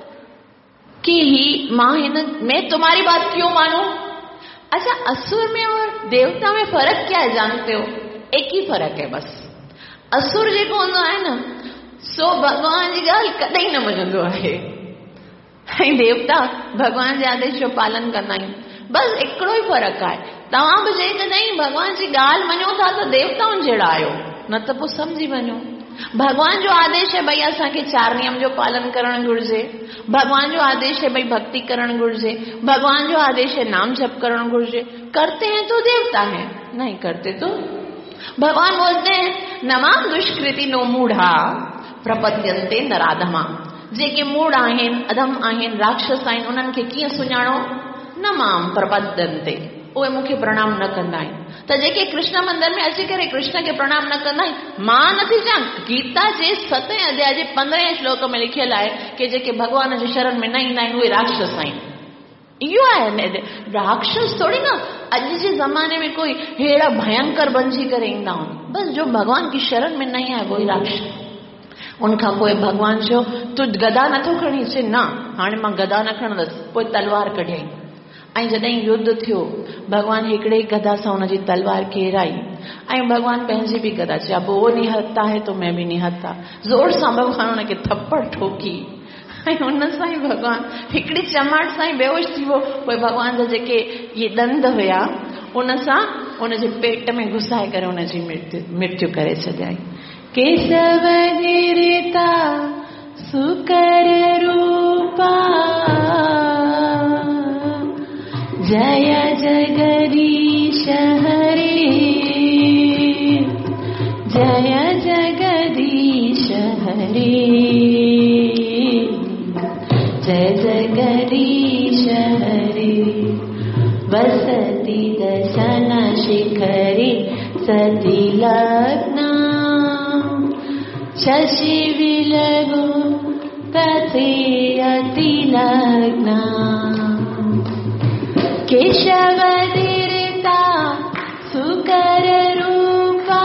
कि मैं तुम्हारी बात क्यों मानूं। अच्छा, असुर में और देवता में फर्क क्या है जानते हो? एक ही फर्क है बस। असुर जेको हूंदो आहे न सो भगवान जी ॻाल्हि कॾहिं न मञंदो आहे ऐं देवता भगवान जे आदेश जो पालन कंदा आहिनि। बस हिकिड़ो ई फ़र्क़ु आहे। तव्हां बि जेकॾहिं भगवान जी ॻाल्हि मञो था त देवताउनि जहिड़ा आहियो, न त पोइ सम्झी वञो। भगवान जो आदेश है भई असांखे 4 नियम जो पालन करणु घुर्जे, भगवान जो आदेश है भई भक्ति करणु घुर्जे, भगवान जो आदेश है नाम जप करणु घुर्जे। करते हैं तो देवता है, नहीं करते तो भगवान बोलते हैं नमाम दुष्कृति नो मूढ़ा प्रपद्यन्ते नराधमा। जेके मूढ़ आहिनि, अधम आहिनि, राक्षस आहिनि, उन्हनि खे कीअं सुञाणो? नमाम प्रपद्यन्ते, उहे मूंखे प्रणाम न कंदा आहिनि। त जेके कृष्ण मंदिर में अची करे कृष्ण खे प्रणाम न कंदा आहिनि, मां नथी चवां, गीता जे 7 अध्याय जे 15 श्लोक में लिखियल आहे कि जेके भगवान जे शरण में न ईंदा आहिनि उहे राक्षस आहिनि। इहो आहे, राक्षस थोड़ी ना अॼु जे ज़माने में कोई अहिड़ा भयंकर बणिजी करे ईंदा आहिनि। बस जो भगवान की शरण में न आहे वो ई राक्षस। उनखां पोइ भगवान चयो तूं गदा नथो खणी अचे, न हाणे मां गदा न खणंदसि। पोइ तलवार कढियईं ऐं जॾहिं युद्ध थियो भगवान हिकिड़े ई गदा सां हुनजी तलवार केराई ऐं भॻवानु पंहिंजी बि गदा चया वो नहीं हथता है तो मैं भी नहीं हथता। ज़ोर सां भॻवानु हुनखे थप्पड़ ठोकी ऐं हुन सां ई भॻवानु हिकिड़ी चमाट सां ई बेहोश थी वियो। पोइ भॻवान जा जेके इहे ॾंद हुया उन सां उनजे पेट में घुसाए करे उनजी मृत्यु करे छॾियाई। केशव गिरिता सुकर रूपा जय जगदीश हरे जय जगदीश हरे जय जगदीश हरे। वसति दशन शिखरे सती लग्ना शशि विलगो तथे अति लग्ना। केशव दीर्ता सुकर रूपा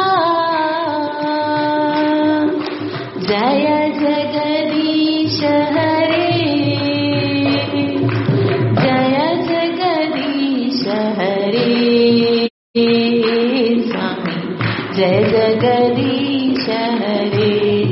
जय जगदीश हरे जय जगदीश हरे स्वामी जय जगदीश हरे।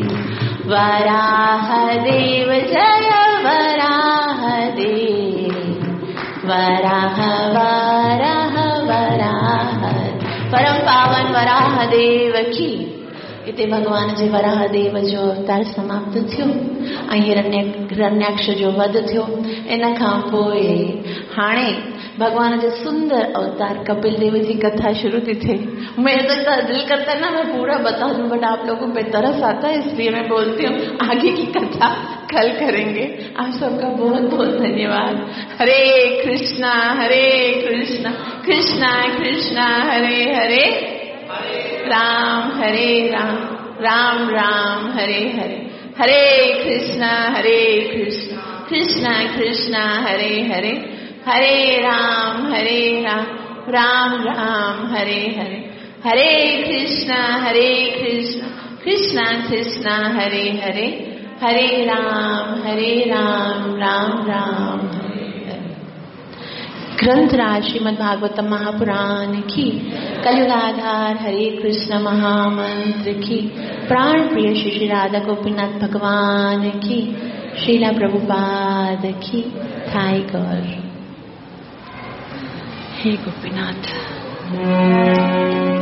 वराह देव जय वराह देव वराह वराह वराह परम पावन वराह देव की। इते भगवान जे वराह देव जो अवतार समाप्त थियो ऐं हिरण्याक्ष जो वध थियो। इन खां पोइ हाणे भगवान जे सुंदर अवतार कपिल देव जी कथा शुरू थी थे। मैं तो दिल करता है ना मैं पूरा बता दूं बट आप लोगों पे तरस आता है इसलिए मैं बोलती हूँ आगे की कथा कल करेंगे। आप सबका बहुत बहुत धन्यवाद। हरे कृष्णा कृष्णा कृष्णा हरे हरे राम राम राम हरे हरे। हरे कृष्णा कृष्णा कृष्णा हरे हरे हरे राम राम राम हरे हरे। हरे कृष्णा कृष्णा कृष्णा हरे हरे हरे राम राम राम हरे हरे। ग्रंथराज श्रीमद् भागवतम महापुराण की, कलयुग आधार हरे कृष्ण महामंत्र की, प्राण प्रिय श्री राधा गोपीनाथ भगवान की, श्रीला प्रभुपाद की। थाई गौर हे गोपीनाथ।